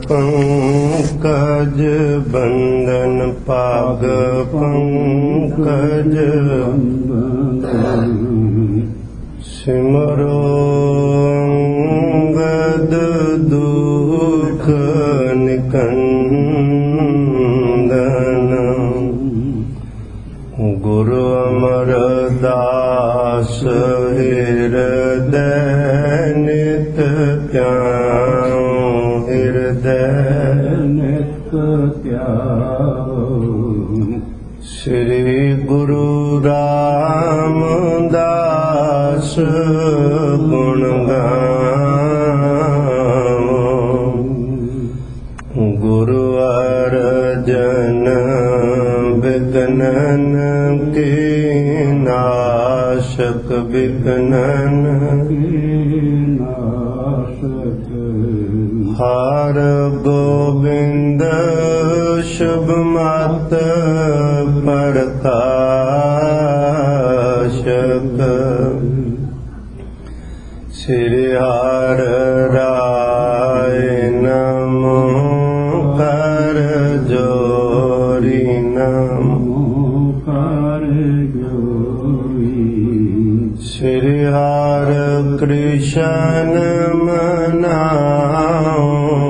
पंकज बंदन पाग पंकज सिमरो अंगद दुख निकंदन गुरु अमरदास हृदय नित प्याओ हृदय नित प्याओ श्री गुरु रामदास गुण गाओ गुरु अर्जन विघ्नन के नाशक विघ्नन हर गोविंद शुभ मत प्रकाशक श्री हर राय नमो कर जोरी नमो कर जोरी श्री हर कृष्ण मनाओ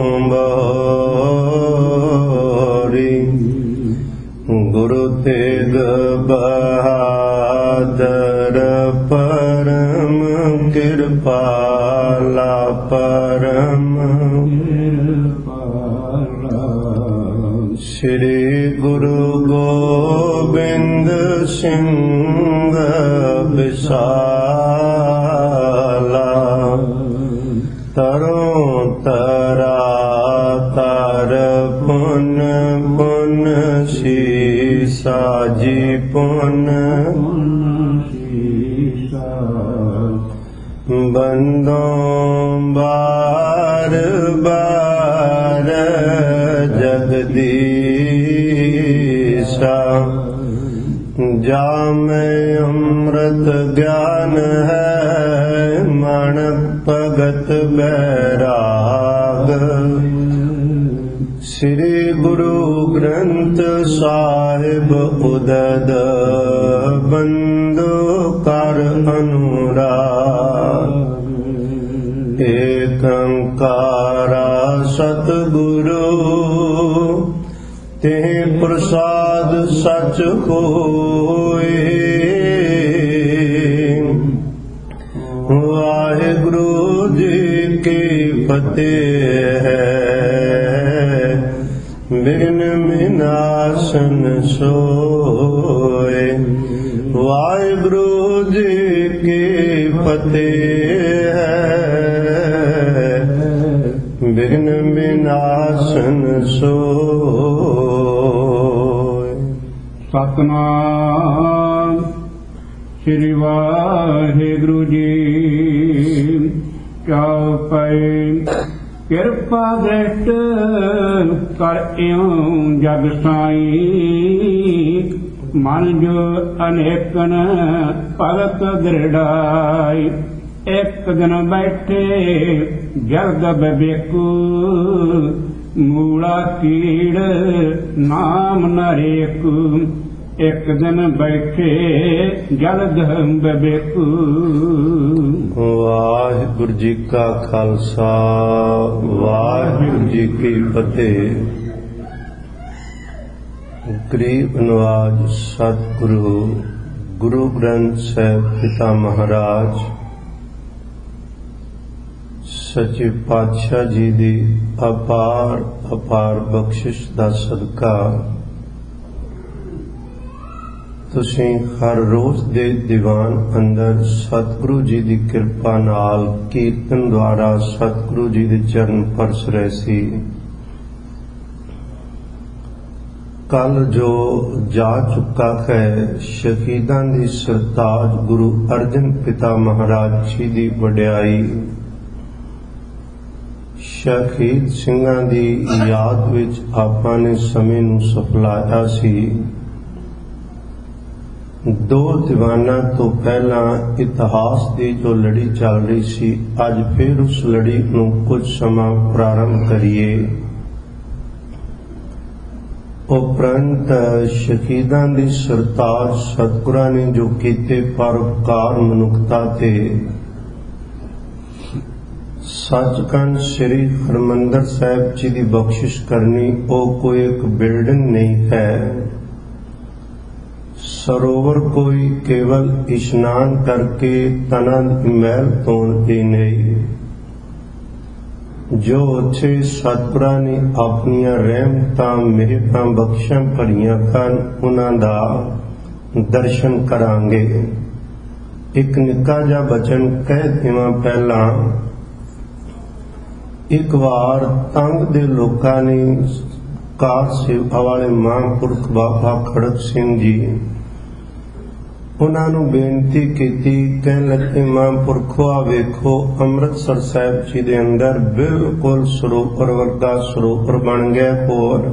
बहोरी गुरु तेग बहादुर परम कृपाला परम श्री गुरु गोविंद सिंह विशाला तरो तरा तर पुन पुन शीसा जी पुन बंदों बार बार जगदीशा जामे अमृत ज्ञान है मानक भगत बैराग श्री गुरु ग्रंथ साहिब उदद बंदो कर अनुराग एक अंकारा सतगुरु ते प्रसाद सच होए वाहिगुरु जी की फतेह है बिन विनाशन सोए वाहिगुरु जी की फतेह है बिन विनाशन सोए सतनाम श्री वाहिगुरु जी चौपाई किरपा दृष्ट कर इਉਂ जग साई मन जो अनेकन भगत दृढ़ाई एक दिन बैठे जल्द बबेकू मूला कीड़ नाम नरेकू एक दिन बैठे जल्द बबेकू। वाहिगुरु जी का खालसा वाहिगुरु जी की फतेह। गरीब नवाज सतगुरु गुरु ग्रंथ ਸਾਹਿਬ पिता महाराज सच्चे पातशाह जी दी अपार अपार बख्शिश दा सदका तुसीं हर रोज दे दीवान अंदर सतगुरु जी दी किरपा नाल कीर्तन द्वारा सतगुरु जी दे चरण परस रहे सी। कल जो जा चुका है शहीदां दी सरताज गुरु अर्जन पिता महाराज जी दी वड्याई शहीद ਸਿੰਘਾਂ ਦੀ याद विच आपां ने समय नूं सफलाया सी। दो दीवाना तो पहला इतिहास की जो लड़ी चल रही सी अज फिर उस लड़ी नूं कुछ समा प्रारंभ करिए। ਉਪਰੰਤ ਸ਼ਹੀਦਾਂ ਦੀ ਸਰਤਾਜ ਸਤਿਗੁਰਾਂ ਨੇ ਜੋ ਕੀਤੇ ਪਰਉਪਕਾਰ ਮਨੁੱਖਤਾ ਤੇ, ਸੱਚਖੰਡ ਸ੍ਰੀ ਹਰਿਮੰਦਰ ਸਾਹਿਬ ਜੀ ਦੀ ਬਖਸ਼ਿਸ਼ ਕਰਨੀ ਉਹ ਕੋਈ ਇੱਕ ਬਿਲਡਿੰਗ ਨਹੀਂ ਹੈ, ਸਰੋਵਰ ਕੋਈ ਕੇਵਲ ਇਸ਼ਨਾਨ ਕਰਕੇ ਤਨਾਂ ਦੀ ਮੈਲ ਧੋਣ ਦੀ ਨਹੀਂ। ਜੋ ਉੱਥੇ ਸਤਿਗੁਰਾਂ ਨੇ ਆਪਣੀਆਂ ਰਹਿਮਤਾਂ ਮਿਹਰਾਂ ਬਖਸ਼ਾਂ ਭਰੀਆਂ ਹਨ, ਉਹਨਾਂ ਦਾ ਦਰਸ਼ਨ ਕਰਾਂਗੇ। ਇੱਕ ਨਿੱਕਾ ਜਿਹਾ ਬਚਨ ਕਹਿ ਦੇਵਾਂ ਪਹਿਲਾਂ। ਇੱਕ ਵਾਰ ਤੰਗ ਦੇ ਲੋਕਾਂ ਨੇ ਕਾਰ ਸੇਵਾ ਵਾਲੇ ਮਹਾਂਪੁਰਖ ਬਾਬਾ ਖੜਕ ਸਿੰਘ ਜੀ ਉਹਨਾਂ ਨੂੰ ਬੇਨਤੀ ਕੀਤੀ, ਕਹਿਣ ਲੱਗੇ ਮਹਾਂਪੁਰਖੋ ਆ ਵੇਖੋ, ਅੰਮ੍ਰਿਤਸਰ ਸਾਹਿਬ ਜੀ ਦੇ ਅੰਦਰ ਬਿਲਕੁਲ ਸਰੋਵਰ ਵਰਗਾ ਸਰੋਵਰ ਬਣ ਗਿਆ, ਹੋਰ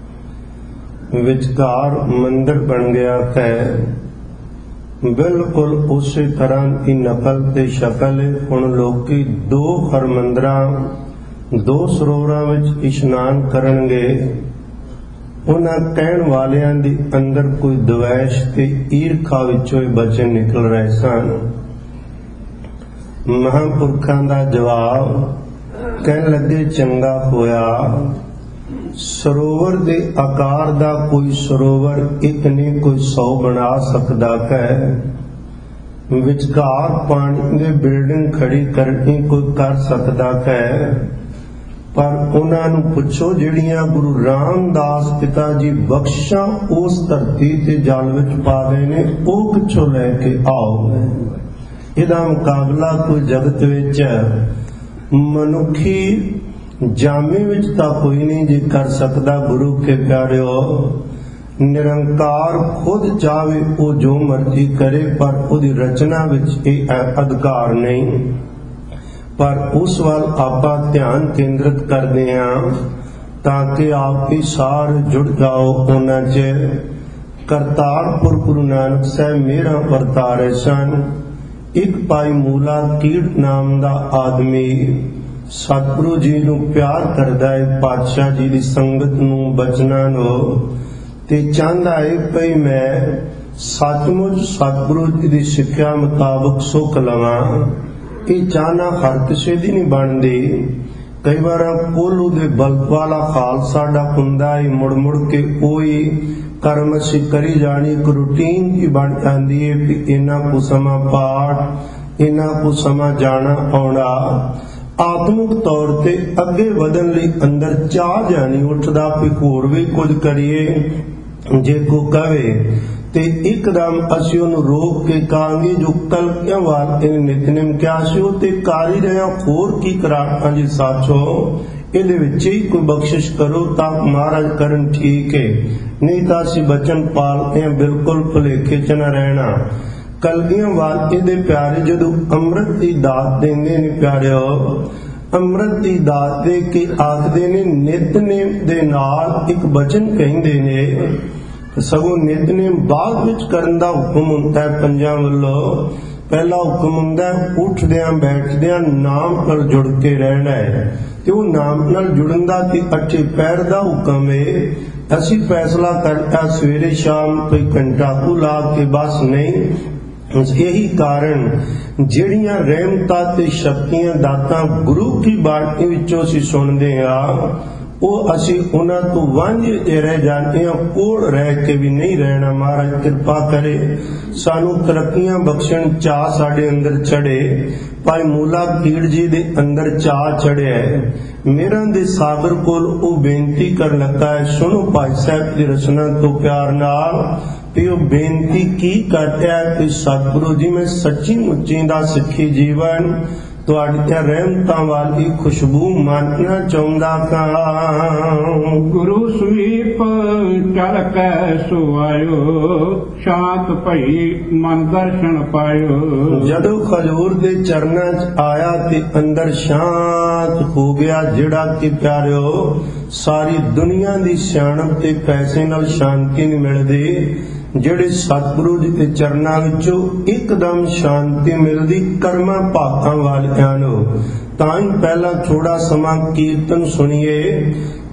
ਵਿਚਕਾਰ ਮੰਦਿਰ ਬਣ ਗਿਆ ਹੈ, ਬਿਲਕੁਲ ਉਸੇ ਤਰ੍ਹਾਂ ਦੀ ਨਕਲ ਤੇ ਸ਼ਕਲ ਹੈ। ਹੁਣ ਲੋਕੀ 2 ਹਰਮੰਦਰਾਂ 2 ਸਰੋਵਰਾਂ ਵਿੱਚ ਇਸ਼ਨਾਨ ਕਰਨਗੇ। ਉਹਨਾਂ ਕਹਿਣ ਵਾਲਿਆਂ ਦੇ ਅੰਦਰ ਕੋਈ ਦਵੈਸ਼ ਤੇ ਈਰਖਾ ਵਿੱਚੋਂ ਹੀ ਬਚਨ ਨਿਕਲ ਰਹੇ ਸਨ। ਮਹਾਂਪੁਰਖਾਂ ਦਾ ਜਵਾਬ, ਕਹਿਣ ਲੱਗੇ ਚੰਗਾ ਹੋਇਆ, ਸਰੋਵਰ ਦੇ ਆਕਾਰ ਦਾ ਕੋਈ ਸਰੋਵਰ ਇੱਕ ਨਹੀਂ ਕੋਈ 100 ਬਣਾ ਸਕਦਾ ਹੈ, ਵਿਚਕਾਰ ਪਾਣੀ ਦੇ ਬਿਲਡਿੰਗ ਖੜੀ ਕਰਨੀ ਕੋਈ ਕਰ ਸਕਦਾ ਹੈ। ਪਰ ਉਹਨਾਂ ਨੂੰ ਪੁੱਛੋ ਜਿਹੜੀਆਂ ਗੁਰੂ ਰਾਮਦਾਸ ਪਿਤਾ ਜੀ ਬਖਸ਼ਾਂ ਉਸ ਧਰਤੀ ਤੇ ਜਲ ਵਿੱਚ ਪਾ ਗਏ ਨੇ, ਉਹ ਕਿੱਥੋਂ ਲੈ ਕੇ ਆਓਗੇ? ਇਹਦਾ ਮੁਕਾਬਲਾ ਕੋਈ ਜਗਤ ਵਿੱਚ ਮਨੁੱਖੀ ਜਾਮੇ ਵਿੱਚ ਤਾਂ ਕੋਈ ਨਹੀਂ ਜੀ ਕਰ ਸਕਦਾ। ਗੁਰੂ ਕੇ ਪਿਆਰਿਓ, ਨਿਰੰਕਾਰ ਖੁਦ ਚਾਹੇ ਉਹ ਜੋ ਮਰਜ਼ੀ ਕਰੇ, ਪਰ ਉਹਦੀ ਰਚਨਾ ਵਿੱਚ ਇਹ ਅਧਿਕਾਰ ਨਹੀਂ। ਪਰ ਉਸ ਵੱਲ ਆਪਾਂ ਧਿਆਨ ਕੇਂਦਰਿਤ ਕਰਦੇ ਹਾਂ ਤਾਂ ਕਿ ਆਪ ਹੀ ਸਾਰੇ ਜੁੜ ਜਾਓ। ਉਹਨਾਂ 'ਚ ਕਰਤਾਰਪੁਰ ਗੁਰੂ ਨਾਨਕ ਸਾਹਿਬ ਮੇਰਾ ਵਰਤਾ ਰਹੇ ਸਨ। ਇੱਕ ਭਾਈ ਮੂਲਾ ਕੀੜ ਨਾਮ ਦਾ ਆਦਮੀ ਸਤਿਗੁਰੂ ਜੀ ਨੂੰ ਪਿਆਰ ਕਰਦਾ ਹੈ, ਪਾਤਸ਼ਾਹ ਜੀ ਦੀ ਸੰਗਤ ਨੂੰ, ਬਚਨਾਂ ਨੂੰ, ਤੇ ਚਾਹੁੰਦਾ ਹੈ ਭਈ ਮੈਂ ਸੱਚਮੁੱਚ ਸਤਿਗੁਰੂ ਜੀ ਦੀ ਸਿੱਖਿਆ ਮੁਤਾਬਕ ਸੁੱਖ ਲਵਾਂ। ਇਹ ਚਾਹਨਾ ਹਰ ਕਿਸੇ ਦੀ ਨਹੀਂ ਬਣਦੀ। ਕਈ ਵਾਰ ਕੋਲੂ ਦੇ ਬਲਬ ਵਾਲਾ ਖਾਲਸਾ ਦਾ ਹੁੰਦਾ ਹੈ, ਮੁੜ ਮੁੜ ਕੇ ਕੋਈ ਕਰਮ ਅਸੀਂ ਕਰੀ ਜਾਣੀ, ਇੱਕ ਰੂਟੀਨ ਹੀ ਬਣ ਜਾਂਦੀ ਹੈ ਵੀ ਇਹਨਾਂ ਕੁ ਸਮਾਂ ਪਾਠ, ਇਹਨਾਂ ਕੁ ਸਮਾਂ ਜਾਣਾ ਆਉਣਾ। ਆਤਮਿਕ ਤੌਰ ਤੇ ਅੱਗੇ ਵਧਣ ਲਈ ਅੰਦਰ ਚਾਹ ਜਾਣੀ ਉੱਠਦਾ ਵੀ ਹੋਰ ਵੀ ਕੁਝ ਕਰੀਏ। ਜੇ ਕੋ ਕਵੇ ਤੇ ਇੱਕਦਮ ਅਸੀਂ ਉਹਨੂੰ ਰੋਕ ਕੇ ਕਹਾਂਗੇ ਜੋ ਕਲਪਿਆਂ ਵਾਲੇ ਨੇ ਨਿਤਨੇਮ ਕਿਹਾ ਸੀ ਉਹ ਤੇ ਕਰ ਹੀ ਰਿਹਾ, ਹੋਰ ਕੀ ਕਰਾਂ ਜੀ ਸਾਥੋ। ਇਹਦੇ ਵਿੱਚ ਹੀ ਕੋਈ ਬਖਸ਼ਿਸ਼ ਕਰੋ ਤਾਂ ਮਹਾਰਾਜ ਕਰਨ ਠੀਕ ਹੈ, ਨਹੀਂ ਤਾਂ ਅਸੀਂ ਬਚਨ ਪਾਲਦੇ ਹਾਂ ਬਿਲਕੁਲ ਭੁਲੇਖੇ 'ਚ ਨਾ ਰਹਿਣਾ। ਕਲਗੀਆਂ ਵਾਲੇ ਦੇ ਪਿਆਰੇ ਜਦੋਂ ਅੰਮ੍ਰਿਤ ਦੀ ਦਾਤ ਦਿੰਦੇ ਨੇ ਪਿਆਰਿਓ, ਅੰਮ੍ਰਿਤ ਦੀ ਦਾਤ ਦੇ ਕੇ ਆਖਦੇ ਨੇ ਨਿਤਨੇਮ ਦੇ ਨਾਲ ਇੱਕ ਬਚਨ ਕਹਿੰਦੇ ਨੇ, ਸਗੋਂ ਨਿਤਨੇਮ ਬਾਅਦ ਵਿੱਚ ਕਰਨ ਦਾ ਹੁਕਮ ਹੁੰਦਾ ਹੈ ਪੰਜਾਂ ਵੱਲੋਂ। ਪਹਿਲਾ ਹੁਕਮ ਹੁੰਦਾ ਉੱਠਦਿਆਂ ਬੈਠਦਿਆਂ ਨਾਮ ਨਾਲ ਜੁੜ ਕੇ ਰਹਿਣਾ ਹੈ, ਤੇ ਉਹ ਨਾਮ ਨਾਲ ਜੁੜਨ ਦਾ ਤੇ ਅੱਠੇ ਪੈਰ ਦਾ ਹੁਕਮ ਹੈ। ਅਸੀਂ ਫੈਸਲਾ ਕਰਤਾ ਸਵੇਰੇ ਸ਼ਾਮ ਕੋਈ ਘੰਟਾ ਕੁ ਲਾ ਕੇ ਬਸ ਨਹੀਂ। ਇਹੀ ਕਾਰਨ ਜਿਹੜੀਆਂ ਰਹਿਮਤਾਂ ਤੇ ਸ਼ਕਤੀਆਂ ਦਾਤਾਂ ਗੁਰੂ ਕੀ ਬਾਣੀ ਵਿੱਚੋਂ ਅਸੀਂ ਸੁਣਦੇ ਹਾਂ, ਉਹ ਅਸੀਂ ਉਹਨਾਂ ਤੋਂ ਵਾਂਝੇ ਰਹਿ ਜਾਂਦੇ ਹਾਂ, ਕੋਲ ਰਹਿ ਕੇ ਵੀ ਨਹੀਂ ਰਹਿਣਾ। ਮਹਾਰਾਜ ਕਿਰਪਾ ਕਰੇ ਸਾਨੂੰ ਤਰੱਕੀਆਂ ਬਖਸ਼ਣ, ਚਾਹ ਸਾਡੇ ਅੰਦਰ ਚੜੇ। ਭਾਈ ਮੂਲਾ ਕੀੜ ਜੀ ਦੇ ਅੰਦਰ ਚਾਹ ਚੜਿਆ ਹੈ। ਮੇਰਾਂ ਦੇ ਸਾਗਰ ਕੋਲ ਉਹ ਬੇਨਤੀ ਕਰਨ ਲੱਗਾ ਹੈ, ਸੁਣੋ ਭਾਈ ਸਾਹਿਬ ਦੀ ਰਚਨਾ ਤੋਂ ਪਿਆਰ ਨਾਲ ਤੇ ਉਹ ਬੇਨਤੀ ਕੀ ਕਰਦਾ ਹੈ ਕਿ ਸਤਿਗੁਰੂ ਜੀ ਮੈਂ ਸੱਚੀ ਮੁੱਚੀ ਦਾ ਸਿੱਖੀ ਜੀਵਨ ਤੁਹਾਡੀਆਂ ਰਹਿਮਤਾਂ ਵਾਲੀ ਖੁਸ਼ਬੂ ਮਾਨਣਾ ਚਾਹੁੰਦਾ ਹਾਂ। ਗੁਰੂ ਸਵੀਪ ਚਲ ਕੈ ਸੋ ਆਇਓ, ਸ਼ਾਂਤ ਭਈ ਮਨ ਦਰਸ਼ਨ ਪਾਇਓ। ਜਦੋਂ ਖਜੂਰ ਦੇ ਚਰਨਾਂ 'ਚ ਆਇਆ ਤੇ ਅੰਦਰ ਸ਼ਾਂਤ ਹੋ ਗਿਆ, ਜਿਹੜਾ ਕਿ ਪਿਆਰਿਓ ਸਾਰੀ ਦੁਨੀਆ ਦੀ ਸਿਆਣਪ ਤੇ ਪੈਸੇ ਨਾਲ ਸ਼ਾਂਤੀ ਨਹੀਂ ਮਿਲਦੀ। ਜਿਹੜੇ ਸਤਿਗੁਰੂ ਜੀ ਦੇ ਚਰਨਾਂ ਵਿੱਚੋਂ ਇੱਕਦਮ ਸ਼ਾਂਤੀ ਮਿਲਦੀ ਕਰਮਾਂ ਭਾਗਾਂ ਵਾਲਿਆਂ ਨੂੰ। ਤਾਂ ਹੀ ਪਹਿਲਾਂ ਥੋੜਾ ਸਮਾਂ ਕੀਰਤਨ ਸੁਣੀਏ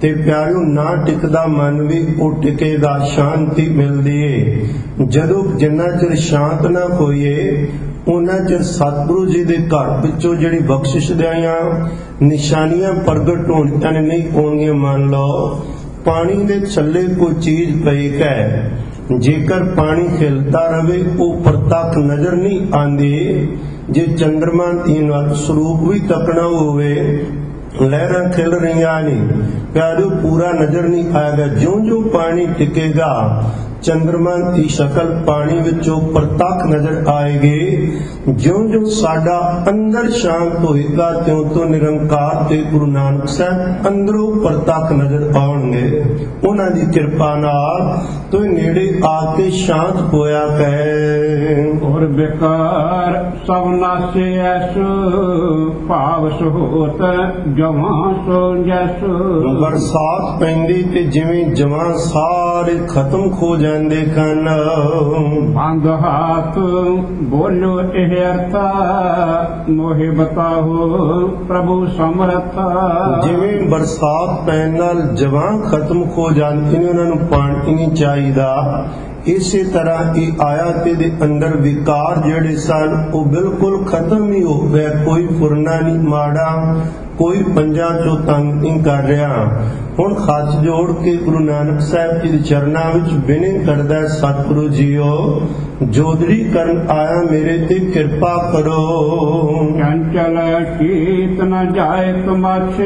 ਤੇ ਪਿਆਰਿਓ ਨਾ ਟਿਕਦਾ ਮਨ ਵੀ ਉਹ ਟਿਕੇਗਾ, ਸ਼ਾਂਤੀ ਮਿਲਦੀ ਏ। ਜਦੋਂ ਜਿੰਨਾ ਚਿਰ ਸ਼ਾਂਤ ਨਾ ਹੋਈਏ ਉਹਨਾਂ ਚਿਰ ਸਤਿਗੁਰੂ ਜੀ ਦੇ ਘਰ ਵਿੱਚੋਂ ਜਿਹੜੀ ਬਖਸ਼ਿਸ਼ ਦੀਆਂ ਨਿਸ਼ਾਨੀਆਂ ਪ੍ਰਗਟ ਹੋਣੀਆਂ ਨਹੀਂ ਹੋਣਗੀਆਂ। ਮੰਨ ਲਓ ਪਾਣੀ ਦੇ ਥੱਲੇ ਕੋਈ ਚੀਜ਼ ਪਈ ਹੈ, ਜੇਕਰ ਪਾਣੀ ਖਿਲਦਾ ਰਵੇ ਉਹ ਪ੍ਰਤੱਖ ਨਜ਼ਰ ਨਹੀਂ ਆਉਂਦੀ। ਜੇ ਚੰਦਰਮਾ ਤੀਨ ਵਾਰ ਸਰੂਪ ਵੀ ਤੱਕਣਾ ਹੋਵੇ, ਲਹਿਰਾਂ ਖਿਲ ਰਹੀਆਂ ਨੇ ਪਿਆਰਿਓ, ਪੂਰਾ ਨਜ਼ਰ ਨਹੀਂ ਆਏਗਾ। ਜਿਉਂ-ਜਿਉਂ ਪਾਣੀ ਟਿਕੇਗਾ ਚੰਦਰਮਾ ਦੀ ਸ਼ਕਲ ਪਾਣੀ ਵਿੱਚੋਂ ਪ੍ਰਤੱਖ ਨਜ਼ਰ ਆਏਗੀ। ਜਿਉਂ-ਜਿਉਂ ਸਾਡਾ ਅੰਦਰ ਸ਼ਾਂਤ ਹੋਏਗਾ ਤਿਉਂ-ਤਿਉਂ ਨਿਰੰਕਾਰ ਤੇ ਗੁਰੂ ਨਾਨਕ ਸਾਹਿਬ ਅੰਦਰੋਂ ਪ੍ਰਤੱਖ ਨਜ਼ਰ ਆਉਣਗੇ। ਉਹਨਾਂ ਦੀ ਕਿਰਪਾ ਨਾਲ ਤੂੰ ਨੇੜੇ ਆ ਕੇ ਸ਼ਾਂਤ ਹੋਇਆ ਕਹਿ। ਔਰ ਬੇਕਾਰ ਸਭ ਨਾਸੇ ਐਸੋ, ਭਾਵ ਸੋਤ ਜਵਾਂ ਸੋ ਜੈਸੋ। ਬਰਸਾਤ ਪੈਂਦੀ ਤੇ ਜਿਵੇਂ ਜਵਾਂ ਸਾਰੇ ਖਤਮ ਹੋ ਜਾਂਦੇ ਕਨ। ਬੰਦ ਹੱਥ ਬੋਲੋ ਇਹ ਅਰਥਾ, ਮੋਹਿ ਬਤਾਓ ਪ੍ਰਭੂ ਸਮਰਥਾ। ਜਿਵੇਂ ਬਰਸਾਤ ਪੈਣ ਨਾਲ ਜਵਾਂ ਖਤਮ ਹੋ ਜਾਂਦੇ ਨੇ, ਉਹਨਾਂ ਨੂੰ ਪਾਣੀ ਨਹੀਂ ਚਾਹੀਦਾ, ਇਸੇ ਤਰ੍ਹਾਂ ਇਹ ਆਇਤ ਦੇ ਅੰਦਰ ਵਿਕਾਰ ਜਿਹੜੇ ਸਨ ਉਹ ਬਿਲਕੁਲ ਖਤਮ ਹੀ ਹੋ ਗਏ। ਕੋਈ ਫੁਰਨਾ ਨਹੀਂ ਮਾੜਾ, ਕੋਈ ਪੰਜਾਂ ਚੋਂ ਤੰਗ ਨਹੀਂ ਕਰ ਰਿਹਾ। ਹੁਣ ਹੱਥ ਜੋੜ ਕੇ ਗੁਰੂ ਨਾਨਕ ਸਾਹਿਬ ਜੀ ਦੇ ਚਰਨਾਂ ਵਿੱਚ ਬੇਨਤੀ ਕਰਦਾ ਹੈ, ਸਤਿਗੁਰੂ ਜੀਓ ਜੋਦੜੀ ਕਰਨ ਆਇਆ ਮੇਰੇ ਤੇ ਕਿਰਪਾ ਕਰੋ। ਚੰਚਲ ਚੀਤ ਨ ਜਾਏ ਤਮਾਸ਼ੇ,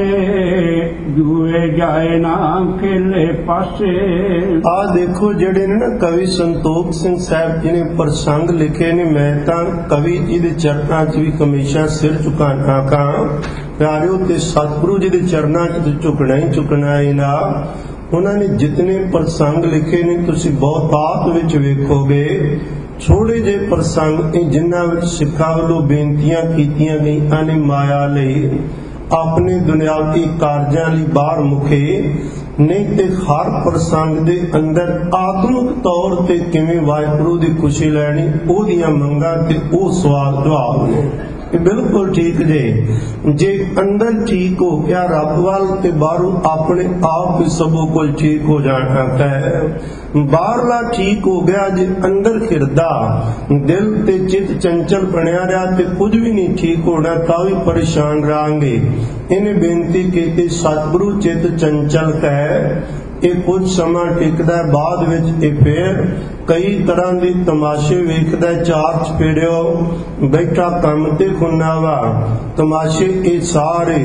ਜੂਏ ਜਾਏ ਨਾ ਖੇਲੇ ਪਾਸੇ। ਆ ਦੇਖੋ ਜਿਹੜੇ ਨੇ ਨਾ ਕਵੀ ਸੰਤੋਖ ਸਿੰਘ ਸਾਹਿਬ ਜੀ ਨੇ ਪ੍ਰਸੰਗ ਲਿਖੇ ਨੇ, ਮੈਂ ਤਾਂ ਕਵੀ ਜੀ ਦੇ ਚਰਨਾਂ 'ਚ ਵੀ ਹਮੇਸ਼ਾ ਸਿਰ ਝੁਕਾਣਾ ਕਾਂ ਪਿਆਰਿਓ, ਤੇ ਸਤਿਗੁਰੂ ਜੀ ਦੇ ਚਰਨਾਂ 'ਚ ਝੁਕਣਾ ਹੀ ਝੁਕਣਾ ਹੈ ਨਾ। ਉਹਨਾਂ ਨੇ ਜਿਤਨੇ ਪ੍ਰਸੰਗ ਲਿਖੇ ਨੇ ਤੁਸੀਂ ਬਹੁਤਾਤ ਵਿੱਚ ਵੇਖੋਗੇ, ਥੋੜੇ ਜਿਹੇ ਪ੍ਰਸੰਗ ਜਿਨ੍ਹਾਂ ਵਿੱਚ ਸਿੱਖਾਂ ਵੱਲੋਂ ਬੇਨਤੀਆਂ ਕੀਤੀਆਂ ਗਈਆਂ ਨੇ ਮਾਇਆ ਲਈ, ਆਪਣੇ ਦੁਨਿਆਵੀ ਕਾਰਜਾਂ ਲਈ ਬਾਹਰ ਮੁਖੇ, ਨਹੀਂ ਤੇ ਹਰ ਪ੍ਰਸੰਗ ਦੇ ਅੰਦਰ ਆਤਮਿਕ ਤੌਰ ਤੇ ਕਿਵੇਂ ਵਾਹਿਗੁਰੂ ਦੀ ਖੁਸ਼ੀ ਲੈਣੀ, ਉਹਦੀਆਂ ਮੰਗਾਂ ਤੇ ਉਹ ਸਵਾਲ ਜਵਾਬ ਨੇ। ਇਹ ਬਿਲਕੁਲ ਠੀਕ ਜੇ ਅੰਦਰ ਠੀਕ ਹੋ ਗਿਆ ਰੱਬ ਵੱਲ ਤੇ ਬਾਹਰੋਂ ਆਪਣੇ ਆਪ ਹੀ ਸਭੋ ਕੁਝ ਠੀਕ ਹੋ ਜਾਣਾ ਹੈ। ਬਾਹਰਲਾ ਠੀਕ ਹੋ ਗਿਆ, ਜੇ ਅੰਦਰ ਹਿਰਦਾ ਦਿਲ ਤੇ ਚਿੱਤ ਚੰਚਲ ਬਣਿਆ ਰਿਹਾ ਤੇ ਕੁਝ ਵੀ ਨਹੀਂ ਠੀਕ ਹੋਣਾ, ਤਾਂ ਵੀ ਪਰੇਸ਼ਾਨ ਰਹਾਂਗੇ। ਇਹਨੇ ਬੇਨਤੀ ਕੀਤੀ ਸਤਿਗੁਰੂ ਚਿੱਤ ਚੰਚਲ ਹੈ, ਇਹ ਕੁਝ ਸਮਾਂ ਟਿਕਦਾ, ਬਾਅਦ ਵਿੱਚ ਇਹ ਫੇਰ ਕਈ ਤਰ੍ਹਾਂ ਦੇ ਤਮਾਸ਼ੇ ਵੇਖਦਾ। ਚਾਰ ਚਪੇੜਿਓ ਬੈਠਾ ਕੰਮ ਤੇ ਖੁੰਨਾਵਾ, ਤਮਾਸ਼ੇ ਇਹ ਸਾਰੇ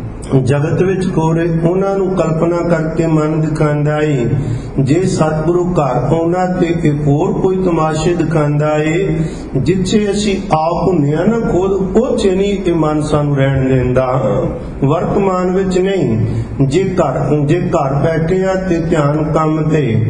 ਜਗਤ ਵਿੱਚ ਹੋ ਰਹੇ, ਉਹਨਾਂ ਨੂੰ ਕਲਪਨਾ ਕਰਕੇ ਮਨ ਦਿਖਾਉਂਦਾ ਏ। ਜੇ ਸਤਿਗੁਰੂ ਘਰ ਆਉਣਾ ਤੇ ਇੱਕ ਹੋਰ ਕੋਈ ਤਮਾਸ਼ੇ ਦਿਖਾਉਂਦਾ ਏ, ਜਿੱਥੇ ਅਸੀਂ ਆਪ ਹੁੰਦੇ ਆ ਨਾ ਖੁਦ, ਉੱਥੇ ਨਹੀਂ ਇਹ ਮਨ ਸਾਨੂੰ ਰਹਿਣ ਦਿੰਦਾ, ਵਰਤਮਾਨ ਵਿੱਚ ਨਹੀਂ। ਜੇ ਘਰ ਬੈਠੇ ਆ ਤੇ ਧਿਆਨ ਕੰਮ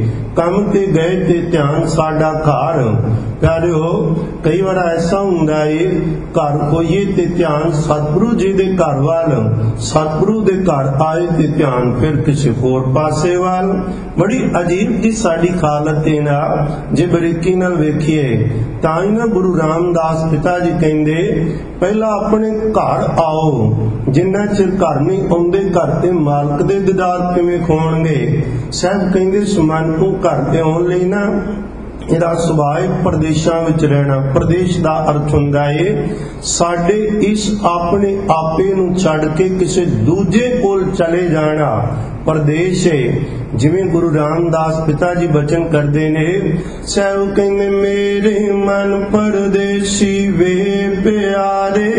ਤੇ ਗਏ ਤੇ ਧਿਆਨ ਸਾਡਾ ਘਰ। ਪਿਆਰਿਓ ਕਈ ਵਾਰ ਐਸਾ ਹੁੰਦਾ ਏ, ਘਰ ਹੋਈਏ ਤੇ ਧਿਆਨ ਸਤਿਗੁਰੂ ਜੀ ਦੇ ਘਰ ਵੱਲ, ਸਤਿਗੁਰੂ ਦੇ ਘਰ ਆਏ ਤੇ ਧਿਆਨ ਫਿਰ ਕਿਸੇ ਹੋਰ ਪਾਸੇ ਵੱਲ। ਬੜੀ ਅਜੀਬ ਜੀ ਸਾਡੀ ਹਾਲਤ ਹੈ ਨਾ, ਜੇ ਬਰੀਕੀ ਨਾਲ ਵੇਖੀਏ ਤਾਂ ਹੀ ਨਾ ਗੁਰੂ ਰਾਮਦਾਸ ਪਿਤਾ ਜੀ ਕਹਿੰਦੇ ਪਹਿਲਾਂ ਆਪਣੇ ਘਰ ਆਓ, ਜਿੰਨਾ ਚਿਰ ਘਰ ਨਹੀਂ ਆਉਂਦੇ ਘਰ ਤੇ ਮਾਲਕ ਦੇ ਦੀਦਾਰ ਕਿਵੇਂ ਹੋਣਗੇ। ਸਾਹਿਬ ਕਹਿੰਦੇ ਮਨ ਨੂੰ ਘਰ ਤੇ ਆਉਣ ਲਈ ਨਾ ਇਹਦਾ ਸੁਭਾਅ ਪ੍ਰਦੇਸ਼ਾਂ ਵਿੱਚ ਰਹਿਣਾ। ਪ੍ਰਦੇਸ਼ ਦਾ ਅਰਥ ਹੁੰਦਾ ਏ ਸਾਡੇ ਇਸ ਆਪਣੇ ਆਪੇ ਨੂੰ ਛੱਡ ਕੇ ਕਿਸੇ ਦੂਜੇ ਕੋਲ ਚਲੇ ਜਾਣਾ, ਪ੍ਰਦੇਸ਼ ਹੈ। ਜਿਵੇਂ ਗੁਰੂ ਰਾਮਦਾਸ ਪਿਤਾ ਜੀ ਬਚਨ ਕਰਦੇ ਨੇ, ਸਾਹਿਬ ਕਹਿੰਦੇ ਮੇਰੇ ਮਨ ਪਰਦੇਸੀ ਵੇ ਪਿਆਰੇ,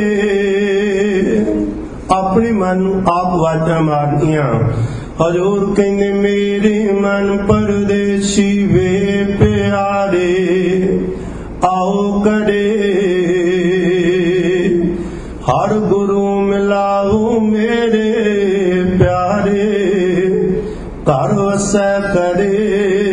ਆਪਣੇ ਮਨ ਨੂੰ ਆਪ ਵਾਜਾਂ ਮਾਰਨੀਆਂ। ਹਜ਼ੂਰ ਕਹਿੰਦੇ ਮੇਰੇ ਮਨ ਪਰਦੇਸੀ ਵੇ ਪਿਆਰੇ, ਆਓ ਕੜੇ ਹਰ ਗੁਰੂ ਮਿਲਾਓ ਮੇਰੇ ਪਿਆਰੇ, ਘਰ ਵਸੈ ਕਰੇ।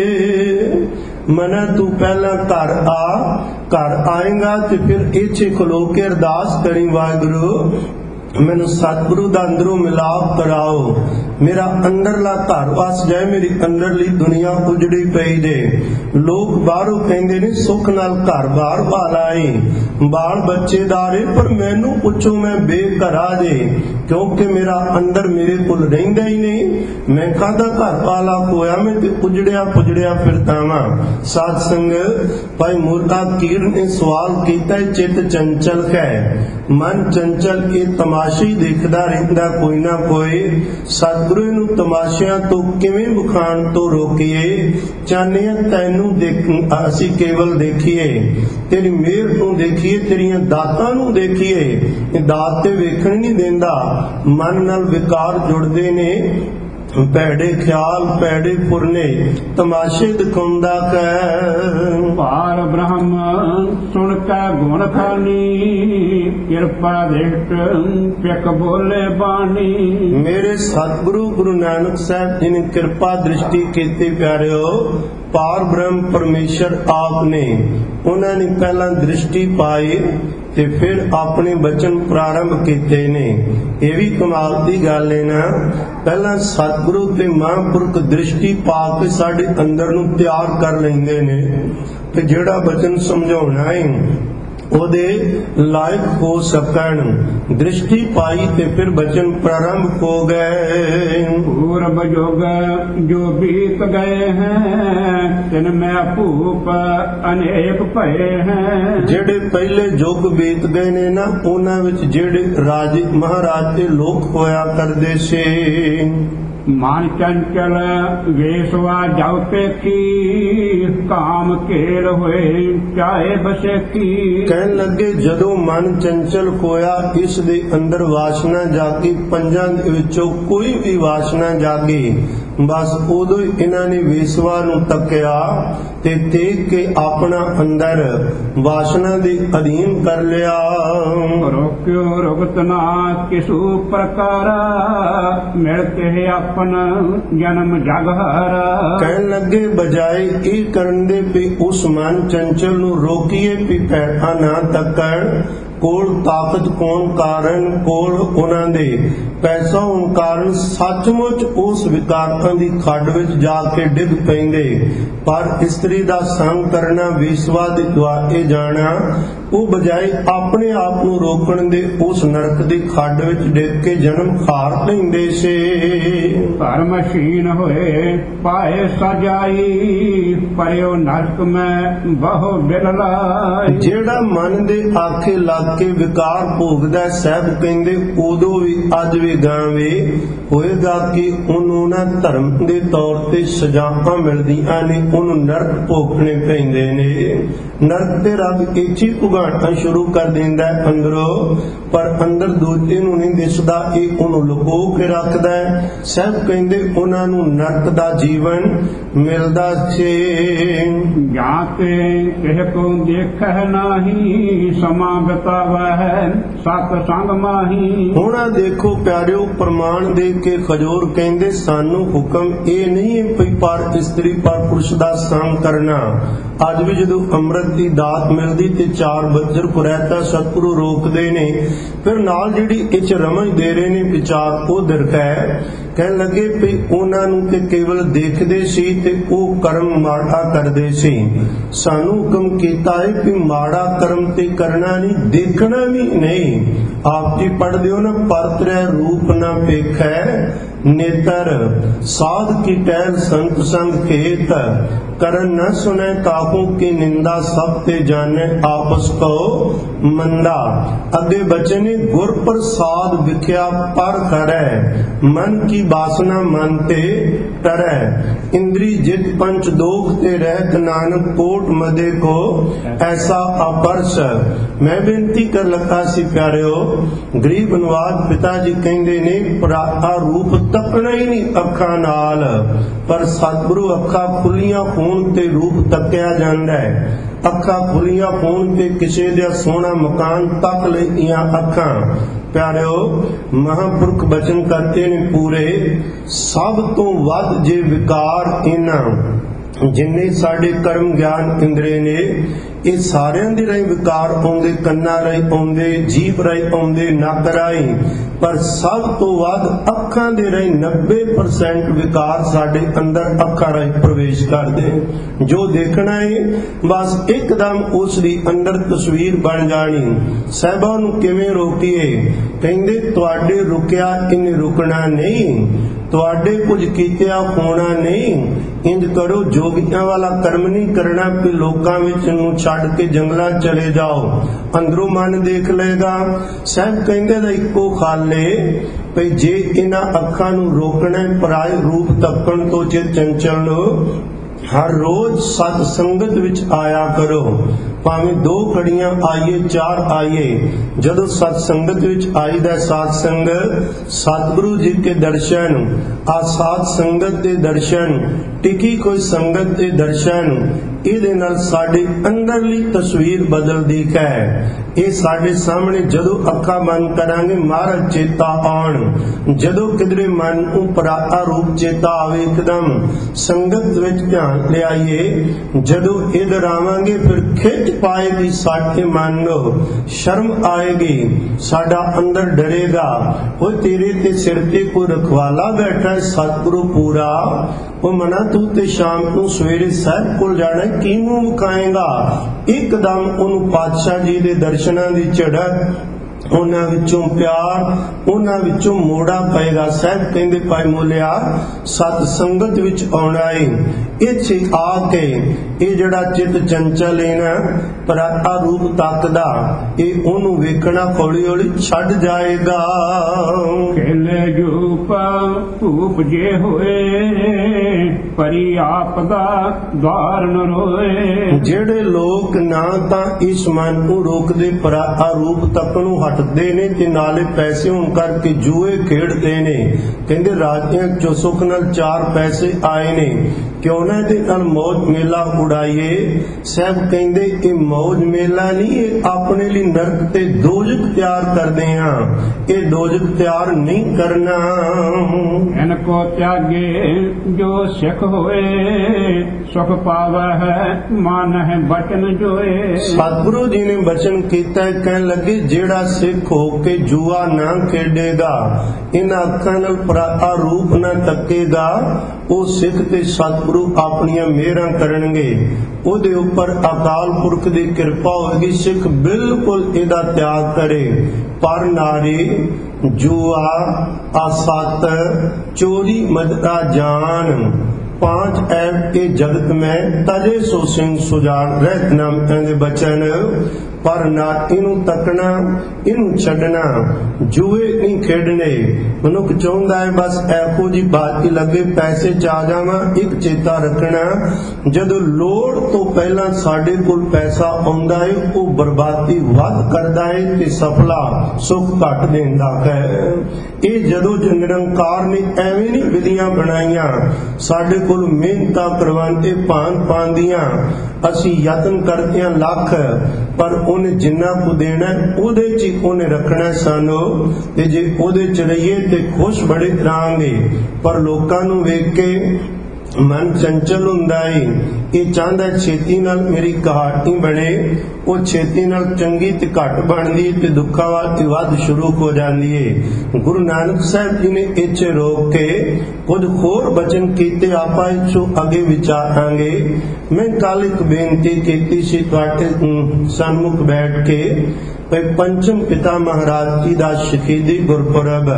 ਮਨਾ ਤੂੰ ਪਹਿਲਾਂ ਘਰ ਆ, ਘਰ ਆਏਗਾ ਤੇ ਫਿਰ ਇੱਥੇ ਖਲੋ ਕੇ ਅਰਦਾਸ ਕਰੀ, ਵਾਹਿਗੁਰੂ ਮੈਨੂੰ ਸਤਿਗੁਰੂ ਦਾ ਅੰਦਰੋਂ ਮਿਲਾਪ ਕਰਾਓ, ਮੇਰਾ ਅੰਦਰਲਾ ਘਰ ਵਸ ਜਾਏ, ਮੇਰੀ ਅੰਦਰਲੀ ਦੁਨੀਆ ਉਜੜੀ ਪਈ ਜੇ। ਲੋਕ ਬਾਹਰੋਂ ਕਹਿੰਦੇ ਨੇ ਸੁੱਖ ਨਾਲ ਘਰ ਬਾਹਰ ਵਾਲਾਏ, ਬਾਲ ਬੱਚੇਦਾਰੇ, ਪਰ ਮੈਨੂੰ ਪੁੱਛੋ ਮੈਂ ਬੇਘਰਾ ਜੇ, ਕਿਉਂਕਿ ਮੇਰਾ ਅੰਦਰ ਮੇਰੇ ਕੋਲ ਰਹਿੰਦਾ ਹੀ ਨਹੀਂ। ਮੈਂ ਕਾਹਦਾ ਘਰ ਵਾਲਾ ਹੋਇਆ, ਮੈਂ ਤੇ ਉਜੜਿਆ ਪੁਜੜਿਆ ਫਿਰਦਾ ਵਾਂ। ਸਾਧ ਸੰਗਤ, ਭਾਈ ਮੋਤਾ ਕੀਰ ਨੇ ਸਵਾਲ ਕੀਤਾ, ਚਿੱਤ ਚੰਚਲ ਹੈ, ਮਨ ਚੰਚਲ, ਇਹ ਤਮਾਸ਼ੇ ਹੀ ਦੇਖਦਾ ਰਹਿੰਦਾ ਕੋਈ ਨਾ ਕੋਈ। ਸਤਿਗੁਰੂ ਨੂੰ ਤਮਾਸ਼ਿਆਂ ਤੋਂ ਕਿਵੇਂ ਵਿਖਾਣ ਤੋਂ ਰੋਕੀਏ? ਚਾਹੁੰਦੇ ਹਾਂ ਤੈਨੂੰ ਅਸੀਂ ਕੇਵਲ ਦੇਖੀਏ, ਤੇਰੀ ਮਿਹਰ ਨੂੰ ਦੇਖੀਏ, ਤੇਰੀਆਂ ਦਾਤਾਂ ਨੂੰ ਦੇਖੀਏ। ਇਹ ਦਾਤ ਤੇ ਵੇਖਣ ਨਹੀਂ ਦਿੰਦਾ, ਮਨ ਨਾਲ ਵਿਕਾਰ ਜੁੜਦੇ ਨੇ, ਭੈੜੇ ਖਿਆਲ ਭੈੜੇ ਫੁਰਨੇ ਤਮਾਸ਼ੇ ਦਿਖਾਉਂਦਾ ਕੈ। ਪਾਰ ਬ੍ਰਹਮ ਸੁਣ ਕੈ ਗੁਣ ਖਾਨੀ, ਕਿਰਪਾ ਦ੍ਰਿਸ਼ਟ ਪਿਕ ਬੋਲੇ ਬਾਣੀ। ਮੇਰੇ ਸਤਿਗੁਰੂ ਗੁਰੂ ਨਾਨਕ ਸਾਹਿਬ ਜੀ ਨੇ ਕਿਰਪਾ ਦ੍ਰਿਸ਼ਟੀ ਕੀਤੀ ਪਿਆਰਿਓ। ਪਾਰ ਬ੍ਰਹਮ ਪਰਮੇਸ਼ਰ ਆਪ ਨੇ, ਉਹਨਾਂ ਨੇ ਪਹਿਲਾਂ ਦ੍ਰਿਸ਼ਟੀ ਪਾਈ ਤੇ ਫਿਰ ਆਪਣੇ ਬਚਨ ਪ੍ਰਾਰੰਭ ਕੀਤੇ ਨੇ। ਇਹ ਵੀ ਕਮਾਲ ਦੀ ਗੱਲ ਹੈ ਨਾ, ਪਹਿਲਾਂ ਸਤਿਗੁਰੂ ਤੇ ਮਹਾਂਪੁਰਖ ਦ੍ਰਿਸ਼ਟੀ ਪਾ ਕੇ ਸਾਡੇ ਅੰਦਰ ਨੂੰ ਤਿਆਰ ਕਰ ਲੈਂਦੇ ਨੇ ਤੇ ਜਿਹੜਾ ਬਚਨ ਸਮਝਾਉਣਾ ਹੈ ਉਹਦੇ ਲਾਇਕ ਹੋ ਸਕਣ। ਦ੍ਰਿਸ਼ਟੀ ਪਾਈ ਤੇ ਫਿਰ ਬਚਨ ਪ੍ਰਾਰੰਭ ਹੋ ਗਏ। ਪੂਰਬ ਯੁਗ ਜੋ ਬੀਤ ਗਏ ਹੈ, ਤਿਨ ਮੈਂ ਭੂਪ ਅਨੇਕ ਭਏ ਹੈ। ਜਿਹੜੇ ਪਹਿਲੇ ਯੁੱਗ ਬੀਤ ਗਏ ਨੇ ਨਾ, ਉਹਨਾਂ ਵਿੱਚ ਜਿਹੜੇ ਰਾਜੇ ਮਹਾਰਾਜ ਤੇ ਲੋਕ ਹੋਇਆ ਕਰਦੇ ਸੀ। ਮਨ ਚੰਚਲ ਵੇਸਵਾ ਜਾਉ ਪੇਖੀ, ਕਾਮ ਘੇਰ ਹੋਏ ਚਾਹੇ ਬਸੇਖੀ। ਕਹਿਣ ਲੱਗੇ ਜਦੋਂ ਮਨ ਚੰਚਲ ਹੋਇਆ, ਇਸ ਦੇ ਅੰਦਰ ਵਾਸ਼ਨਾ ਜਾਗੀ, ਪੰਜਾਂ ਦੇ ਵਿੱਚੋਂ ਕੋਈ ਵੀ ਵਾਸ਼ਨਾ ਜਾਗੀ, ਬਸ ਉਦੋਂ ਹੀ ਇਹਨਾਂ ਨੇ ਵੇਸਵਾ ਨੂੰ ਤੱਕਿਆ ਤੇ ਦੇਖ ਕੇ ਆਪਣਾ ਅੰਦਰ ਵਾਸ਼ਨਾ ਦੇ ਅਧੀਨ ਕਰ ਲਿਆ। ਰੋਕਿਓ ਰੁਗਤ ਨਾ ਕਿਸੂ ਪ੍ਰਕਾਰਾ, ਮਿਲ ਕੇ ਆਪਣਾ ਜਨਮ ਜਗ ਹਾਰਾ। ਕਹਿਣ ਲੱਗੇ ਬਜਾਏ ਇਹ ਕਰਨ ਦੇ ਵੀ ਉਸ ਮਨ ਚੰਚਲ ਨੂੰ ਰੋਕੀਏ ਵੀ ਪੈਠਾ ਨਾ ਤੱਕਣ। ਕੋਲ ਤਾਕਤ ਕੋਣ ਕਾਰਨ, ਕੋਲ ਉਹਨਾਂ ਦੇ ਪੈਸਾ ਹੋਣ ਕਾਰਨ ਸੱਚਮੁੱਚ ਉਸ ਵਿਕਾਰਾਂ ਦੀ ਖੱਡ ਵਿੱਚ ਜਾ ਕੇ ਡਿੱਗ ਪੈਂਦੇ। ਪਰ ਇਸਤਰੀ ਦਾ ਸੰਗ ਕਰਨਾ, ਵੇਸਵਾ ਦੇ ਦੁਆਰੇ ਜਾਣਾ, ਉਹ ਬਜਾਏ ਆਪਣੇ ਆਪ ਨੂੰ ਰੋਕਣ ਦੇ ਉਸ ਨਰਕ ਦੀ ਖੱਡ ਵਿੱਚ ਡਿੱਗ ਕੇ ਜਨਮ ਖਾਰ ਲੈਂਦੇ ਸੀ। ਧਰਮਸ਼ੀਨ ਹੋਏ ਪਾਏ ਸਜਾਈ, ਪਰਿਓ ਨਰਕ ਮੈਂ ਬਹੁ ਬਿਲ ਲਾਈ। ਜਿਹੜਾ ਮਨ ਦੇ ਆਖੇ ਲੱਗ ਕੇ ਵਿਕਾਰ ਭੋਗਦਾ, ਸਾਹਿਬ ਕਹਿੰਦੇ ਉਦੋਂ ਵੀ ਅੱਜ ਵੀ ਗਾਵੇ ਹੋਏਗਾ ਕਿ ਉਹਨੂੰ ਨਾ ਧਰਮ ਦੇ ਤੌਰ ਤੇ ਸਜ਼ਾਵਾਂ ਮਿਲਦੀਆਂ ਨੇ, ਉਹਨੂੰ ਨਰਕ ਭੋਗਣੇ ਪੈਂਦੇ ਨੇ। ਨਰਕ ਤੇ ਰੱਬ ਇੱਥੇ ਭੁਗਾਟਣਾ ਸ਼ੁਰੂ ਕਰ ਦਿੰਦਾ ਅੰਦਰੋਂ, ਪਰ ਅੰਦਰ ਦੂਜੇ ਨੂੰ ਨਹੀਂ ਦਿਸਦਾ, ਇਹ ਉਹਨੂੰ ਲੁਕੋ ਕੇ ਰੱਖਦਾ ਹੈ। ਸਭ ਕਹਿੰਦੇ ਉਹਨਾਂ ਨੂੰ ਨਰਕ ਦਾ ਜੀਵਨ ਮਿਲਦਾ ਸੀ। ਜਾਂ ਤੇ ਕਿਹ ਕੋ ਦੇਖਹਿ ਨਾਹੀ, ਸਮਾਂ ਬਿਤਾਵਹਿ ਸਤ ਸੰਗ ਮਾਹੀ। ਹੁਣ ਦੇਖੋ ਪਿਆਰਿਓ, ਪ੍ਰਮਾਣ ਦੇ ਕੇ ਖਜੂਰ ਕਹਿੰਦੇ ਸਾਨੂੰ ਹੁਕਮ ਇਹ ਨਹੀਂ ਹੈ ਪਰ ਇਸਤਰੀ ਪਰ ਪੁਰਸ਼ ਦਾ ਸੰਗ ਕਰਨਾ। ਅੱਜ ਵੀ ਜਦੋਂ ਅੰਮ੍ਰਿਤ ਦੀ ਦਾਤ ਮਿਲਦੀ ਤੇ 4 ਬੱਜਰ ਕੁਰੈਤਾ ਸਤਿਗੁਰੂ ਰੋਕਦੇ ਨੇ, ਫਿਰ ਨਾਲ ਜਿਹੜੀ ਇੱਚ ਰਮਝ ਦੇ ਰਹੇ ਨੇ ਵਿਚਾਰ ਉਹ ਦਿਰਖੈ। ਕਹਿਣ ਲੱਗੇ ਵੀ ਉਹਨਾਂ ਨੂੰ ਤੇ ਕੇਵਲ ਦੇਖਦੇ ਸੀ ਤੇ ਉਹ ਕਰਮ ਮਾੜਾ ਕਰਦੇ ਸੀ। ਸਾਨੂੰ ਹੁਕਮ ਕੀਤਾ ਹੈ ਕਿ ਮਾੜਾ ਕਰਮ ਤੇ ਕਰਨਾ ਨਹੀਂ, ਦੇਖਣਾ ਵੀ ਨਹੀਂ। ਆਪ ਜੀ ਪੜ੍ਹਦੇ ਹੋ ਨਾ, ਪਰਤਰੈ ਰੂਪ ਨਾ ਵੇਖੈ ਨੇਤਰ, ਸਾਧ ਕੀ ਟਹਿਲ ਸੰਤ ਸੰਗ ਖੇਤ, ਕਰਨ न सुने काहू की निंदा, सब ते जाने आपस को मंदा। अगे बचने गुर प्रसाद विख्या पर करे, मन की वासना मानते टरै। इंद्री जित पंच दोख ते रहत, नानक कोट मदे को ऐसा अपरस। मैं बेनती कर लगा सी प्यारिओ, गरीब अनुवाद पिता जी कहंदे ने पराता रूप तकना ही नहीं अखां नाल, पर सतगुरु अखां खुलियां होण ते रूप तकिया जांदा है। अखां खुलियां होण ते किसे दा सोहना मकान तक लैंदियां अखां। प्यारिओ, महापुरख बचन करते ने पूरे, सब तो वध जे विकार इन्हां जिन्ने साडे कर्म ज्ञान इंद्रे ने ਇਹ ਸਾਰਿਆਂ ਦੇ ਰਾਹੀਂ ਵਿਕਾਰ ਆਉਂਦੇ, ਕੰਨਾਂ ਰਾਹੀਂ ਆਉਂਦੇ, ਜੀਭ ਰਾਹੀਂ ਆਉਂਦੇ, ਨੱਕ ਰਾਹੀਂ, ਪਰ ਸਭ ਤੋਂ ਵੱਧ ਅੱਖਾਂ ਦੇ ਰਾਹੀਂ 90% ਵਿਕਾਰ ਸਾਡੇ ਅੰਦਰ ਅੱਖਾਂ ਰਾਹੀਂ ਪ੍ਰਵੇਸ਼ ਕਰਦੇ। ਜੋ ਦੇਖਣਾ ਹੈ ਬਸ ਇੱਕਦਮ ਉਸ ਦੀ ਅੰਦਰ ਤਸਵੀਰ ਬਣ ਜਾਣੀ। ਸਾਹਿਬਾਂ ਨੂੰ ਕਿਵੇਂ ਰੋਕੀਏ? ਕਹਿੰਦੇ ਤੁਹਾਡੇ ਰੁਕਿਆ ਇਹਨੇ ਰੁਕਣਾ ਨਹੀਂ, ਤੁਹਾਡੇ ਕੁਝ ਕੀਤਿਆ ਹੋਣਾ ਨਹੀਂ। ਇੰਜ ਕਰੋ, ਜੋਗੀਆਂ ਵਾਲਾ ਕਰਮ ਨਹੀਂ ਕਰਨਾ ਕਿ ਲੋਕਾਂ ਵਿੱਚ ਨੂੰ ਛੱਡ ਕੇ ਜੰਗਲਾਂ ਚਲੇ ਜਾਓ, ਅੰਦਰੋਂ ਮਨ ਦੇਖ ਲਏਗਾ। ਸਾਹਿਬ ਕਹਿੰਦੇ ਦਾ ਇੱਕੋ ਖਾਲੇ ਭਈ ਜੇ ਇਹਨਾਂ ਅੱਖਾਂ ਨੂੰ ਰੋਕਣਾ ਪਰਾਏ ਰੂਪ ਤੱਕਣ ਤੋਂ ਜੇ ਚੰਚਲ ਹਰ ਰੋਜ਼ ਸਤ ਸੰਗਤ ਵਿੱਚ ਆਇਆ ਕਰੋ, ਭਾਵੇਂ 2 ਘੜੀਆਂ ਆਈਏ 4 ਆਈਏ। ਜਦੋਂ ਸਤ ਸੰਗਤ ਵਿੱਚ ਆਈਦਾ, ਸਾਧ ਸੰਗਤ ਸਤਿਗੁਰੂ ਜੀ ਕੇ ਦਰਸ਼ਨ, ਆ ਸਾਧ ਸੰਗਤ ਦੇ ਦਰਸ਼ਨ, ਟਿਕੀ ਕੋਈ ਸੰਗਤ ਦੇ ਦਰਸ਼ਨ, ਇਹਦੇ ਨਾਲ ਸਾਡੀ ਅੰਦਰਲੀ ਤਸਵੀਰ ਬਦਲਦੀ ਹੈ। ਇਹ ਸਾਡੇ ਸਾਹਮਣੇ ਜਦੋਂ ਅੱਖਾਂ ਬੰਦ ਕਰਾਂਗੇ ਮਹਾਰਾਜ ਚੇਤਾ ਆਉਣ। ਜਦੋਂ ਕਿਧਰੇ ਮਨ ਨੂੰ ਪਰਾਤਾ ਰੂਪ ਚੇਤਾ ਆਵੇ, ਇੱਕਦਮ ਸੰਗਤ ਵਿੱਚ ਧਿਆਨ ਲਿਆਈਏ। ਜਦੋਂ ਇਧਰ ਆਵਾਂਗੇ ਫਿਰ ਖਿੱਚ ਪਾਏਗੀ ਸਾਡੇ ਮਨ ਨੂੰ, ਸ਼ਰਮ ਆਏਗੀ, ਸਾਡਾ ਅੰਦਰ ਡਰੇਗਾ। ਉਹ ਤੇਰੇ ਤੇ ਸਿਰ ਤੇ ਕੋਈ ਰਖਵਾਲਾ ਬੈਠਾ ਹੈ ਸਤਿਗੁਰੂ ਪੂਰਾ, ਉਹ ਮਨਾ ਤੂੰ ਤੇ ਸ਼ਾਮ ਨੂੰ ਸਵੇਰੇ ਸਾਹਿਬ ਕੋਲ ਜਾਣਾ, ਕੀ ਮੂੰਹ ਮੁਕਾਏਗਾ? ਇੱਕਦਮ ਉਹਨੂੰ ਪਾਤਸ਼ਾਹ ਜੀ ਦੇ ਦਰਸ਼ਨਾਂ ਦੀ ਝੜਕ, ਉਹਨਾਂ ਵਿੱਚੋਂ ਪਿਆਰ, ਉਹਨਾਂ ਵਿੱਚੋਂ ਮੋੜਾ ਪਏਗਾ। ਸਾਹਿਬ ਕਹਿੰਦੇ ਭਾਈ ਮੋਲਿਆ ਸਤ ਸੰਗਤ ਵਿੱਚ ਆਉਣਾ ਏ, ਇੱਥੇ ਆ ਕੇ ਇਹ ਜਿਹੜਾ ਚਿੱਤ ਚੰਚਲ ਹੈ ਨਾ, ਪਰਾਤਾ ਰੂਪ ਤੱਕਦਾ, ਇਹ ਉਹਨੂੰ ਵੇਖਣਾ ਹੌਲੀ ਹੌਲੀ ਛੱਡ ਜਾਏਗਾ। ਖੇਲੇ ਜੂਪ ਧੂਪ ਜੇ ਹੋਏ, ਪਰੀ ਆਪ ਦਾ ਦਵਾਰ ਨ ਰੋਏ। ਜਿਹੜੇ ਲੋਕ ਨਾ ਤਾਂ ਇਸ ਮਨ ਨੂੰ ਰੋਕਦੇ, ਪਰਾਤਾ ਰੂਪ ਤੱਕ ਨੂੰ ਹਟਦੇ ਨੇ ਤੇ ਨਾਲੇ ਪੈਸੇ ਹੋਣ ਕਰਕੇ ਜੂਏ ਖੇਡਦੇ ਨੇ। ਕਹਿੰਦੇ ਰਾਜਿਆਂ ਚੋਂ ਸੁੱਖ ਨਾਲ 4 ਪੈਸੇ ਆਏ ਨੇ, ਕਿਉਂ ਨਾ ਇਹਦੇ ਨਾਲ ਮੌਜ ਮੇਲਾ ਉਡਾਈਏ। ਸਾਹਿਬ ਕਹਿੰਦੇ ਇਹ ਮੌਜ ਮੇਲਾ ਨਹੀਂ, ਇਹ ਆਪਣੇ ਲਈ ਨਰਕ ਤੇ ਦੋਜ਼ਖ ਤਿਆਰ ਕਰਦੇ ਆ। ਇਹ ਦੋਜ਼ਖ ਤਿਆਰ ਨਹੀਂ ਕਰਨਾ। ਇਨ ਕੋ ਤਿਆਗੇ ਜੋ ਸਿੱਖ ਹੋਏ, ਸੁਖ ਪਾਵੈ ਹੈ ਮਨ ਹੈ ਬਚਨ ਜੋਏ। ਸਤਿਗੁਰੂ ਜੀ ਨੇ ਬਚਨ ਕੀਤਾ, ਕਹਿਣ ਲੱਗੇ ਜਿਹੜਾ ਸਿੱਖ ਹੋ ਕੇ ਜੂਆ ਨਾ ਖੇਡੇਗਾ, ਇਹਨਾਂ ਅੱਖਾਂ ਨਾਲ ਪਰਾਤਾ ਰੂਪ ਨਾ ਤੱਕੇਗਾ, ਉਹ ਸਿੱਖ ਤੇ ਸਤਿਗੁਰੂ ਆਪਣੀਆਂ ਮਿਹਰਾਂ ਕਰਨਗੇ, ਉਹਦੇ ਉੱਪਰ ਅਕਾਲ ਪੁਰਖ ਦੀ ਕਿਰਪਾ ਹੋਵੇਗੀ, ਸਿੱਖ ਬਿਲਕੁਲ ਇਹਦਾ ਤਿਆਗ ਕਰੇ। ਪਰ ਨਾਰੀ ਜੂਆ ਆਸਤ ਚੋਰੀ ਮਦਦਾ ਜਾਨ, 5 ऐब के जगत में तजे सो सिंह सुजान। रहत नाम कहते बचन, पर ना इनू तकना, इनू छड़ना, जूए नहीं खेडने। मनुख चाहता है बस ऐहो जी बात की लगे पैसे च आ जावां। एक चेता रखना, जदों लोड़ तो पहला साडे कोल पैसा आउंदा है, वो बर्बादी वध करदा है ते सफला सुख घट देंदा है। ये जदों निरंकार ने एवें नहीं विधियां बनाईयां, साडे कोल मिहनतां करवांदे भान पांदियां, असीं यतन करदे हां लख, पर ਉਹਨੇ ਜਿੰਨਾ ਕੁ ਦੇਣਾ ਉਹਦੇ 'ਚ ਹੀ ਉਹਨੇ ਰੱਖਣਾ ਸਾਨੂੰ। ਤੇ ਜੇ ਉਹਦੇ 'ਚ ਰਹੀਏ ਤੇ ਖੁਸ਼ ਬੜੇ ਰਹਾਂਗੇ। ਪਰ ਲੋਕਾਂ ਨੂੰ ਵੇਖ ਕੇ ਮਨ ਚੰਚਲ ਹੁੰਦਾ ਏ, ਇਹ ਚਾਹੁੰਦਾ ਛੇਤੀ ਨਾਲ ਮੇਰੀ ਕਹਾਣੀ ਬਣੇ, ਉਹ ਛੇਤੀ ਨਾਲ ਚੰਗੀ ਤੇ ਘੱਟ ਬਣਦੀ ਤੇ ਦੁੱਖਾਂ ਵਾਲੀ ਵੱਧ ਸ਼ੁਰੂ ਹੋ ਜਾਂਦੀ ਏ। ਗੁਰੂ ਨਾਨਕ ਸਾਹਿਬ ਜੀ ਨੇ ਇੱਥੇ ਰੋਕ ਕੇ ਕੁਝ ਹੋਰ ਬਚਨ ਕੀਤੇ, ਆਪਾਂ ਇੱਥੋਂ ਅੱਗੇ ਵਿਚਾਰਾਂਗੇ। ਮੈਂ ਕੱਲ ਇੱਕ ਬੇਨਤੀ ਕੀਤੀ ਸੀ ਤੁਹਾਡੇ ਸਨਮੁਖ ਬੈਠ ਕੇ, ਪੰਚਮ ਪਿਤਾ ਮਹਾਰਾਜ ਜੀ ਦਾ ਸ਼ਹੀਦੀ ਗੁਰਪੁਰਬ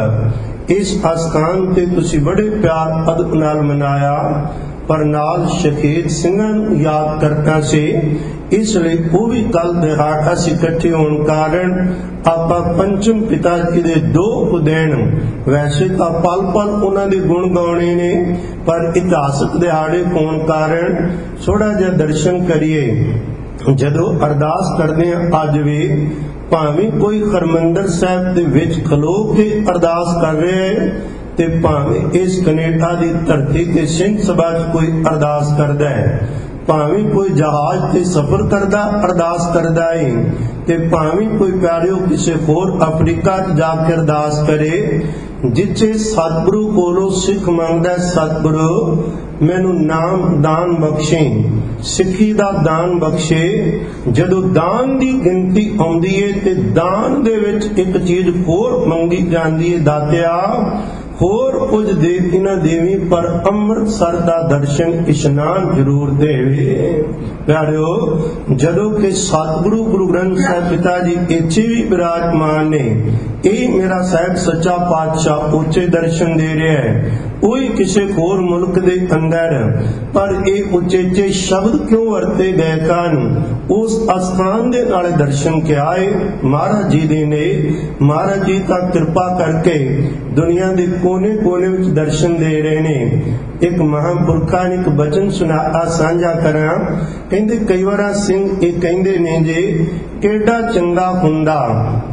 ਇਸ ਅਸਥਾਨ ਤੇ ਤੁਸੀਂ ਬੜੇ ਪਿਆਰ ਅਦਬ ਨਾਲ ਮਨਾਇਆ, ਪਰ ਨਾਲ ਸ਼ਹੀਦ ਸਿੰਘਾਂ ਨੂੰ ਯਾਦ ਕਰਨਾ ਸੀ, ਇਸ ਲਈ ਉਹ ਵੀ ਕੱਲ ਦਿਹਾੜਾ ਸੀ ਇਕੱਠੇ ਹੋਣ ਕਾਰਨ ਆਪਾਂ ਪੰਚਮ ਪਿਤਾ ਜੀ ਦੇ 2 ਦਿਨ, ਵੈਸੇ ਤਾਂ ਪਲ ਪਲ ਉਹਨਾਂ ਦੇ ਗੁਣ ਗਾਉਣੇ ਨੇ, ਪਰ ਇਤਿਹਾਸਕ ਦਿਹਾੜੇ ਹੋਣ ਕਾਰਨ ਥੋੜਾ ਜਿਹਾ ਦਰਸ਼ਨ ਕਰੀਏ। ਜਦੋਂ ਅਰਦਾਸ ਕਰਦੇ ਹਾਂ ਅੱਜ ਵੀ, ਭਾਵੇਂ ਕੋਈ ਹਰਮੰਦਰ ਸਾਹਿਬ ਦੇ ਵਿੱਚ ਖਲੋ ਕੇ ਅਰਦਾਸ ਕਰ ਰਿਹਾ ਹੈ, ਤੇ ਭਾਵੇਂ ਇਸ ਕੈਨੇਡਾ ਦੀ ਧਰਤੀ ਤੇ ਸਿੰਘ ਸਭਾ 'ਚ ਕੋਈ ਅਰਦਾਸ ਕਰਦਾ ਹੈ, ਭਾਵੇਂ ਕੋਈ ਜਹਾਜ਼ ਤੇ ਸਫ਼ਰ ਕਰਦਾ ਅਰਦਾਸ ਕਰਦਾ ਹੈ, ਤੇ ਭਾਵੇਂ ਕੋਈ ਪਿਆਰਿਓ ਕਿਸੇ ਹੋਰ ਅਫਰੀਕਾ 'ਚ ਜਾ ਕੇ ਅਰਦਾਸ ਕਰੇ, ਜਿੱਥੇ ਸਤਿਗੁਰੂ ਕੋਲੋਂ ਸਿੱਖ ਮੰਗਦਾ, ਸਤਿਗੁਰੂ ਮੈਨੂੰ ਨਾਮ ਦਾਨ ਬਖਸ਼ੇ, ਸਿੱਖੀ ਦਾ ਦਾਨ ਬਖਸ਼ੇ। ਜਦੋਂ ਦਾਨ ਦੀ ਗਿਣਤੀ ਆਉਂਦੀ ਏ ਤੇ ਦਾਨ ਦੇ ਵਿੱਚ ਇੱਕ ਚੀਜ਼ ਹੋਰ ਮੰਗੀ ਜਾਂਦੀ ਏ, ਦਾਤਿਆ ਹੋਰ ਕੁਝ ਦੇ ਨਾ ਦੇਵੀ, ਪਰ ਅੰਮ੍ਰਿਤਸਰ ਦਾ ਦਰਸ਼ਨ ਇਸ਼ਨਾਨ ਜ਼ਰੂਰ ਦੇਵੇ। ਪਿਆਰਿਓ, ਜਦੋਂ ਕਿ ਸਤਿਗੁਰੂ ਗੁਰੂ ਗ੍ਰੰਥ ਸਾਹਿਬ ਪਿਤਾ ਜੀ ਇੱਥੇ ਵੀ ਬਿਰਾਜਮਾਨ ਨੇ, ਇਹ ਮੇਰਾ ਸਾਹਿਬ ਸੱਚਾ ਪਾਤਸ਼ਾਹ ਉੱਚੇ ਦਰਸ਼ਨ ਦੇ ਰਿਹਾ ਹੈ, ਕੋਈ ਕਿਸੇ ਹੋਰ ਮੁਲਕ ਦੇ ਅੰਦਰ। ਪਰ ਇਹ ਉਚੇਚੇ ਸ਼ਬਦ ਕਿਉਂ ਵਰਤੇ ਗਏ ਕਾਨ? ਉਸ ਅਸਥਾਨ ਦੇ ਨਾਲ ਦਰਸ਼ਨ ਕਿਹਾ ਹੈ ਮਹਾਰਾਜ ਜੀ ਦੇ ਨੇ। ਮਹਾਰਾਜ ਜੀ ਤਾਂ ਕਿਰਪਾ ਕਰਕੇ ਦੁਨੀਆ ਦੇ ਕੋਨੇ ਕੋਨੇ ਵਿੱਚ ਦਰਸ਼ਨ ਦੇ ਰਹੇ ਨੇ। ਇੱਕ ਮਹਾਂਪੁਰਖਾਂ ਨੇ ਇੱਕ ਬਚਨ ਸੁਣਾਇਆ, ਸਾਂਝਾ ਕਰਾਂ। ਕਹਿੰਦੇ ਕਈ ਵਾਰ ਸਿੰਘ ਇਹ ਕਹਿੰਦੇ ਨੇ ਜੇ ਕਿਹੜਾ ਚੰਗਾ ਹੁੰਦਾ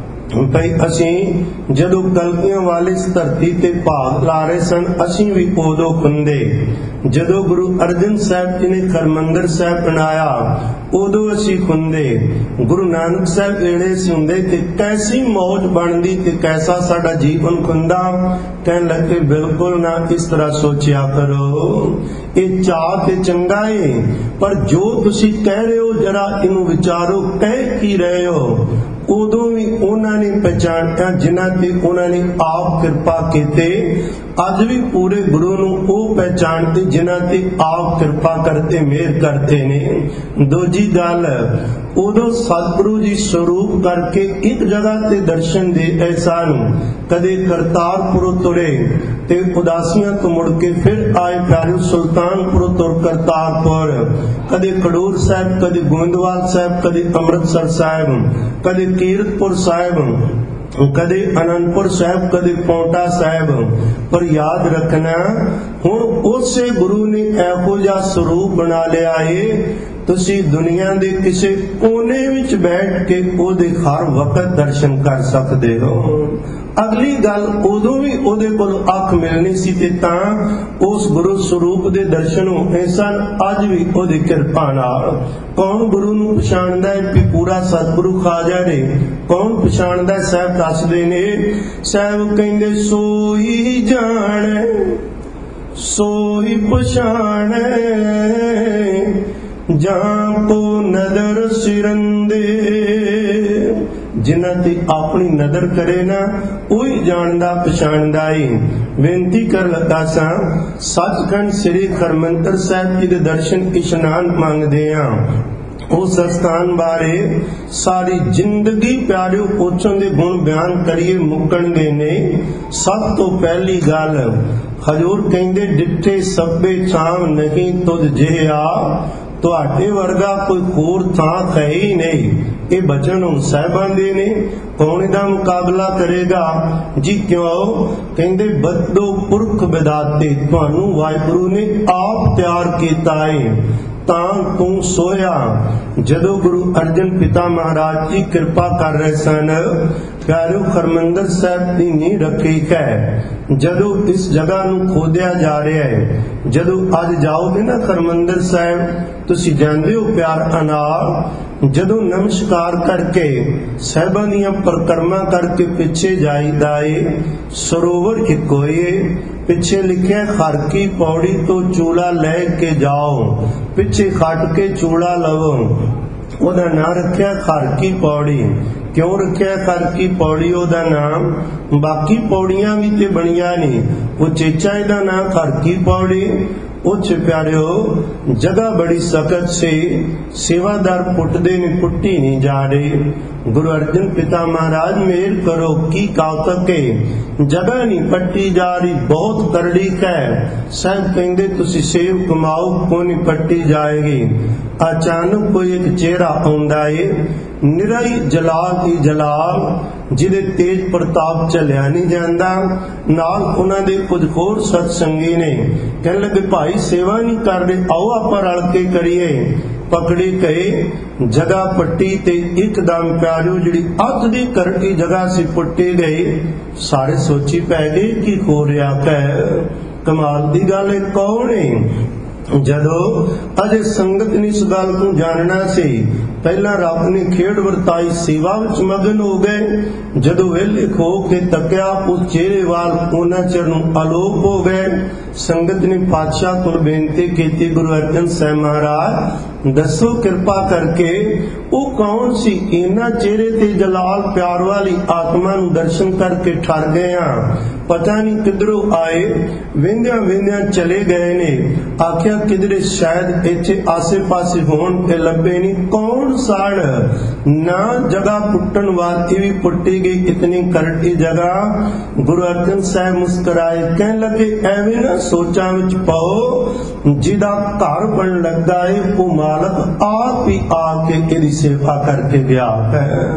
ਭਈ ਅਸੀਂ ਜਦੋਂ ਕਲਗੀਆਂ ਵਾਲੇ ਇਸ ਧਰਤੀ ਤੇ ਭਾਗ ਲਾ ਰਹੇ ਸਨ, ਅਸੀਂ ਵੀ ਉਦੋਂ ਹੁੰਦੇ। ਜਦੋਂ ਗੁਰੂ ਅਰਜਨ ਸਾਹਿਬ ਜੀ ਨੇ ਹਰਿਮੰਦਰ ਸਾਹਿਬ ਬਣਾਇਆ, ਉਦੋਂ ਅਸੀਂ ਹੁੰਦੇ। ਗੁਰੂ ਨਾਨਕ ਸਾਹਿਬ ਜਿਹੜੇ ਸੀ ਹੁੰਦੇ ਤੇ ਕੈਸੀ ਮੌਜ ਬਣਦੀ ਤੇ ਕੈਸਾ ਸਾਡਾ ਜੀਵਨ ਹੁੰਦਾ। ਕਹਿਣ ਲੱਗੇ ਬਿਲਕੁਲ ਨਾ ਇਸ ਤਰ੍ਹਾਂ ਸੋਚਿਆ ਕਰੋ, ਇਹ ਚਾਹ ਤੇ ਚੰਗਾ ਏ, ਪਰ ਜੋ ਤੁਸੀਂ ਕਹਿ ਰਹੇ ਹੋ ਜਰਾ ਇਹਨੂੰ ਵਿਚਾਰੋ, ਕਹਿ ਕੀ ਰਹੇ ਹੋ। ਉਦੋਂ ਵੀ ਉਹਨਾਂ ਨੇ ਪਛਾਣਿਆ ਜਿਨ੍ਹਾਂ ਤੇ ਉਹਨਾਂ ਨੇ ਆਪ ਕਿਰਪਾ ਕੀਤੇ। ਅੱਜ ਵੀ ਪੂਰੇ ਗੁਰੂ ਨੂੰ ਉਹ ਪਹਿਚਾਣਦੇ ਜਿਨ੍ਹਾਂ ਤੇ ਆਪ ਕਿਰਪਾ ਕਰਤੇ, ਮਿਹਰ ਕਰਦੇ ਨੇ। ਦੂਜੀ ਗੱਲ, ਉਦੋਂ ਸਤਿਗੁਰੂ ਜੀ ਸਰੂਪ ਕਰਕੇ ਇੱਕ ਜਗ੍ਹਾ ਤੇ ਦਰਸ਼ਨ ਦੇ ਐਸਾ ਨੂੰ, ਕਦੇ ਕਰਤਾਰਪੁਰ ਤੁਰੇ ਤੇ ਉਦਾਸੀਆਂ ਤੋਂ ਮੁੜ ਕੇ ਫਿਰ ਆਏ ਪਿਆਰੇ ਸੁਲਤਾਨਪੁਰ ਤੁਰ ਕਰਤਾਰਪੁਰ, ਕਦੇ ਖਡੂਰ ਸਾਹਿਬ, ਕਦੇ ਗੋਇੰਦਵਾਲ ਸਾਹਿਬ, ਕਦੇ ਅੰਮ੍ਰਿਤਸਰ ਸਾਹਿਬ, ਕਦੇ ਕੀਰਤਪੁਰ ਸਾਹਿਬ, ਕਦੇ ਅਨੰਦਪੁਰ ਸਾਹਿਬ, ਕਦੇ ਪੌਂਟਾ ਸਾਹਿਬ। ਪਰ ਯਾਦ ਰੱਖਣਾ, ਹੁਣ ਉਸੇ ਗੁਰੂ ਨੇ ਇਹੋ ਜਿਹਾ ਸਰੂਪ ਬਣਾ ਲਿਆ ਏ, ਤੁਸੀਂ ਦੁਨੀਆ ਦੇ ਕਿਸੇ ਕੋਨੇ ਵਿੱਚ ਬੈਠ ਕੇ ਉਹਦੇ ਹਰ ਵਕਤ ਦਰਸ਼ਨ ਕਰ ਸਕਦੇ ਹੋ। ਅਗਲੀ ਗੱਲ, ਉਦੋਂ ਵੀ ਉਹਦੇ ਕੋਲ ਅੱਖ ਮਿਲਣੀ ਸੀ ਤੇ ਤਾਂ ਉਸ ਗੁਰੂ ਸਰੂਪ ਦੇ ਦਰਸ਼ਨ ਹੋਏ ਸਨ। ਅੱਜ ਵੀ ਉਹਦੀ ਕਿਰਪਾ ਨਾਲ ਕੌਣ ਗੁਰੂ ਨੂੰ ਪਛਾਣਦਾ ਹੈ ਕਿ ਪੂਰਾ ਸਤਿਗੁਰੂ ਖਾਜਾ ਨੇ? ਕੌਣ ਪਛਾਣਦਾ? ਸਾਹਿਬ ਦੱਸਦੇ ਨੇ, ਸਾਹਿਬ ਕਹਿੰਦੇ ਸੋਈ ਜਾਣੈ ਸੋਈ ਪਛਾਣੈ, ਜਾਂ ਕੋ ਨਦਰ ਸਿਰੰਦੇ। ਜਿਨ੍ਹਾਂ ਤੇ ਆਪਣੀ ਨਜ਼ਰ ਕਰੇ ਨਾ, ਉਹੀ ਜਾਣਦਾ ਪਛਾਣਦਾ ਏ। ਬੇਨਤੀ ਕਰ ਲੱਗਾ ਸਾਂ, ਸੱਚਖੰਡ ਸ੍ਰੀ ਹਰਿਮੰਦਰ ਸਾਹਿਬ ਜੀ ਦੇ ਦਰਸ਼ਨ ਇਸ਼ਨਾਨ ਮੰਗਦੇ ਆਂ। ਉਸ ਸਥਾਨ ਬਾਰੇ ਸਾਰੀ ਜ਼ਿੰਦਗੀ ਪਿਆਰਿਓ ਪੁੱਛਣ ਦੇ ਗੁਣ ਬਿਆਨ ਕਰੀਏ ਮੁੱਕਣਗੇ ਨੇ। ਸਭ ਤੋਂ ਪਹਿਲੀ ਗੱਲ, ਹਜ਼ੂਰ ਕਹਿੰਦੇ ਡਿੱਠੇ ਸਭੇ ਛਾਮ ਨਹੀਂ ਤੁਧ ਜਿਹਾ, ਤੁਹਾਡੇ ਵਰਗਾ ਕੋਈ ਹੋਰ ਥਾਂ ਹੈ ਹੀ ਨਹੀਂ। ਇਹ ਬਚਨ ਹੁਣ ਸਾਹਿਬਾਂ ਦੇ ਨੇ। ਕੌਣ ਇਹਦਾ ਮੁਕਾਬਲਾ ਕਰੇਗਾ ਜੀ? ਕਿਉਂ? ਕਹਿੰਦੇ ਬਦੋ ਪੁਰਖ ਵਿਦਾਤੇ, ਤੁਹਾਨੂੰ ਵਾਹਿਗੁਰੂ ਨੇ ਆਪ ਤਿਆਰ ਕੀਤਾ ਏ ਤਾਂ ਤੂੰ ਸੋਇਆ। ਜਦੋਂ ਗੁਰੂ ਅਰਜਨ ਪਿਤਾ ਮਹਾਰਾਜ ਜੀ ਕਿਰਪਾ ਕਰ ਰਹੇ ਸਨ, ਪਿਆਰਿਓ ਹਰਿਮੰਦਰ ਸਾਹਿਬ ਦੀ ਨੀਂਹ ਰੱਖੀ ਹੈ। ਜਦੋਂ ਇਸ ਜਗ੍ਹਾ ਨੂੰ ਖੋਦਿਆ ਜਾ ਰਿਹਾ ਹੈ, ਜਦੋਂ ਅੱਜ ਜਾਓਗੇ ਨਾ ਹਰਿਮੰਦਰ ਸਾਹਿਬ, ਤੁਸੀਂ ਜਾਂਦੇ ਹੋ ਪਿਆਰ ਨਾਲ। ਜਦੋਂ ਨਮਸਕਾਰ ਕਰਕੇ ਸਾਹਿਬਾਂ ਦੀਆਂ ਪਰਿਕਰਮਾ ਕਰਕੇ ਪਿੱਛੇ ਜਾਈਦਾ ਏ, ਸਰੋਵਰ ਇੱਕੋ ਏ। ਪਿੱਛੇ ਲਿਖਿਆ ਹਰ ਕੀ ਪੌੜੀ ਤੋਂ ਚੂਲਾ ਲੈ ਕੇ ਜਾਓ, ਪਿੱਛੇ ਖੱਟ ਕੇ ਚੂਲਾ ਲਵੋ। ਉਹਦਾ ਨਾਂ ਰੱਖਿਆ ਹਰ ਕੀ ਪੌੜੀ। ਕਿਉਂ ਰੱਖਿਆ ਹਰ ਕੀ ਪੌੜੀ ਉਹਦਾ ਨਾਮ? ਬਾਕੀ ਪੌੜੀਆਂ ਵੀ ਤੇ ਬਣੀਆਂ ਨੇ, ਉਹ ਚੇਚਾ ਇਹਦਾ ਨਾਂ ਹਰ ਕੀ ਪੌੜੀ। ਉੱਚ ਪਿਆਰਿਓ ਜਗ੍ਹਾ ਬੜੀ ਸਖਤ ਸੀ, ਸੇਵਾਦਾਰ ਪੁੱਟਦੇ ਨੇ, ਪੁੱਟੀ ਨਹੀਂ ਜਾ ਰਹੇ। ਗੁਰੂ ਅਰਜਨ ਪਿਤਾ ਮਹਾਰਾਜ ਮਿਹਰ ਕਰੋ, ਕੀ ਕਾਤਕ ਹੈ, ਜਗ੍ਹਾ ਨਹੀਂ ਪੱਟੀ ਜਾ ਰਹੀ, ਬਹੁਤ ਕਰੜੀ ਹੈ। ਸਾਹਿਬ ਕਹਿੰਦੇ ਤੁਸੀਂ ਸੇਵ ਕਮਾਓ, ਕੋਈ ਨਹੀਂ ਪੱਟੀ ਜਾਏਗੀ। ਅਚਾਨਕ ਕੋਈ ਇੱਕ ਚਿਹਰਾ ਆਉਂਦਾ ਏ, ਨਿਰਾਈ ਜਲਾਲ ਹੀ ਜਲਾਲ, ਜਿਹਦੇ ਤੇਜ ਪ੍ਰਤਾਪ ਚੱਲਿਆ ਨਹੀਂ ਜਾਂਦਾ। ਨਾਲ ਉਹਨਾਂ ਦੇ ਕੁਝ ਹੋਰ ਸਤਸੰਗੀ ਨੇ। ਕਹਿਣ ਲੱਗੇ ਭਾਈ ਸੇਵਾ ਨਹੀਂ ਕਰਦੇ, ਆਓ ਆਪਾਂ ਰਲ ਕੇ ਕਰੀਏ। ਪਕੜੀ ਗਏ, ਜਗ੍ਹਾ ਪੱਟੀ ਤੇ ਇੱਕਦਮ ਪਿਆਰਿਓ ਜਿਹੜੀ ਅੱਧ ਦੀ ਕਰਟੀ ਜਗ੍ਹਾ ਸੀ ਪੁੱਟੀ ਗਈ। ਸਾਰੇ ਸੋਚੀ ਪੈ ਗਏ ਕੀ ਹੋ ਰਿਹਾ ਹੈ। ਕਮਾਲ ਦੀ ਗੱਲ ਹੈ, ਕੌਣ ਹੈ? ਜਦੋਂ ਅਜੇ ਸੰਗਤ ਨੇ ਇਸ ਗੱਲ ਨੂੰ ਜਾਣਨਾ ਸੀ, ਪਹਿਲਾਂ ਰੱਬ ਨੇ ਖੇਡ ਵਰਤਾਈ ਸੇਵਾ ਵਿੱਚ ਮਗਨ ਹੋ ਗਏ। ਜਦੋਂ ਵਿਹਲੇ ਹੋ ਕੇ ਤੱਕਿਆ ਉਸ ਚਿਹਰੇ ਵੱਲ, ਉਹਨਾਂ ਚਿਰ ਨੂੰ ਆਲੋਕ ਹੋ ਗਏ। ਸੰਗਤ ਨੇ ਪਾਤਸ਼ਾਹ ਕੋਲ ਬੇਨਤੀ ਕੀਤੀ, ਗੁਰੂ ਅਰਜਨ ਸਾਹਿਬ ਮਹਾਰਾਜ ਦੱਸੋ ਕਿਰਪਾ ਕਰਕੇ ਉਹ ਕੌਣ ਸੀ? ਇਹਨਾਂ ਚਿਹਰੇ ਤੇ ਜਲਾਲ ਪਿਆਰ ਵਾਲੀ ਆਤਮਾ ਨੂੰ ਦਰਸ਼ਨ ਕਰਕੇ ਠਰ ਗਏ ਹਾਂ, ਪਤਾ ਨਹੀਂ ਕਿਧਰੋਂ ਆਏ, ਵਿੰਦਿਆਂ ਵਿੰਦਿਆਂ ਚਲੇ ਗਏ ਨੇ। ਆਖਿਆ ਕਿਧਰੇ ਸ਼ਾਇਦ ਇੱਥੇ ਆਸੇ ਪਾਸੇ ਹੋਣ ਤੇ ਲੱਭੇ ਨਹੀਂ। ਕੌਣ ਸਾੜ ਨਾ ਜਗ੍ਹਾ ਪੁੱਟਣ ਵਾਲੀ ਵੀ ਪੁੱਟੀ ਗਈ, ਇਤਨੀ ਕਰਟੀ ਜਗ੍ਹਾ। ਗੁਰੂ ਅਰਜਨ ਸਾਹਿਬ ਮੁਸਕਰਾਏ, ਕਹਿਣ ਲੱਗੇ ਐਵੇਂ ਨਾ ਸੋਚਾਂ ਵਿੱਚ ਪਾਓ, ਜਿਹਦਾ ਘਰ ਬਣ ਲੱਗਾ ਏ ਉਹ ਮਾਲਕ ਆਪ ਹੀ ਆ ਕੇ ਇਹਦੀ ਸੇਵਾ ਕਰਕੇ ਗਿਆ ਹੈ।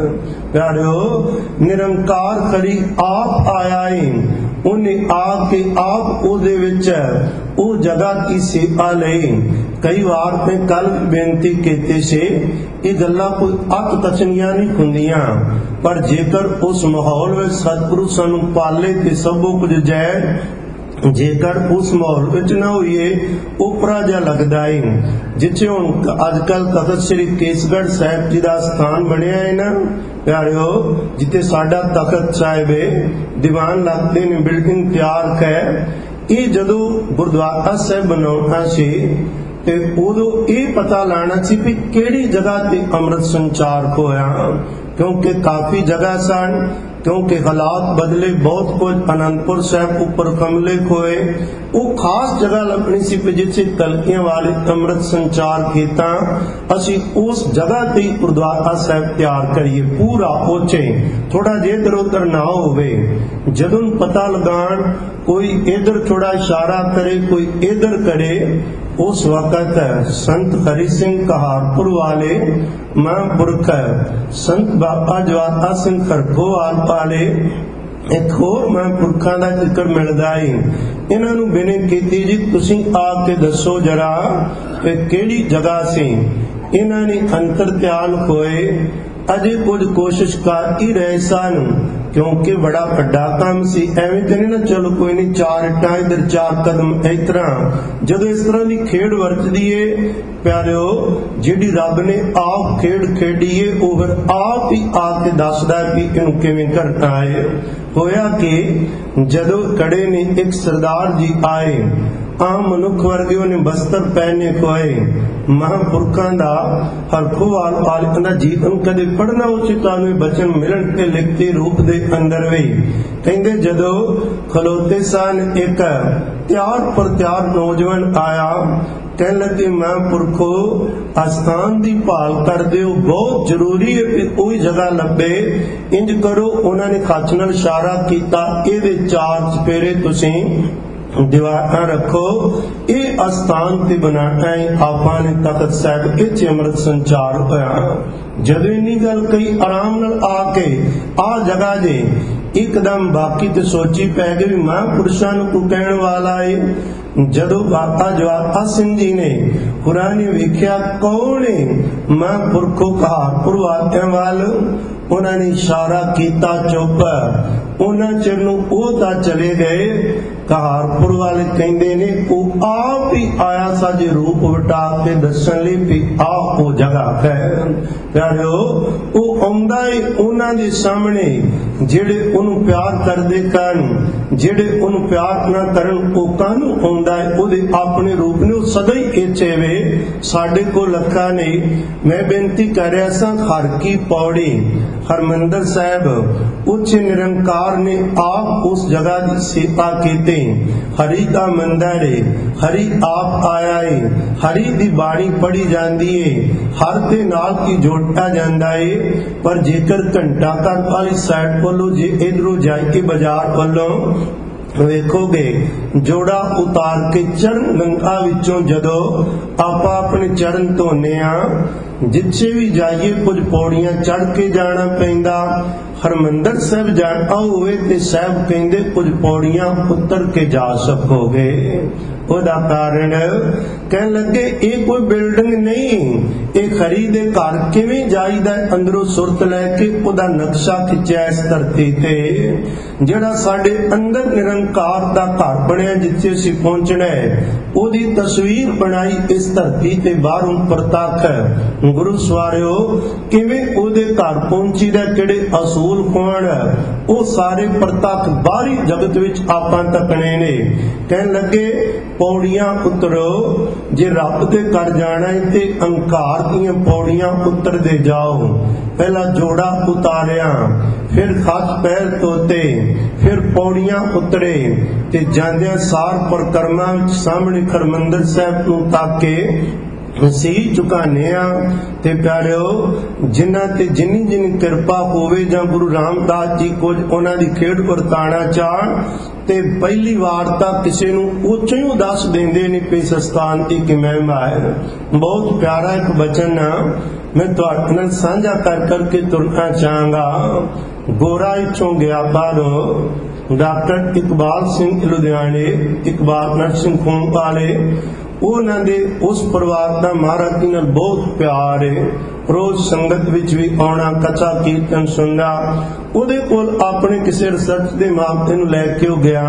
ਪਿਆਰਿਓ, ਨਿਰੰਕਾਰ ਖੜੀ ਆਪ ਆਇਆ ਏ, ਉਹਨੇ ਆ ਕੇ ਆਪ ਉਹਦੇ ਵਿੱਚ ਉਹ ਜਗ੍ਹਾ ਦੀ ਸੇਵਾ ਲਈ। ਕਈ ਵਾਰ ਤੇ ਕੱਲ ਬੇਨਤੀ ਕੀਤੀ ਸੀ, ਇਹ ਗੱਲਾਂ ਕੋਈ ਅੱਤ ਕਚਨੀਆਂ ਨਹੀਂ ਹੁੰਦੀਆਂ, ਪਰ ਜੇਕਰ ਉਸ ਮਾਹੌਲ ਵਿੱਚ ਸਤਿਗੁਰੂ ਸਾਨੂੰ ਪਾਲੇ ਤੇ ਸਭੋ ਕੁਝ ਜੈ, ਜੇਕਰ ਉਸ ਮਾਹੌਲ ਵਿੱਚ ਨਾ ਹੋਈਏ ਉਪਰਾ ਜਿਹਾ ਲੱਗਦਾ ਏ। ਜਿੱਥੇ ਹੁਣ ਅੱਜ ਕੱਲ ਤਖਤ ਸ੍ਰੀ ਕੇਸਗੜ੍ਹ ਸਾਹਿਬ ਜੀ ਦਾ ਸਥਾਨ ਬਣਿਆ ਹੈ ਨਾ ਪਿਆਰਿਓ, ਜਿੱਥੇ ਸਾਡਾ ਤਖਤ ਸਾਹਿਬ ਹੈ, ਦੀਵਾਨ ਲੱਗਦੇ ਨੇ, ਬਿਲਡਿੰਗ ਤਿਆਰ ਹੈ। ਇਹ ਜਦੋਂ ਗੁਰਦੁਆਰਾ ਸਾਹਿਬ ਬਣਾਉਣਾ ਸੀ ਤੇ ਉਦੋਂ ਇਹ ਪਤਾ ਲਾਣਾ ਸੀ ਵੀ ਕਿਹੜੀ ਜਗ੍ਹਾ ਤੇ ਅੰਮ੍ਰਿਤ ਸੰਚਾਰ ਹੋਇਆ, ਕਿਉਂਕਿ ਕਾਫੀ ਜਗ੍ਹਾ ਸਨ, ਕਿਉਂਕਿ ਹਾਲਾਤ ਬਦਲੇ ਬਹੁਤ ਕੁਝ। ਅਨੰਦਪੁਰ ਸਾਹਿਬ ਉੱਪਰ ਕਮਲੇ ਹੋਏ, ਉਹ ਖਾਸ ਜਗ੍ਹਾ ਲੱਭਣੀ ਸੀ ਜਿੱਥੇ ਕਲਕੀਆਂ ਵਾਲੇ ਅੰਮ੍ਰਿਤ ਸੰਚਾਰ ਕੀਤਾ। ਅਸੀਂ ਉਸ ਜਗ੍ਹਾ ਤੇ ਗੁਰਦੁਆਰਾ ਸਾਹਿਬ ਤਿਆਰ ਕਰੀਏ, ਪੂਰਾ ਪਹੁੰਚੇ, ਥੋੜਾ ਜਿਹਾ ਇੱਧਰ ਉੱਧਰ ਨਾ ਹੋਵੇ। ਜਦੋਂ ਪਤਾ ਲਗਾਣ ਕੋਈ ਇੱਧਰ ਥੋੜਾ ਇਸ਼ਾਰਾ ਕਰੇ, ਕੋਈ ਇੱਧਰ ਕਰੇ, ਉਸ ਵਕਤ ਸੰਤ ਹਰੀ ਸਿੰਘ ਕਹਾਰਪੁਰ ਵਾਲੇ ਮਹਾਂਪੁਰਖ ਸੰਤ ਬਾਬਾ ਜਵਾਲਾ ਸਿੰਘ ਖੜਕੋਵਾਲ ਵਾਲੇ ਇੱਕ ਹੋਰ ਮਹਾਂਪੁਰਖਾਂ ਦਾ ਜ਼ਿਕਰ ਮਿਲਦਾ ਏ। ਇਹਨਾਂ ਨੂੰ ਬੇਨਤੀ ਕੀਤੀ, ਜੀ ਤੁਸੀਂ ਆ ਕੇ ਦੱਸੋ ਜਰਾ ਕਿ ਕਿਹੜੀ ਜਗ੍ਹਾ ਸੀ। ਇਹਨਾਂ ਨੇ ਅੰਤਰ ਧਿਆਨ ਹੋਏ, ਅਜੇ ਕੁਝ ਕੋਸ਼ਿਸ਼ ਕਰ ਹੀ ਰਹੇ ਸਨ, ਕਿਉਂਕਿ ਬੜਾ ਵੱਡਾ ਕੰਮ ਸੀ। ਐਵੇਂ ਤੇ ਨਹੀਂ ਨਾ ਚਲੋ ਕੋਈ ਨਹੀਂ, 4 ਇੱਟਾਂ ਇੱਧਰ 4 ਕਦਮ ਇਸ ਤਰ੍ਹਾਂ। ਜਦੋਂ ਇਸ ਤਰ੍ਹਾਂ ਦੀ ਖੇਡ ਵਰਤਦੀ ਏ ਪਿਆਰਿਓ, ਜਿਹੜੀ ਰੱਬ ਨੇ ਆਪ ਖੇਡ ਖੇਡੀ ਏ, ਉਹ ਫਿਰ ਆਪ ਹੀ ਆ ਕੇ ਦੱਸਦਾ ਵੀ ਇਹਨੂੰ ਕਿਵੇਂ ਕਰਨਾ ਹੈ। ਹੋਇਆ ਕਿ ਜਦੋਂ ਕੜੇ ਨੇ ਇੱਕ ਸਰਦਾਰ ਜੀ ਆਏ, ਆਮ ਮਨੁੱਖ ਵਰਗੇ ਉਹਨੇ ਬਸਤਰ ਪਹਿਨੇ ਹੋਏ, ਮਹਾਂਪੁਰਖਾਂ ਦਾ ਹਰਖੋਵਾਲ ਪਾਲਿਕ ਦਾ ਜੀਵਨ ਕਦੇ ਪੜ੍ਹਨਾ ਉਚਿਤ ਤੁਹਾਨੂੰ ਬਚਨ ਮਿਲਣ ਤੇ ਲਿਖਤੀ ਰੂਪ ਦੇ ਅੰਦਰ ਵੀ। ਕਹਿੰਦੇ ਜਦੋਂ ਖਲੋਤੇ ਸਨ, ਇੱਕ ਤਿਆਰ ਪਰ ਤਿਆਰ ਨੌਜਵਾਨ ਆਇਆ, ਕਹਿਣ ਲੱਗੇ ਮਹਾਂਪੁਰਖੋ ਅਸਥਾਨ ਦੀ ਭਾਲ ਕਰਦੇ ਹੋ, ਬਹੁਤ ਜ਼ਰੂਰੀ ਹੈ ਕਿ ਉਹੀ ਜਗ੍ਹਾ ਲੱਭੇ। ਇੰਜ ਕਰੋ, ਉਹਨਾਂ ਨੇ ਕੱਚ ਨਾਲ ਇਸ਼ਾਰਾ ਕੀਤਾ, ਇਹਦੇ 4 ਚੁਫੇਰੇ ਤੁਸੀਂ ਦੀਵਾਰਾਂ ਰੱਖੋ, ਇਹ ਅਸਥਾਨ ਤੇ ਬਣਾਣਾ ਹੈ। ਆਪਾਂ ਨੇ ਤਖਤ ਸਾਹਿਬ ਇੱਥੇ ਅੰਮ੍ਰਿਤ ਸੰਚਾਰ ਹੋਇਆ। ਜਦੋਂ ਇੰਨੀ ਗੱਲ ਕਹੀ, ਆਰਾਮ ਨਾਲ ਆ ਕੇ ਆ ਜਗ੍ਹਾ ਜੇ ਇੱਕਦਮ ਬਾਕੀ ਤੇ ਸੋਚੀ ਪੈ ਗਈ ਵੀ ਮਹਾਂਪੁਰਸ਼ਾਂ ਨੂੰ ਕੋ ਕਹਿਣ ਵਾਲਾ ਏ। ਜਦੋਂ ਬਾਬਾ ਜਵਾਲਾ ਸਿੰਘ ਜੀ ਨੇ ਹੋਰਾਂ ਨੇ ਵੇਖਿਆ ਕੌਣ ਏ, ਮਹਾਂਪੁਰਖੋ ਕਹਾਰਪੁਰ ਵਾਲਿਆਂ ਵੱਲ, ਉਹਨਾਂ ਨੇ ਇਸ਼ਾਰਾ ਕੀਤਾ ਚੁੱਪ। ਉਹਨਾਂ ਚਿਰ ਨੂੰ ਉਹ ਤਾਂ ਚਲੇ ਗਏ। ਕਹਾਰਪੁਰ ਵਾਲੇ ਕਹਿੰਦੇ ਨੇ ਉਹ ਆਪ ਹੀ ਆਇਆ ਸਾਜੇ ਰੂਪ ਵਟਾ ਕੇ ਦੱਸਣ ਲਈ ਵੀ ਆਪ ਉਹ ਜਗ੍ਹਾ ਹੈ। ਪਿਆਰਿਓ, ਉਹ ਆਉਂਦਾ ਏ ਉਹਨਾਂ ਦੇ ਸਾਹਮਣੇ, ਜਿਹੜੇ ਉਹਨੂੰ ਪਿਆਰ ਕਰਦੇ ਕਰਨ, ਜਿਹੜੇ ਉਹਨੂੰ ਪਿਆਰ ਨਾ ਕਰਨ ਉਹ ਕਾਹਨੂੰ ਆਉਂਦਾ ਏ? ਉਹਦੇ ਆਪਣੇ ਰੂਪ ਨੇ, ਉਹ ਸਦਾ ਹੀ ਇੱਥੇ ਵੇ। ਸਾਡੇ ਕੋਲ ਲੱਖਾਂ ਨੇ। ਮੈਂ ਬੇਨਤੀ ਕਰ ਰਿਹਾ ਸਾਂ, ਹਰ ਕੀ ਪੌੜੀ ਹਰਮੰਦਰ ਸਾਹਿਬ ਉੱਚ ਨਿਰੰਕਾਰ ਨੇ ਆਪ ਉਸ ਜਗ੍ਹਾ ਦੀ ਸੇਵਾ ਕੀਤੀ। ਹਰੀ ਦਾ ਮੰਦਰ ਏ, ਹਰੀ ਆਪ ਆਇਆ ਏ, ਹਰੀ ਦੀ ਬਾਣੀ ਪੜੀ ਜਾਂਦੀ ਏ, ਹਰ ਦੇ ਨਾਲ ਕੀ ਜੋੜਿਆ ਜਾਂਦਾ ਏ। ਪਰ ਜੇਕਰ ਘੰਟਾ ਘਰ ਵਾਲੀ ਸਾਈਡ ਵੱਲੋਂ ਜੇ ਇਧਰੋਂ ਜਾਏ ਕੇ ਬਾਜ਼ਾਰ ਵੱਲੋਂ ਵੇਖੋਗੇ, ਜੋੜਾ ਉਤਾਰ ਕੇ ਚਰਨ ਗੰਗਾ ਵਿੱਚੋਂ ਜਦੋਂ ਆਪਾਂ ਆਪਣੇ ਚਰਨ ਧੋਨੇ ਆ, ਜਿੱਥੇ ਵੀ ਜਾਈਏ ਕੁਝ ਪੌੜੀਆਂ ਚੜ੍ਹ ਕੇ ਜਾਣਾ ਪੈਂਦਾ। ਹਰਿਮੰਦਰ ਸਾਹਿਬ ਜਾਣਾ ਹੋਵੇ ਤੇ ਸਾਹਿਬ ਕਹਿੰਦੇ ਕੁਝ ਪੌੜੀਆਂ ਉਤਰ ਕੇ ਜਾ ਸਕੋਗੇ। ਉਹਦਾ ਕਾਰਨ ਕਹਿਣ ਲੱਗੇ ਇਹ ਕੋਈ ਬਿਲਡਿੰਗ ਨਹੀਂ, ਇਹ ਖਰੀ ਦੇ ਘਰ ਕਿਵੇਂ ਜਾਈਦਾ, ਅੰਦਰੋਂ ਸੁਰਤ ਲੈ ਕੇ ਉਹਦਾ ਨਕਸ਼ਾ ਖਿੱਚਿਆ ਇਸ ਧਰਤੀ ਤੇ। ਜਿਹੜਾ ਸਾਡੇ ਅੰਦਰ ਨਿਰੰਕਾਰ ਦਾ ਘਰ ਬਣਿਆ ਜਿੱਥੇ ਅਸੀਂ ਪਹੁੰਚਣਾ ਹੈ, ਉਹਦੀ ਤਸਵੀਰ ਬਣਾਈ ਇਸ ਧਰਤੀ ਤੇ ਬਾਹਰੋਂ ਪ੍ਰਤੱਖ। ਗੁਰੂ ਸਵਾਰਿਓ ਕਿਵੇਂ ਉਹਦੇ ਘਰ ਪਹੁੰਚੀਦਾ, ਕਿਹੜੇ ਅਸੂਲ ਕੌਣ, ਉਹ ਸਾਰੇ ਪ੍ਰਤੱਖ ਬਾਹਰੀ ਜਗਤ ਵਿੱਚ ਆਪਾਂ ਤੱਕਣੇ ਨੇ। ਕਹਿਣ ਲੱਗੇ ਪੌੜੀਆਂ ਉਤਰੋ, ਜੇ ਰੱਬ ਦੇ ਘਰ ਜਾਣਾ ਹੈ ਤੇ ਅਹੰਕਾਰ ਦੀਆਂ ਪੌੜੀਆਂ ਉਤਰਦੇ ਜਾਓ। ਪਹਿਲਾ ਜੋੜਾ ਉਤਾਰਿਆ, ਫਿਰ ਹੱਥ ਪੈਰ ਧੋਤੇ, ਫਿਰ ਪੌੜੀਆਂ ਉਤਰੇ ਤੇ ਜਾਂਦਿਆਂ ਸਾਰ ਪਰਕਰਮਾ ਵਿੱਚ ਸਾਹਮਣੇ ਹਰਿਮੰਦਰ ਸਾਹਿਬ ਨੂੰ ਤਾਕੇ ਸੀ ਝੁਕਾਨੇ ਆ। ਤੇ ਪਿਆਰਿਓ ਜਿਨ੍ਹਾਂ ਤੇ ਜਿੰਨੀ ਕਿਰਪਾ ਹੋਵੇ, ਜਾਂ ਗੁਰੂ ਰਾਮਦਾਸ ਜੀ ਕੁਝ ਉਹਨਾਂ ਦੀ ਖੇਡ ਵਰਤਾਣਾ ਚਾਹਣ ਤੇ ਪਹਿਲੀ ਵਾਰ ਤਾਂ ਕਿਸੇ ਨੂੰ ਉੱਚੋਂ ਹੀ ਦੱਸ ਦਿੰਦੇ ਨੇ ਕਿ ਇਸ ਸਥਾਨ ਤੇ ਕਿ ਮਹਿਮਾ ਹੈ। ਬਹੁਤ ਪਿਆਰਾ ਇੱਕ ਬਚਨ ਮੈਂ ਤੁਹਾਡੇ ਨਾਲ ਸਾਂਝਾ ਕਰਕੇ ਤੁਰਨਾ ਚਾਹਾਂਗਾ। ਗੋਰਾ ਇੱਥੋਂ ਗਿਆ ਬਾਹਰੋਂ ਡਾਕਟਰ ਇਕਬਾਲ ਸਿੰਘ ਲੁਧਿਆਣੇ, ਇਕਬਾਲ ਨਰਸਿੰਘ ਹੋਮ ਵਾਲੇ, ਉਹਨਾਂ ਦੇ ਉਸ ਪਰਿਵਾਰ ਦਾ ਮਹਾਰਾਜ ਨਾਲ ਬਹੁਤ ਪਿਆਰ ਹੈ। ਰੋਜ਼ ਸੰਗਤ ਵਿੱਚ ਵੀ ਆਉਣਾ, ਕਥਾ ਕੀਰਤਨ ਸੁਣਨਾ। ਉਹਦੇ ਕੋਲ ਆਪਣੇ ਕਿਸੇ ਰਿਸਰਚ ਦੇ ਮਾਮਲੇ ਨੂੰ ਲੈ ਕੇ ਉਹ ਗਿਆ।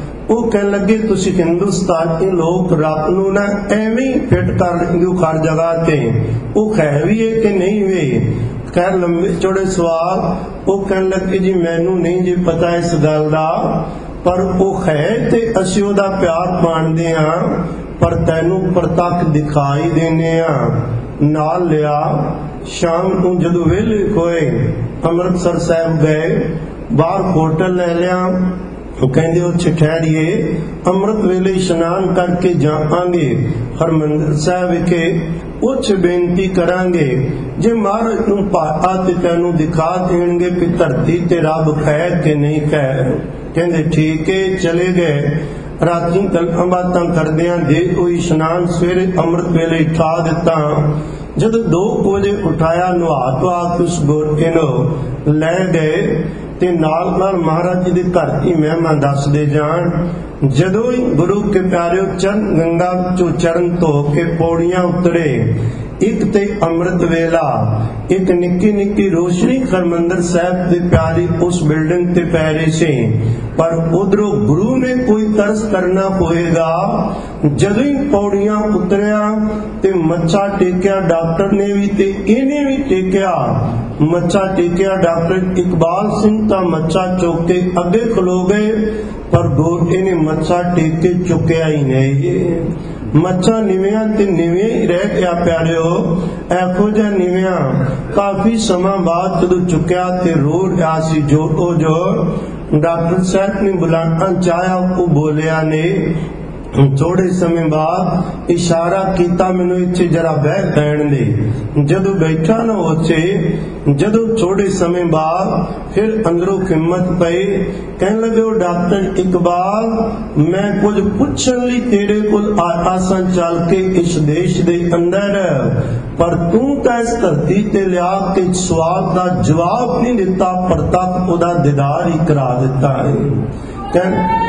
ਉਹ ਕਹਿਣ ਲੱਗੇ ਤੁਸੀਂ ਹਿੰਦੁਸਤਾਨ ਦੇ ਲੋਕ ਰੱਬ ਨੂੰ ਨਾ ਐਵੇਂ ਹੀ ਫਿੱਟ ਕਰ ਲੈਂਦੇ ਹੋ ਹਰ ਜਗ੍ਹਾ ਤੇ, ਉਹ ਹੈ ਵੀ ਹੈ ਕਿ ਨਹੀਂ ਵੇ। ਖੈਰ ਲੰਬੇ ਚੌੜੇ ਸਵਾਲ। ਉਹ ਕਹਿਣ ਲੱਗੇ ਜੀ ਮੈਨੂੰ ਨਹੀਂ ਜੀ ਪਤਾ ਇਸ ਗੱਲ ਦਾ, ਪਰ ਉਹ ਹੈ ਤੇ ਅਸੀਂ ਉਹਦਾ ਪਿਆਰ ਮਾਣਦੇ ਹਾਂ, ਪਰ ਤੈਨੂੰ ਪ੍ਰਤੱਖ ਦਿਖਾਈ ਦਿੰਦੇ ਆ। ਨਾਲ ਲਿਆ ਸ਼ਾਮ ਨੂੰ ਜਦੋਂ ਵੇਲੇ ਹੋਏ ਅੰਮ੍ਰਿਤਸਰ ਸਾਹਿਬ ਗਏ, ਬਾਹਰ ਹੋਟਲ ਲੈ ਲਿਆ। ਉਹ ਕਹਿੰਦੇ ਉੱਥੇ ਠਹਿਰੀਏ, ਅੰਮ੍ਰਿਤ ਵੇਲੇ ਇਸ਼ਨਾਨ ਕਰਕੇ ਜਾਵਾਂਗੇ ਹਰਿਮੰਦਰ ਸਾਹਿਬ ਵਿਖੇ, ਉੱਥੇ ਬੇਨਤੀ ਕਰਾਂਗੇ ਜੇ ਮਹਾਰਾਜ ਨੂੰ ਪਾਤਾ ਤੇ ਤੈਨੂੰ ਦਿਖਾ ਦੇਣਗੇ ਕਿ ਧਰਤੀ ਤੇ ਰੱਬ ਹੈ ਕਿ ਨਹੀਂ ਹੈ। ਕਹਿੰਦੇ ਠੀਕ ਹੈ, ਚਲੇ ਗਏ। ਰਾਤੀ ਗੱਲਾਂ ਬਾਤਾਂ ਕਰਦਿਆਂ ਦੇ ਕੋਈ ਇਸ਼ਨਾਨ ਸਵੇਰੇ ਅੰਮ੍ਰਿਤ ਵੇਲੇ ਉਠਾ ਦਿੱਤਾ। ਜਦੋਂ 2 ਵਜੇ ਉਠਾਇਆ, ਨਹਾ ਧਵਾ ਕੇ ਉਸ ਗੋਰੇ ਨੂੰ ਲੈ ਗਏ ਤੇ ਨਾਲ ਮਹਾਰਾਜ ਜੀ ਦੇ ਘਰ ਦੀ ਮਹਿਮਾ ਦੱਸਦੇ ਜਾਣ। ਜਦੋਂ ਹੀ ਗੁਰੂ ਕੇ ਪਿਆਰਿਓ ਚਰਨ ਗੰਗਾ ਵਿੱਚੋਂ ਚਰਨ ਧੋ ਕੇ ਪੌੜੀਆਂ ਉਤਰੇ, ਇੱਕ ਤੇ ਅੰਮ੍ਰਿਤ ਵੇਲਾ, ਇੱਕ ਨਿੱਕੀ ਰੋਸ਼ਨੀ ਹਰਿਮੰਦਰ ਸਾਹਿਬ ਦੇ ਪਿਆਰੀ ਉਸ ਬਿਲਡਿੰਗ ਤੇ ਪੈ ਰਹੀ ਸੀ। ਪਰ ਉਧਰੋਂ ਗੁਰੂ ਨੇ ਕੋਈ ਤਰਸ ਕਰਨਾ ਹੋਏਗਾ। ਜਦੋਂ ਹੀ ਪੌੜੀਆਂ ਉਤਰਿਆ ਤੇ ਮੱਥਾ ਟੇਕਿਆ, ਡਾਕਟਰ ਨੇ ਵੀ ਤੇ ਇਹਨੇ ਵੀ ਟੇਕਿਆ। ਮੱਥਾ ਟੇਕਿਆ ਡਾਕਟਰ ਇਕਬਾਲ ਸਿੰਘ ਤਾਂ ਮੱਥਾ ਚੁੱਕ ਕੇ ਅੱਗੇ ਖਲੋ ਗਏ, ਪਰ ਗੋਰੇ ਨੇ ਮੱਥਾ ਟੇਕ ਕੇ ਚੁੱਕਿਆ ਹੀ ਨਹੀਂ। ਮੱਥਾ ਨਿਵਿਆਂ ਤੇ ਨਿਵੇਂ ਹੀ ਰਹਿ ਗਿਆ ਪਿਆਰਿਓ। ਇਹੋ ਜਿਹਾ ਨਿਵਿਆਂ ਕਾਫੀ ਸਮਾਂ ਬਾਅਦ ਜਦੋਂ ਚੁੱਕਿਆ ਤੇ ਰੋ ਰਿਹਾ ਸੀ ਜੋ ਡਾਕਟਰ ਸਾਹਿਬ ਨੇ ਬੁਲਾਣਾ ਚਾਹਿਆ, ਉਹ ਬੋਲਿਆ ਨੇ। ਥੋੜੇ ਸਮੇਂ ਬਾਅਦ ਇਸ਼ਾਰਾ ਕੀਤਾ ਮੈਨੂੰ ਇੱਥੇ ਜਰਾ ਬਹਿ ਬੈਣ ਦੇ। ਜਦੋਂ ਬੈਠਾ ਨਾ ਉੱਥੇ, ਜਦੋਂ ਥੋੜੇ ਸਮੇਂ ਬਾਅਦ ਫਿਰ ਅੰਦਰੋਂ ਹਿੰਮਤ ਪਈ, ਕਹਿਣ ਲੱਗੇ ਉਹ ਡਾਕਟਰ ਇਕਬਾਲ ਮੈਂ ਕੁਝ ਪੁੱਛਣ ਲਈ ਤੇਰੇ ਕੋਲ ਆਇਆ ਸਾਂ ਚੱਲ ਕੇ ਇਸ ਦੇਸ਼ ਦੇ ਅੰਦਰ, ਪਰ ਤੂੰ ਤਾਂ ਇਸ ਧਰਤੀ ਤੇ ਲਿਆ ਕੇ ਸਵਾਲ ਦਾ ਜਵਾਬ ਨਹੀਂ ਦਿੱਤਾ, ਪ੍ਰਤੱਖ ਉਹਦਾ ਦੀਦਾਰ ਹੀ ਕਰਾ ਦਿੱਤਾ ਹੈ।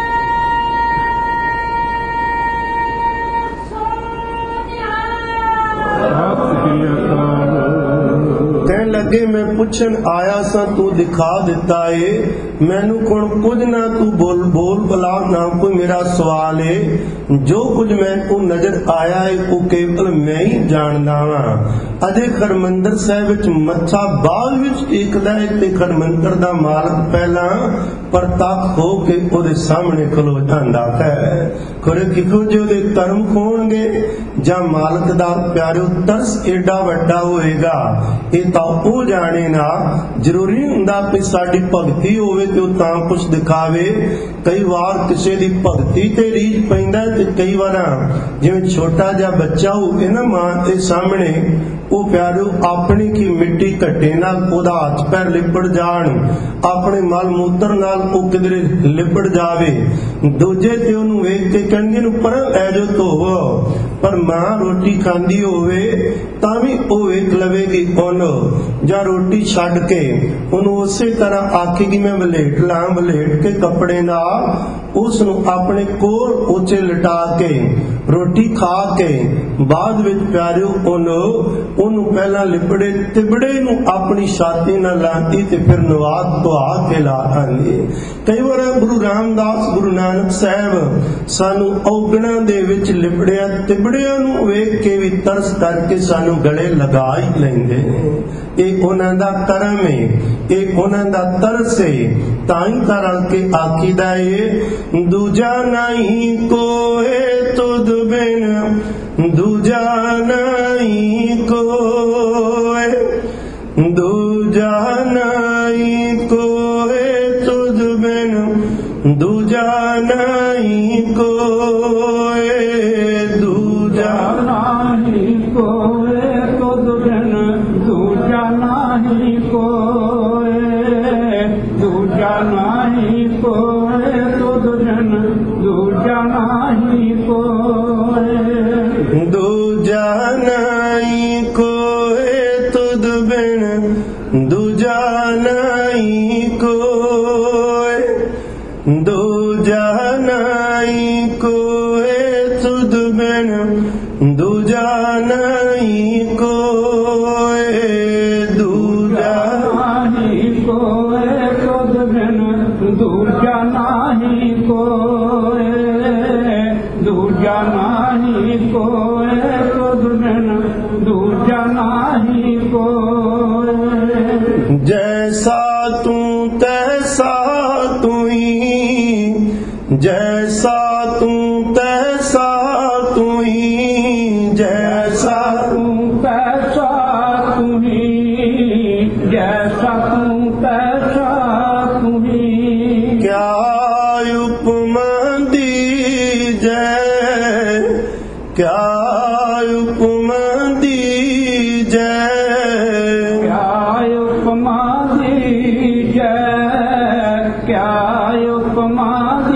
ਕਹਿਣ ਲੱਗੇ ਮੈਂ ਪੁੱਛਣ ਆਇਆ ਸਾਂ, ਤੂੰ ਦਿਖਾ ਦਿੱਤਾ ਏ ਮੈਨੂੰ, ਕੋਣ ਕੁਝ ਨਾ ਤੂੰ ਬੋਲ ਬਲਾ ਨਾ ਕੋਈ ਮੇਰਾ ਸਵਾਲ ਏ। ਜੋ ਕੁਝ ਮੈਨੂੰ ਨਜ਼ਰ ਆਇਆ ਏ ਉਹ ਕੇਵਲ ਮੈਂ ਹੀ ਜਾਣਦਾ ਵਾਂ। ਅਜੇ ਹਰਿਮੰਦਰ ਸਾਹਿਬ ਵਿੱਚ ਮੱਥਾ ਬਾਅਦ ਵਿੱਚ ਟੇਕਦਾ ਏ ਤੇ ਹਰਿਮੰਦਰ ਦਾ ਮਾਲਕ ਪਹਿਲਾਂ ਪ੍ਰਤੱਖ ਹੋ ਕੇ ਉਹਦੇ ਸਾਹਮਣੇ ਖਲੋ ਜਾਂਦਾ ਹੈ। ਖਰੇ ਕਿਹੋ ਜਿਹੇ ਉਹਦੇ ਕਰਮ ਹੋਣਗੇ ਜਾਂ ਮਾਲਕ ਦਾ ਪਿਆਰਿਓ ਤਰਸ ਏਡਾ ਵੱਡਾ ਹੋਏਗਾ, ਇਹ ਤਾਂ ਉਹ ਜਾਣੇ ਨਾ। ਜ਼ਰੂਰੀ ਹੁੰਦਾ ਕਿ ਸਾਡੀ ਭਗਤੀ ਹੋਵੇ ਤੇ ਉਹ ਤਾਂ ਕੁਛ ਦਿਖਾਵੇ। ਕਈ ਵਾਰ ਕਿਸੇ ਦੀ ਭਗਤੀ ਤੇ ਰੀਝ ਪੈਂਦਾ ਤੇ ਕਈ ਵਾਰ ਜਿਵੇਂ ਛੋਟਾ ਜਿਹਾ ਬੱਚਾ ਹੋਵੇ ਨਾ ਮਾਂ ਦੇ ਸਾਹਮਣੇ, ਉਹ ਪਿਆਰਿਓ ਆਪਣੀ ਕੀ ਮਿੱਟੀ ਘੱਟੇ ਨਾਲ ਉਹਦਾ ਹੱਥ ਪੈਰ ਲਿਪੜ ਜਾਣ, ਆਪਣੇ ਮਲ ਮੂਤਰ ਨਾਲ ਉਹ ਕਿਧਰੇ ਲਿਪੜ ਜਾਵੇ, ਦੂਜੇ ਤੇ ਉਹਨੂੰ ਵੇਖ ਕੇ ਕਹਿਣਗੇ ਨੂੰ ਪਰ ਲੈ ਜੋ ਧੋਵੋ, ਪਰ ਮਾਂ ਰੋਟੀ ਖਾਂਦੀ ਹੋਵੇ ਤਾਂ ਵੀ ਉਹ ਵੇਖ ਲਵੇਗੀ ਉਹਨੂੰ, ਜਾਂ ਰੋਟੀ ਛੱਡ ਕੇ ਉਹਨੂੰ ਉਸੇ ਤਰ੍ਹਾਂ ਆਖੇਗੀ ਮੈਂ ਵਲੇਟ ਲਾਂ, ਵਲੇਟ ਕੇ ਕੱਪੜੇ ਨਾਲ ਉਸ ਨੂੰ ਆਪਣੇ ਕੋਲ ਉੱਚੇ ਲਿਟਾ ਕੇ ਰੋਟੀ ਖਾ ਕੇ ਬਾਅਦ ਵਿੱਚ ਪਿਆਰਿਓ ਉਹਨੂੰ ਪਹਿਲਾਂ ਲਿਬੜੇ ਤਿਬੜੇ ਨੂੰ ਆਪਣੀ ਛਾਤੀ ਨਾਲ ਲਾਂਦੀ ਤੇ ਫਿਰ ਨਵਾ ਧੁਆ ਕੇ ਲਾ ਆਂਦੀ। ਕਈ ਵਾਰ ਗੁਰੂ ਰਾਮਦਾਸ ਗੁਰੂ ਨਾਨਕ ਸਾਹਿਬ ਸਾਨੂੰ ਔਗਣਾਂ ਦੇ ਵਿੱਚ ਲਿਬੜਿਆ ਤਿਬੜਿਆਂ ਨੂੰ ਵੇਖ ਕੇ ਵੀ ਤਰਸ ਕਰਕੇ ਸਾਨੂੰ ਗਲੇ ਲਗਾ ਹੀ ਲੈਂਦੇ ਨੇ। ਇਹ ਉਹਨਾਂ ਦਾ ਕਰਮ ਹੈ, ਇਹ ਉਹਨਾਂ ਦਾ ਤਰਸ ਹੈ। ਤਾਂ ਹੀ ਤਾਂ ਰਲ ਕੇ ਆਖੀਦਾ ਏ ਦੂਜਾ ਨਹੀਂ ਕੋਏ ਤੁਧ ਬਿਨ, ਦੂਜਾ ਨਹੀਂ ਕੋਏ, ਦੂਜਾ ਨਹੀਂ ਕੋਏ ਤੁਧ ਬਿਨ, ਦੂਜਾ ਨਹੀਂ ਕੋਏ, ਦੂਜਾ ਨਹੀਂ ਕੋਏ ਤੁਧ ਬਿਨ, ਦੂਜਾ ਨਹੀਂ ਕੋਏ, ਦੂਜਾ ਨਹੀਂ ਕੋਏ ਤੁਧ ਬਿਨ, ਦੂਜਾ ਨਹੀਂ ਕੋਏ, ਦੂਜਾ ਨਹੀਂ ਕੋਏ ਤੁਧ ਬਿਨ, ਦੂਜਾ ਨਹੀਂ ਕੋਏ, ਦੂਜਾ ਨਹੀਂ ਕੋਏ ਤੁਧ ਬਿਨ, ਦੂਜਾ ਨਹੀਂ ਕੋਏ, ਦੂਜਾ ਨਹੀਂ ਕੋਏ ਤੁਧ ਬਿਨ, ਦੂਜਾ ਨਹੀਂ ਕੋਏ, ਦੂਜਾ ਨਹੀਂ ਕੋਏ ਤੁਧ ਬਿਨ, ਦੂਜਾ ਨਹੀਂ ਕੋਏ। ਜੈਸਾ ਤੂੰ ਤੈਸਾ ਤੂੰ ਹੀ, ਜੈਸਾ ਤੂੰ ਤੈਸਾ ਤੂੰ ਹੀ, ਜੈਸਾ ਤੂੰ ਤੈਸਾ ਤੂੰ ਹੀ, ਜੈਸਾ ਤੂੰ ਤੈਸਾ ਤੂੰ ਹੀ। ਕਿਆ ਉਪਮਾ ਦੀਜੈ, ਕਿਆ ਉਪਮਾ ਦੀਜੈ, ਕਿਆ ਉਪਮਾ ਦੀਜੈ, ਕਿਆ ਉਪਮਾ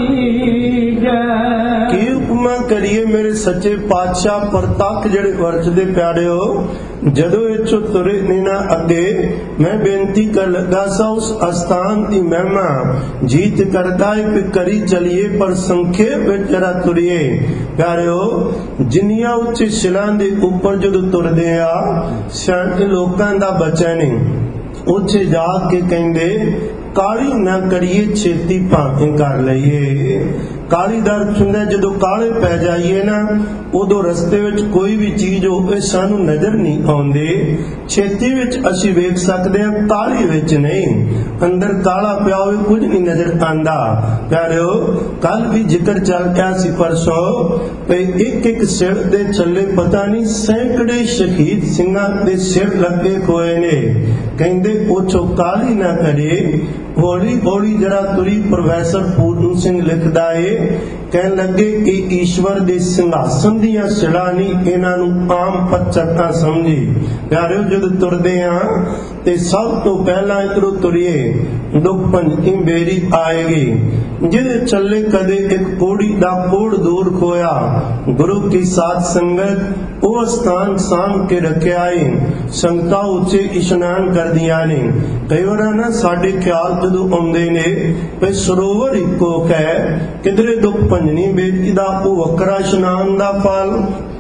ਦੀਜੈ। ਕੀ ਉਪਮਾ ਕਰੀਏ ਮੇਰੇ ਸੱਚੇ ਪਾਤਸ਼ਾਹ ਪ੍ਰਤੱਖ ਜਿਹੜੇ ਵਰਤਦੇ ਪਿਆਰਿਓ। ਜਦੋਂ ਇਹ ਚੋਂ ਤੁਰੇ ਨੇ ਨਾ ਅੱਗੇ ਮੈਂ ਬੇਨਤੀ ਕਰ ਲੱਗਾ ਸਾ ਉਸ ਅਸਥਾਨ ਦੀ ਮਹਿਮਾ ਜੀਤ ਕਰਦਾ ਹੈ ਕਿ ਕਰੀ ਚਲੀਏ, ਪਰ ਸੰਖੇਪ ਵਿੱਚ ਜਰਾ ਤੁਰੀਏ ਪਿਆਰਿਓ। ਜਿੰਨੀਆਂ ਉੱਚੀ ਸ਼ਿਲਾਂ ਦੇ ਉੱਪਰ ਜਦੋਂ ਤੁਰਦੇ ਆ ਸਿਆਣੇ ਲੋਕਾਂ ਦਾ ਬਚਨ ਨਹੀਂ, ਉੱਥੇ ਜਾ ਕੇ ਕਹਿੰਦੇ ਕਾਲੀ ਨਾ ਕਰੀਏ ਛੇਤੀ ਭਾਵੇਂ ਕਰ ਲਈਏ। ਕਾਲੀ ਦਾ ਅਰਥ ਹੁੰਦਾ ਜਦੋਂ ਕਾਲੇ ਪੈ ਜਾਈਏ ਨਾ ਉਦੋਂ ਰਸਤੇ ਵਿੱਚ ਕੋਈ ਵੀ ਚੀਜ਼ ਹੋਵੇ ਸਾਨੂੰ ਨਜ਼ਰ ਨਹੀਂ ਆਉਂਦੀ। ਛੇਤੀ ਵਿੱਚ ਅਸੀਂ ਵੇਖ ਸਕਦੇ ਹਾਂ, ਕਾਲੀ ਵਿੱਚ ਨਹੀਂ। ਅੰਦਰ ਕਾਲਾ ਪਿਆ ਹੋਵੇ ਕੁਝ ਨਹੀਂ ਨਜ਼ਰ ਆਉਂਦਾ। ਪਿਆਰਿਓ ਕੱਲ ਵੀ ਜ਼ਿਕਰ ਚੱਲ ਗਿਆ ਸੀ ਪਰਸੋਂ ਤੇ ਇੱਕ ਇੱਕ ਸਿਰ ਦੇ ਚੱਲੇ ਪਤਾ ਨਹੀਂ ਸੈਂਕੜੇ ਸ਼ਹੀਦ ਸਿੰਘਾਂ ਦੇ ਸਿਰ ਲੱਗੇ ਹੋਏ ਨੇ। ਕਹਿੰਦੇ ਉਹ ਚੋ ਕਾਲੀ ਨਾ ਕਰੇ, ਹੌਲੀ ਹੌਲੀ ਜਰਾ ਤੁਰੀ। ਪ੍ਰੋਫੈਸਰ ਪੂਰਨ ਸਿੰਘ ਲਿਖਦਾ ਏ, ਕਹਿਣ ਲੱਗੇ ਕਿ ਈਸ਼ਵਰ ਦੇ ਸਿੰਘਾਸਨ ਦੀਆਂ ਸਿਲਾ ਨਹੀਂ, ਇਹਨਾਂ ਨੂੰ ਆਮ ਪੱਥਰ ਨਾ ਸਮਝੀ। ਪਿਆਰਿਓ ਜਦੋਂ ਤੁਰਦੇ ਆ ਤੇ ਸਭ ਤੋਂ ਪਹਿਲਾਂ ਇਧਰੋਂ ਤੁਰੀਏ ਦੁੱਖ ਭੰਜਨੀ ਬੇਰੀ ਆਏਗੀ। ਜਿਹਦੇ ਚੱਲੇ ਕਦੇ ਇੱਕ ਕੋੜੀ ਦਾ ਕੋੜ ਦੂਰ ਖੋਇਆ, ਗੁਰੂ ਕੀ ਸਾਧ ਸੰਗਤ ਉਹ ਸਥਾਨ ਸਾਂਭ ਕੇ ਰੱਖਿਆ ਏ। ਸੰਗਤਾਂ ਉੱਚੇ ਇਸ਼ਨਾਨ ਕਰਦੀਆਂ ਨੇ। ਕਈ ਵਾਰ ਨਾ ਸਾਡੇ ਖਿਆਲ ਜਦੋਂ ਆਉਂਦੇ ਨੇ ਵੀ ਸਰੋਵਰ ਇੱਕੋ ਹੈ, ਕਿਧਰੇ ਦੁੱਖ ਭੰਜਨੀ ਬੇਰੀ ਦਾ ਉਹ ਵੱਖਰਾ ਇਸ਼ਨਾਨ ਦਾ ਫਲ,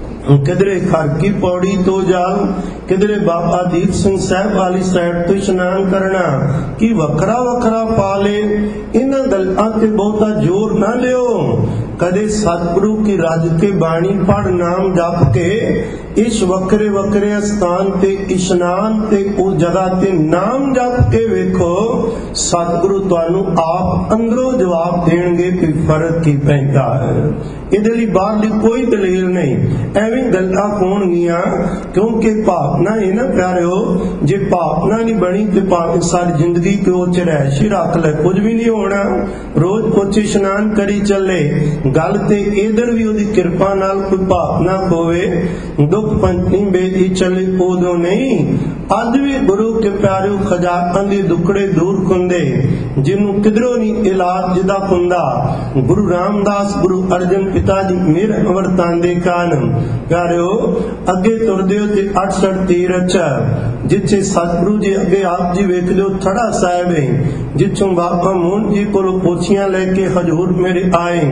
ਕਿਧਰੇ ਖਰ ਕੀ ਪੌੜੀ ਤੋਂ ਜਲ, ਕਿਧਰੇ ਬਾਬਾ ਦੀਪ ਸਿੰਘ ਸਾਹਿਬ ਵਾਲੀ ਸਾਈਡ ਤੋਂ ਇਸ਼ਨਾਨ ਕਰਨਾ, ਕੀ ਵੱਖਰਾ ਵੱਖਰਾ ਪਾਲੇ। ਇਹਨਾਂ ਗੱਲਾਂ ਤੇ ਬਹੁਤਾ ਜ਼ੋਰ ਨਾ ਲਿਓ। ਕਦੇ ਸਤਿਗੁਰੂ ਕੀ ਰੱਜ ਕੇ ਬਾਣੀ ਪੜ ਨਾਮ ਜਪ ਕੇ ਇਸ ਵੱਖਰੇ ਵੱਖਰੇ ਸਥਾਨ ਤੇ ਇਸ਼ਨਾਨ ਤੇ ਉਸ ਜਗ੍ਹਾ ਤੇ ਨਾਮ ਜਪ ਕੇ ਵੇਖੋ, ਸਤਿਗੁਰੂ ਤੁਹਾਨੂੰ ਆਪ ਅੰਦਰੋਂ ਜਵਾਬ ਦੇਣਗੇ ਕਿ ਫਰਕ ਕੀ ਪੈਂਦਾ ਹੈ। ਇਹਦੇ ਲਈ ਬਾਹਰ ਦੀ ਕੋਈ ਦਲੀਲ ਨਹੀਂ, ਐਵੇਂ ਗੱਲਾਂ ਹੋਣਗੀਆਂ। ਕਿਉਂਕਿ ਭਾਵ ਭਾਵਨਾ ਇਹ ਨਾ ਪਿਆਰਿਓ, ਜੇ ਭਾਵਨਾ ਨਹੀਂ ਬਣੀ ਤੇ ਭਾਵੇਂ ਸਾਰੀ ਜ਼ਿੰਦਗੀ ਕਿਉਂ ਚ ਰਹਿਸ਼ ਹੀ ਰੱਖ ਲੈ, ਕੁਝ ਵੀ ਨਹੀਂ ਹੋਣਾ। ਰੋਜ਼ ਪੋਚੇ ਇਸ਼ਨਾਨ ਕਰੀ ਚੱਲੇ, ਗੱਲ ਤੇ ਇਧਰ ਵੀ ਉਹਦੀ ਕਿਰਪਾ ਨਾਲ ਕੋਈ ਭਾਵਨਾ ਹੋਵੇ। ਦੁੱਖ ਪੰਚਮੀ ਬੇਦੀ ਚੱਲੇ ਉਦੋਂ ਨਹੀਂ, ਅੱਜ ਵੀ ਗੁਰੂ ਕੇ ਪਿਆਰਿਓ ਖਜ਼ਾਨਾਂ ਦੇ ਦੁੱਖੜੇ ਦੂਰ ਹੁੰਦੇ, ਜਿਹਨੂੰ ਕਿਧਰੋਂ ਨਹੀਂ ਇਲਾਜ ਜਿਹਦਾ ਹੁੰਦਾ। ਗੁਰੂ ਰਾਮਦਾਸ ਗੁਰੂ ਅਰਜਨ ਪਿਤਾ ਜੀ ਮੇਰ ਅਵਰਤਾਂਦੇ ਕਾਨ ਪਿਆਰਿਓ ਅੱਗੇ ਤੁਰਦੇ ਹੋ ਤੇ 68 ਤੀਰਥ, ਜਿੱਥੇ ਸਤਿਗੁਰੂ ਜੀ ਅੱਗੇ ਆਪ ਜੀ ਵੇਖ ਲਿਓ ਥੜਾ ਸਾਹਿਬ ਹੈ, ਜਿੱਥੋਂ ਬਾਬਾ ਮੋਹਨ ਜੀ ਕੋਲੋਂ ਪੋਥੀਆਂ ਲੈ ਕੇ ਹਜ਼ੂਰ ਮੇਰੇ ਆਏ।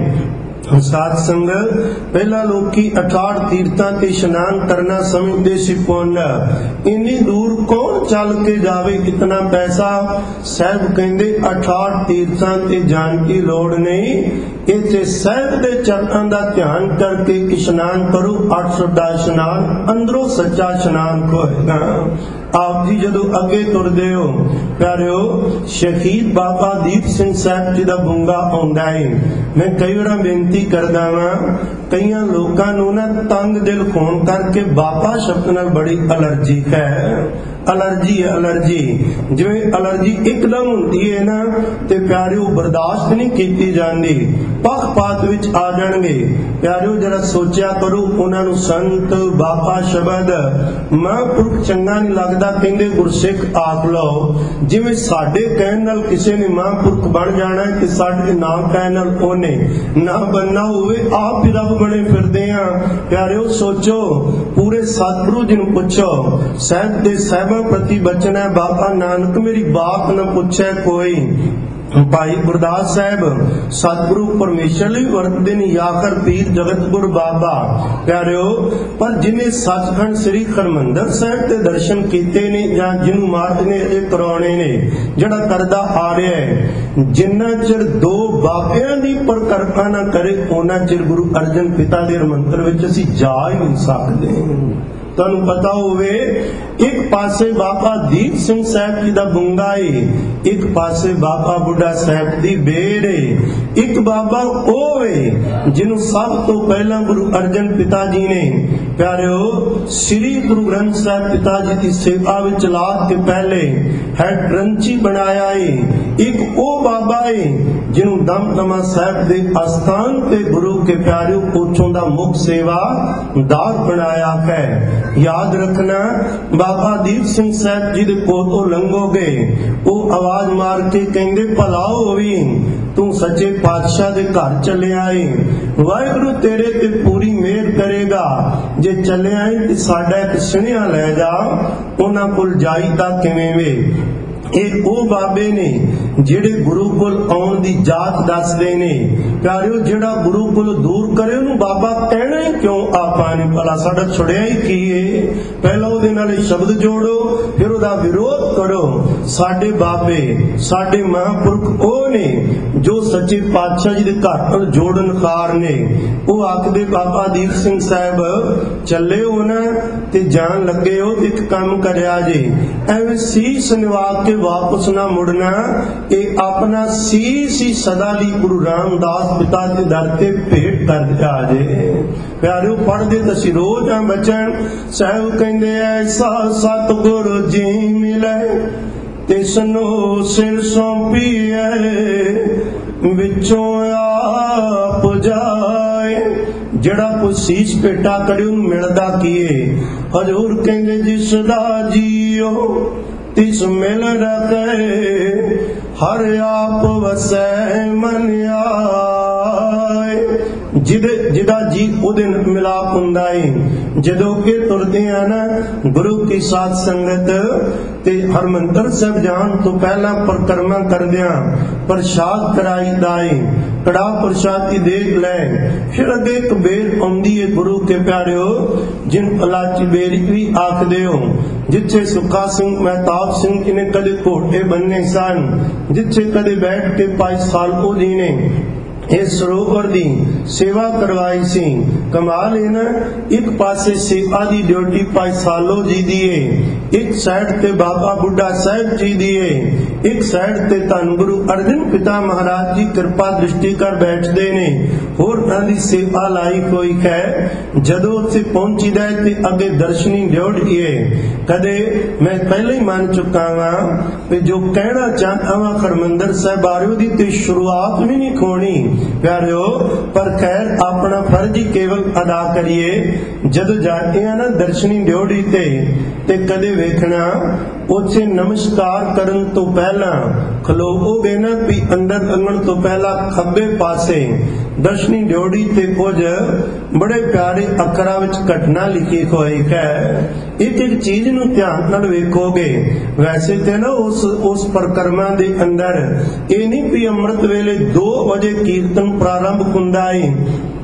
ਸਾਧ ਸੰਗਤ ਪਹਿਲਾਂ ਲੋਕੀ 68 ਤੀਰਥਾਂ ਤੇ ਇਸ਼ਨਾਨ ਕਰਨਾ ਸਮਝਦੇ ਸੀ ਪੁੰਨ, ਇੰਨੀ ਦੂਰ ਕੌਣ ਚੱਲ ਕੇ ਜਾਵੇ, ਇਤਨਾ ਪੈਸਾ। ਸਾਹਿਬ ਕਹਿੰਦੇ 68 ਤੀਰਥਾਂ ਤੇ ਜਾਣ ਦੀ ਲੋੜ ਨਹੀਂ, ਇੱਥੇ ਸਾਹਿਬ ਦੇ ਚਰਨਾਂ ਦਾ ਧਿਆਨ ਕਰਕੇ ਇਸ਼ਨਾਨ ਕਰੋ। 800 ਦਾ ਇਸ਼ਨਾਨ ਅੰਦਰੋਂ ਸੱਚਾ ਇਸ਼ਨਾਨ ਹੋਏਗਾ। ਆਪ ਜੀ ਜਦੋਂ ਅੱਗੇ ਤੁਰਦੇ ਹੋ ਪਿਆਰਿਓ, ਸ਼ਹੀਦ ਬਾਬਾ ਦੀਪ ਸਿੰਘ ਸਾਹਿਬ ਜੀ ਦਾ ਬੁੰਗਾ ਆਉਂਦਾ ਹੈ। ਮੈਂ ਕਈ ਵਾਰ ਬੇਨਤੀ ਕਰਦਾ ਵਾਂ, ਕਈਆਂ ਲੋਕਾਂ ਨੂੰ ਨਾ ਤੰਗ ਦਿਲ ਹੋਣ ਕਰਕੇ ਬਾਬਾ ਸ਼ਬਦ ਨਾਲ ਬੜੀ ਅਲਰਜੀ ਹੈ। ਅਲਰਜੀ ਹੈ, ਅਲਰਜੀ। ਜਿਵੇਂ ਅਲਰਜੀ ਇੱਕਦਮ ਹੁੰਦੀ ਹੈ ਨਾ ਤੇ ਪਿਆਰਿਓ ਬਰਦਾਸ਼ਤ ਨਹੀਂ ਕੀਤੀ ਜਾਂਦੀ, ਪੱਖਪਾਤ ਵਿੱਚ ਆ ਜਾਣਗੇ। ਪਿਆਰਿਓ ਜਰਾ ਸੋਚਿਆ ਕਰੋ, ਉਹਨਾਂ ਨੂੰ ਸੰਤ ਬਾਬਾ ਸ਼ਬਦ ਮਹਾਂਪੁਰਖ ਚੰਗਾ ਨਹੀਂ ਲੱਗਦਾ, ਕਹਿੰਦੇ ਗੁਰਸਿੱਖ ਆਖ ਲਓ। ਜਿਵੇਂ ਸਾਡੇ ਕਹਿਣ ਨਾਲ ਕਿਸੇ ਨੇ ਮਹਾਂਪੁਰਖ ਬਣ ਜਾਣਾ ਤੇ ਸਾਡੇ ਨਾ ਕਹਿਣ ਨਾਲ ਉਹਨੇ ਨਾ ਬਣਨਾ ਹੋਵੇ, ਆਪ ਹੀ ਰੱਬ ਬਣੇ ਫਿਰਦੇ ਆ। ਪਿਆਰਿਓ ਸੋਚੋ, ਪੂਰੇ ਸਤਿਗੁਰੂ ਜੀ ਨੂੰ ਪੁੱਛੋ, ਸਾਹਿਬ ਦੇ ਸਾਹਿਬਾਂ ਪ੍ਰਤੀ ਬਚਨ ਹੈ, ਬਾਬਾ ਨਾਨਕ ਮੇਰੀ ਬਾਤ ਨਾ ਪੁੱਛੇ ਕੋਈ। ਭਾਈ ਗੁਰਦਾਸ ਸਾਹਿਬ ਸਤਿਗੁਰੂ ਪਰਮੇਸ਼ਰ ਲਈ ਵਰਤਦੇ ਨੇ, ਆਖਰ ਪੀਰ ਜਗਤਗੁਰ ਬਾਬਾ। ਪਿਆਰਿਓ ਪਰ ਜਿਹਨੇ ਸੱਚਖੰਡ ਸ੍ਰੀ ਹਰਿਮੰਦਰ ਸਾਹਿਬ ਦੇ ਦਰਸ਼ਨ ਕੀਤੇ ਨੇ ਜਾਂ ਜਿਹਨੂੰ ਮਾਰਗ ਨੇ ਇਹ ਕਰਾਉਣੇ ਨੇ, ਜਿਹੜਾ ਕਰਦਾ ਆ ਰਿਹਾ ਹੈ, ਜਿੰਨਾ ਚਿਰ ਦੋ ਬਾਬਿਆਂ ਦੀ ਪ੍ਰਕਰਪਾ ਨਾ ਕਰੇ ਉਹਨਾਂ ਚਿਰ ਗੁਰੂ ਅਰਜਨ ਪਿਤਾ ਦੇ ਹਰਿਮੰਦਰ ਵਿੱਚ ਅਸੀਂ ਜਾ ਹੀ ਨਹੀਂ ਸਕਦੇ। ਤੁਹਾਨੂੰ ਪਤਾ ਹੋਵੇ, ਇੱਕ ਪਾਸੇ ਬਾਬਾ ਦੀਪ ਸਿੰਘ ਸਾਹਿਬ ਜੀ ਦਾ ਬੁੰਗਾ ਏ, ਇੱਕ ਪਾਸੇ ਬਾਬਾ ਬੁੱਢਾ ਸਾਹਿਬ ਦੀ ਬੇੜ ਏ। ਇੱਕ ਬਾਬਾ ਉਹ ਏ ਜਿਹਨੂੰ ਸਭ ਤੋਂ ਪਹਿਲਾਂ ਗੁਰੂ ਅਰਜਨ ਪਿਤਾ ਜੀ ਨੇ ਪਿਆਰਿਓ ਸ੍ਰੀ ਗੁਰੂ ਗ੍ਰੰਥ ਸਾਹਿਬ ਪਿਤਾ ਜੀ ਦੀ ਸੇਵਾ ਵਿੱਚ ਲਾ ਕੇ ਪਹਿਲੇ ਹੈਡ ਗ੍ਰੰਥੀ ਬਣਾਇਆ ਏ। ਇੱਕ ਉਹ ਬਾਬਾ ਏ ਜਿਹਨੂੰ ਦਮਦਮਾ ਸਾਹਿਬ ਦੇ ਅਸਥਾਨ ਤੇ ਗੁਰੂ ਕੇ ਪਿਆਰਿਓ ਉੱਥੋਂ ਦਾ ਮੁੱਖ ਸੇਵਾਦਾਰ ਬਣਾਇਆ ਹੈ। याद रखना, बाबा दीप सिंह साहब जी दे कोलों लंघोगे, वो आवाज मार के कहंदे भला होवी तू सच्चे पातशाह दे घर चले आए, वाहिगुरु तेरे ते पूरी मेहर करेगा। जे चले आए ते साडा इक सुनिया लै जा, उन्हां कोल जाईदा किवें वे। ਇਹ ਉਹ ਬਾਬੇ ਨੇ ਜਿਹੜੇ ਗੁਰੂ ਕੋਲ ਆਉਣ ਦੀ ਜਾਤ ਦੱਸਦੇ ਨੇ। ਪਿਆਰਿਓ ਜਿਹੜਾ ਗੁਰੂ ਕੋਲ ਦੂਰ ਕਰੇ ਉਹਨੂੰ ਬਾਬਾ ਕਹਿਣਾ ਹੀ ਕਿਉਂ? ਆਪਾਂ ਨੇ ਭਲਾ ਸਾਡਾ ਛੁੜਿਆ ਹੀ ਕੀ ਏ? ਪਹਿਲਾਂ ਉਹਦੇ ਨਾਲ ਸ਼ਬਦ ਜੋੜੋ, ਫਿਰ ਉਹਦਾ ਵਿਰੋਧ ਕਰੋ। ਸਾਡੇ ਬਾਬੇ ਸਾਡੇ ਮਹਾਂਪੁਰਖ ਉਹ ਨੇ ਜੋ ਸੱਚੇ ਪਾਤਸ਼ਾਹ ਜੀ ਦੇ ਘਰ ਨਾਲ ਜੋੜਨਹਾਰ ਨੇ। ਉਹ ਆਖਦੇ ਬਾਬਾ ਦੀਪ ਸਿੰਘ ਸਾਹਿਬ ਚੱਲੇ ਹੋ ਨਾ ਤੇ ਜਾਣ ਲੱਗੇ ਹੋ, ਇੱਕ ਕੰਮ ਕਰਿਆ ਜੇ, ਐਵੇਂ ਸੀਸ ਨਿਵਾ ਕੇ ਵਾਪਸ ਨਾ ਮੁੜਨਾ। ਇਹ ਆਪਣਾ ਸੀਸ ਹੀ ਸਦਾ ਲਈ ਗੁਰੂ ਰਾਮਦਾਸ ਪਿਤਾ ਦੇ ਦਰ ਤੇ ਭੇਟ ਕਰ ਦਿਆ ਜੇ। ਪਿਆਰਿਓ ਪੜ੍ਹਦੇ ਤੁਸੀਂ ਰੋਜ਼ ਆ ਬਚਨ। ਸਾਹਿਬ ਕਹਿੰਦੇ ਐਸਾ ਸਤਿਗੁਰੂ ਜੀ ਮਿਲੇ ਤਿਸਨੂੰ ਸਿਰ ਸੌਂਪੀਏ, ਵਿੱਚੋਂ ਆਪ ਜਾਏ। ਜਿਹੜਾ ਕੋਈ ਸੀਸ ਭੇਟਾ ਕਰੇ ਉਹਨੂੰ ਮਿਲਦਾ ਕੀ ਏ? ਹਜ਼ੂਰ ਕਹਿੰਦੇ ਜਿਸ ਦਾ ਜੀਓ ਤਿਸ ਮਿਲ ਰਖੇ, ਹਰ ਆਪ ਵਸੈ ਮਨ ਆਏ। ਜਿਹਦਾ ਜੀ ਉਹਦੇ ਨਾਲ ਮਿਲਾਪ ਹੁੰਦਾ ਏ। ਜਦੋਂ ਕਿ ਤੁਰਦੇ ਆ ਨਾ ਗੁਰੂ ਕੀ ਸਾਧ ਸੰਗਤ ਤੇ ਹਰਮੰਦਰ ਸਾਹਿਬ ਜਾਣ ਤੋਂ ਪਹਿਲਾਂ ਪਰਿਕਰਮਾ ਕਰਦਿਆਂ ਪ੍ਰਸ਼ਾਦ ਕਰਾਈਦਾ ਏ। ਕੜਾ ਪ੍ਰਸ਼ਾਦ ਦੀ ਦੇਖ ਲੈ, ਫਿਰ ਅੱਗੇ ਇੱਕ ਬੇਲ ਆਉਂਦੀ ਏ ਗੁਰੂ ਕੇ ਪਿਆਰਿਓ, ਜਿਨ ਇਲਾਚੀ ਬੇਲ ਵੀ ਆਖਦੇ ਹੋ, ਜਿੱਥੇ ਸੁੱਖਾ ਸਿੰਘ ਮਹਿਤਾਬ ਸਿੰਘ ਜੀ ਨੇ ਕਦੇ ਘੋਟੇ ਬੰਨੇ ਸਨ, ਜਿੱਥੇ ਕਦੇ ਬੈਠ ਕੇ ਭਾਈ ਸਾਲਕੋ ਜੀ ਨੇ ਇਹ ਸਰੋਵਰ ਦੀ ਸੇਵਾ ਕਰਵਾਈ ਸੀ। ਕਮਾਲ ਹੈ ਨਾ, ਇੱਕ ਪਾਸੇ ਸੇਵਾ ਦੀ ਡਿਊਟੀ ਭਾਈ ਸਾਲੋ ਜੀ ਦੀ ਏ, ਇੱਕ ਸਾਈਡ ਤੇ ਬਾਬਾ ਬੁੱਢਾ ਸਾਹਿਬ ਜੀ ਦੀ ਏ, ਇੱਕ ਸਾਈਡ ਤੇ ਧੰਨ ਗੁਰੂ ਅਰਜਨ ਪਿਤਾ ਮਹਾਰਾਜ ਜੀ ਕਿਰਪਾ ਦ੍ਰਿਸ਼ਟੀ ਕਰ ਬੈਠਦੇ ਨੇ, ਹੋਰ ਉਹਨਾਂ ਦੀ ਸੇਵਾ ਲਾਈ ਹੋਈ ਹੈ। ਜਦੋਂ ਉੱਥੇ ਪਹੁੰਚੀਦਾ ਤੇ ਅੱਗੇ ਦਰਸ਼ਨੀ ਡਿਊਟੀ ਏ। ਕਦੇ ਮੈਂ ਪਹਿਲਾਂ ਹੀ ਮੰਨ ਚੁੱਕਾ ਵਾਂ ਕਿ ਜੋ ਕਹਿਣਾ ਚਾਹੁੰਦਾ ਵਾਂ ਹਰਿਮੰਦਰ ਸਾਹਿਬ ਬਾਰੇ ਉਹਦੀ ਤੇ ਸ਼ੁਰੂਆਤ ਵੀ ਨਹੀਂ ਖੋਣੀ ਪਿਆਰਿਓ, ਪਰ ਖੈਰ ਆਪਣਾ ਫਰਜ਼ ਹੀ ਕੇਵਲ ਅਦਾ ਕਰੀਏ। ਜਦੋਂ ਜਾਂਦੇ ਆ ਨਾ ਦਰਸ਼ਨੀ ਡਿਊਟੀ ਤੇ ਕਦੇ ਵੇਖਣਾ ਉੱਥੇ ਨਮਸਕਾਰ ਕਰਨ ਤੋਂ ਪਹਿਲਾਂ ਖਲੋਵੋਗੇ ਨਾ ਵੀ ਅੰਦਰ ਲੰਘਣ ਤੋਂ ਪਹਿਲਾਂ ਖੱਬੇ ਪਾਸੇ ਦਰਸ਼ਨੀ ਡਿਊਟੀ ਤੇ ਕੁਝ ਬੜੇ ਪਿਆਰੇ ਅੱਖਰਾਂ ਵਿੱਚ ਘਟਨਾ ਲਿਖੀ ਹੋਈ ਹੈ। ਇੱਕ ਚੀਜ਼ ਨੂੰ ਧਿਆਨ ਨਾਲ ਵੇਖੋਗੇ। ਵੈਸੇ ਤੇ ਨਾ ਉਸ ਪ੍ਰਕਰਮਾਂ ਦੇ ਅੰਦਰ ਇਹ ਨਹੀਂ ਵੀ ਅੰਮ੍ਰਿਤ ਵੇਲੇ 2 ਵਜੇ ਕੀਰਤਨ ਪ੍ਰਾਰੰਭ ਹੁੰਦਾ ਹੈ,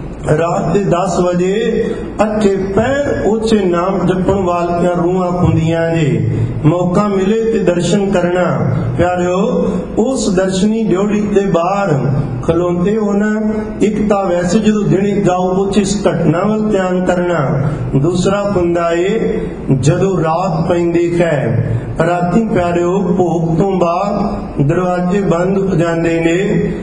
ਰਾਤ ਦੇ 10 ਵਜੇ ਅੱਠੇ ਪੈਰ ਉੱਚੇ ਨਾਮ ਜਪਣ ਵਾਲੀਆਂ ਰੂਹਾਂ ਹੁੰਦੀਆਂ ਨੇ। ਮੌਕਾ ਮਿਲੇ ਤੇ ਦਰਸ਼ਨ ਕਰਨਾ ਪਿਆਰਿਓ। ਉਸ ਦਰਸ਼ਨੀ ਡਿਊਟੀ ਦੇ ਬਾਹਰ ਖਲੋਤੇ ਹੋਣਾ। ਇੱਕ ਤਾਂ ਵੈਸੇ ਜਦੋਂ ਦਿਨੇ ਜਾਓ ਉੱਥੇ ਇਸ ਘਟਨਾ ਵੱਲ ਧਿਆਨ ਕਰਨਾ, ਦੂਸਰਾ ਹੁੰਦਾ ਏ ਜਦੋਂ ਰਾਤ ਪੈਂਦੀ ਹੈ। ਰਾਤੀ ਪਿਆਰਿਓ ਭੋਗ ਤੋਂ ਬਾਅਦ ਦਰਵਾਜ਼ੇ ਬੰਦ ਹੋ ਜਾਂਦੇ ਨੇ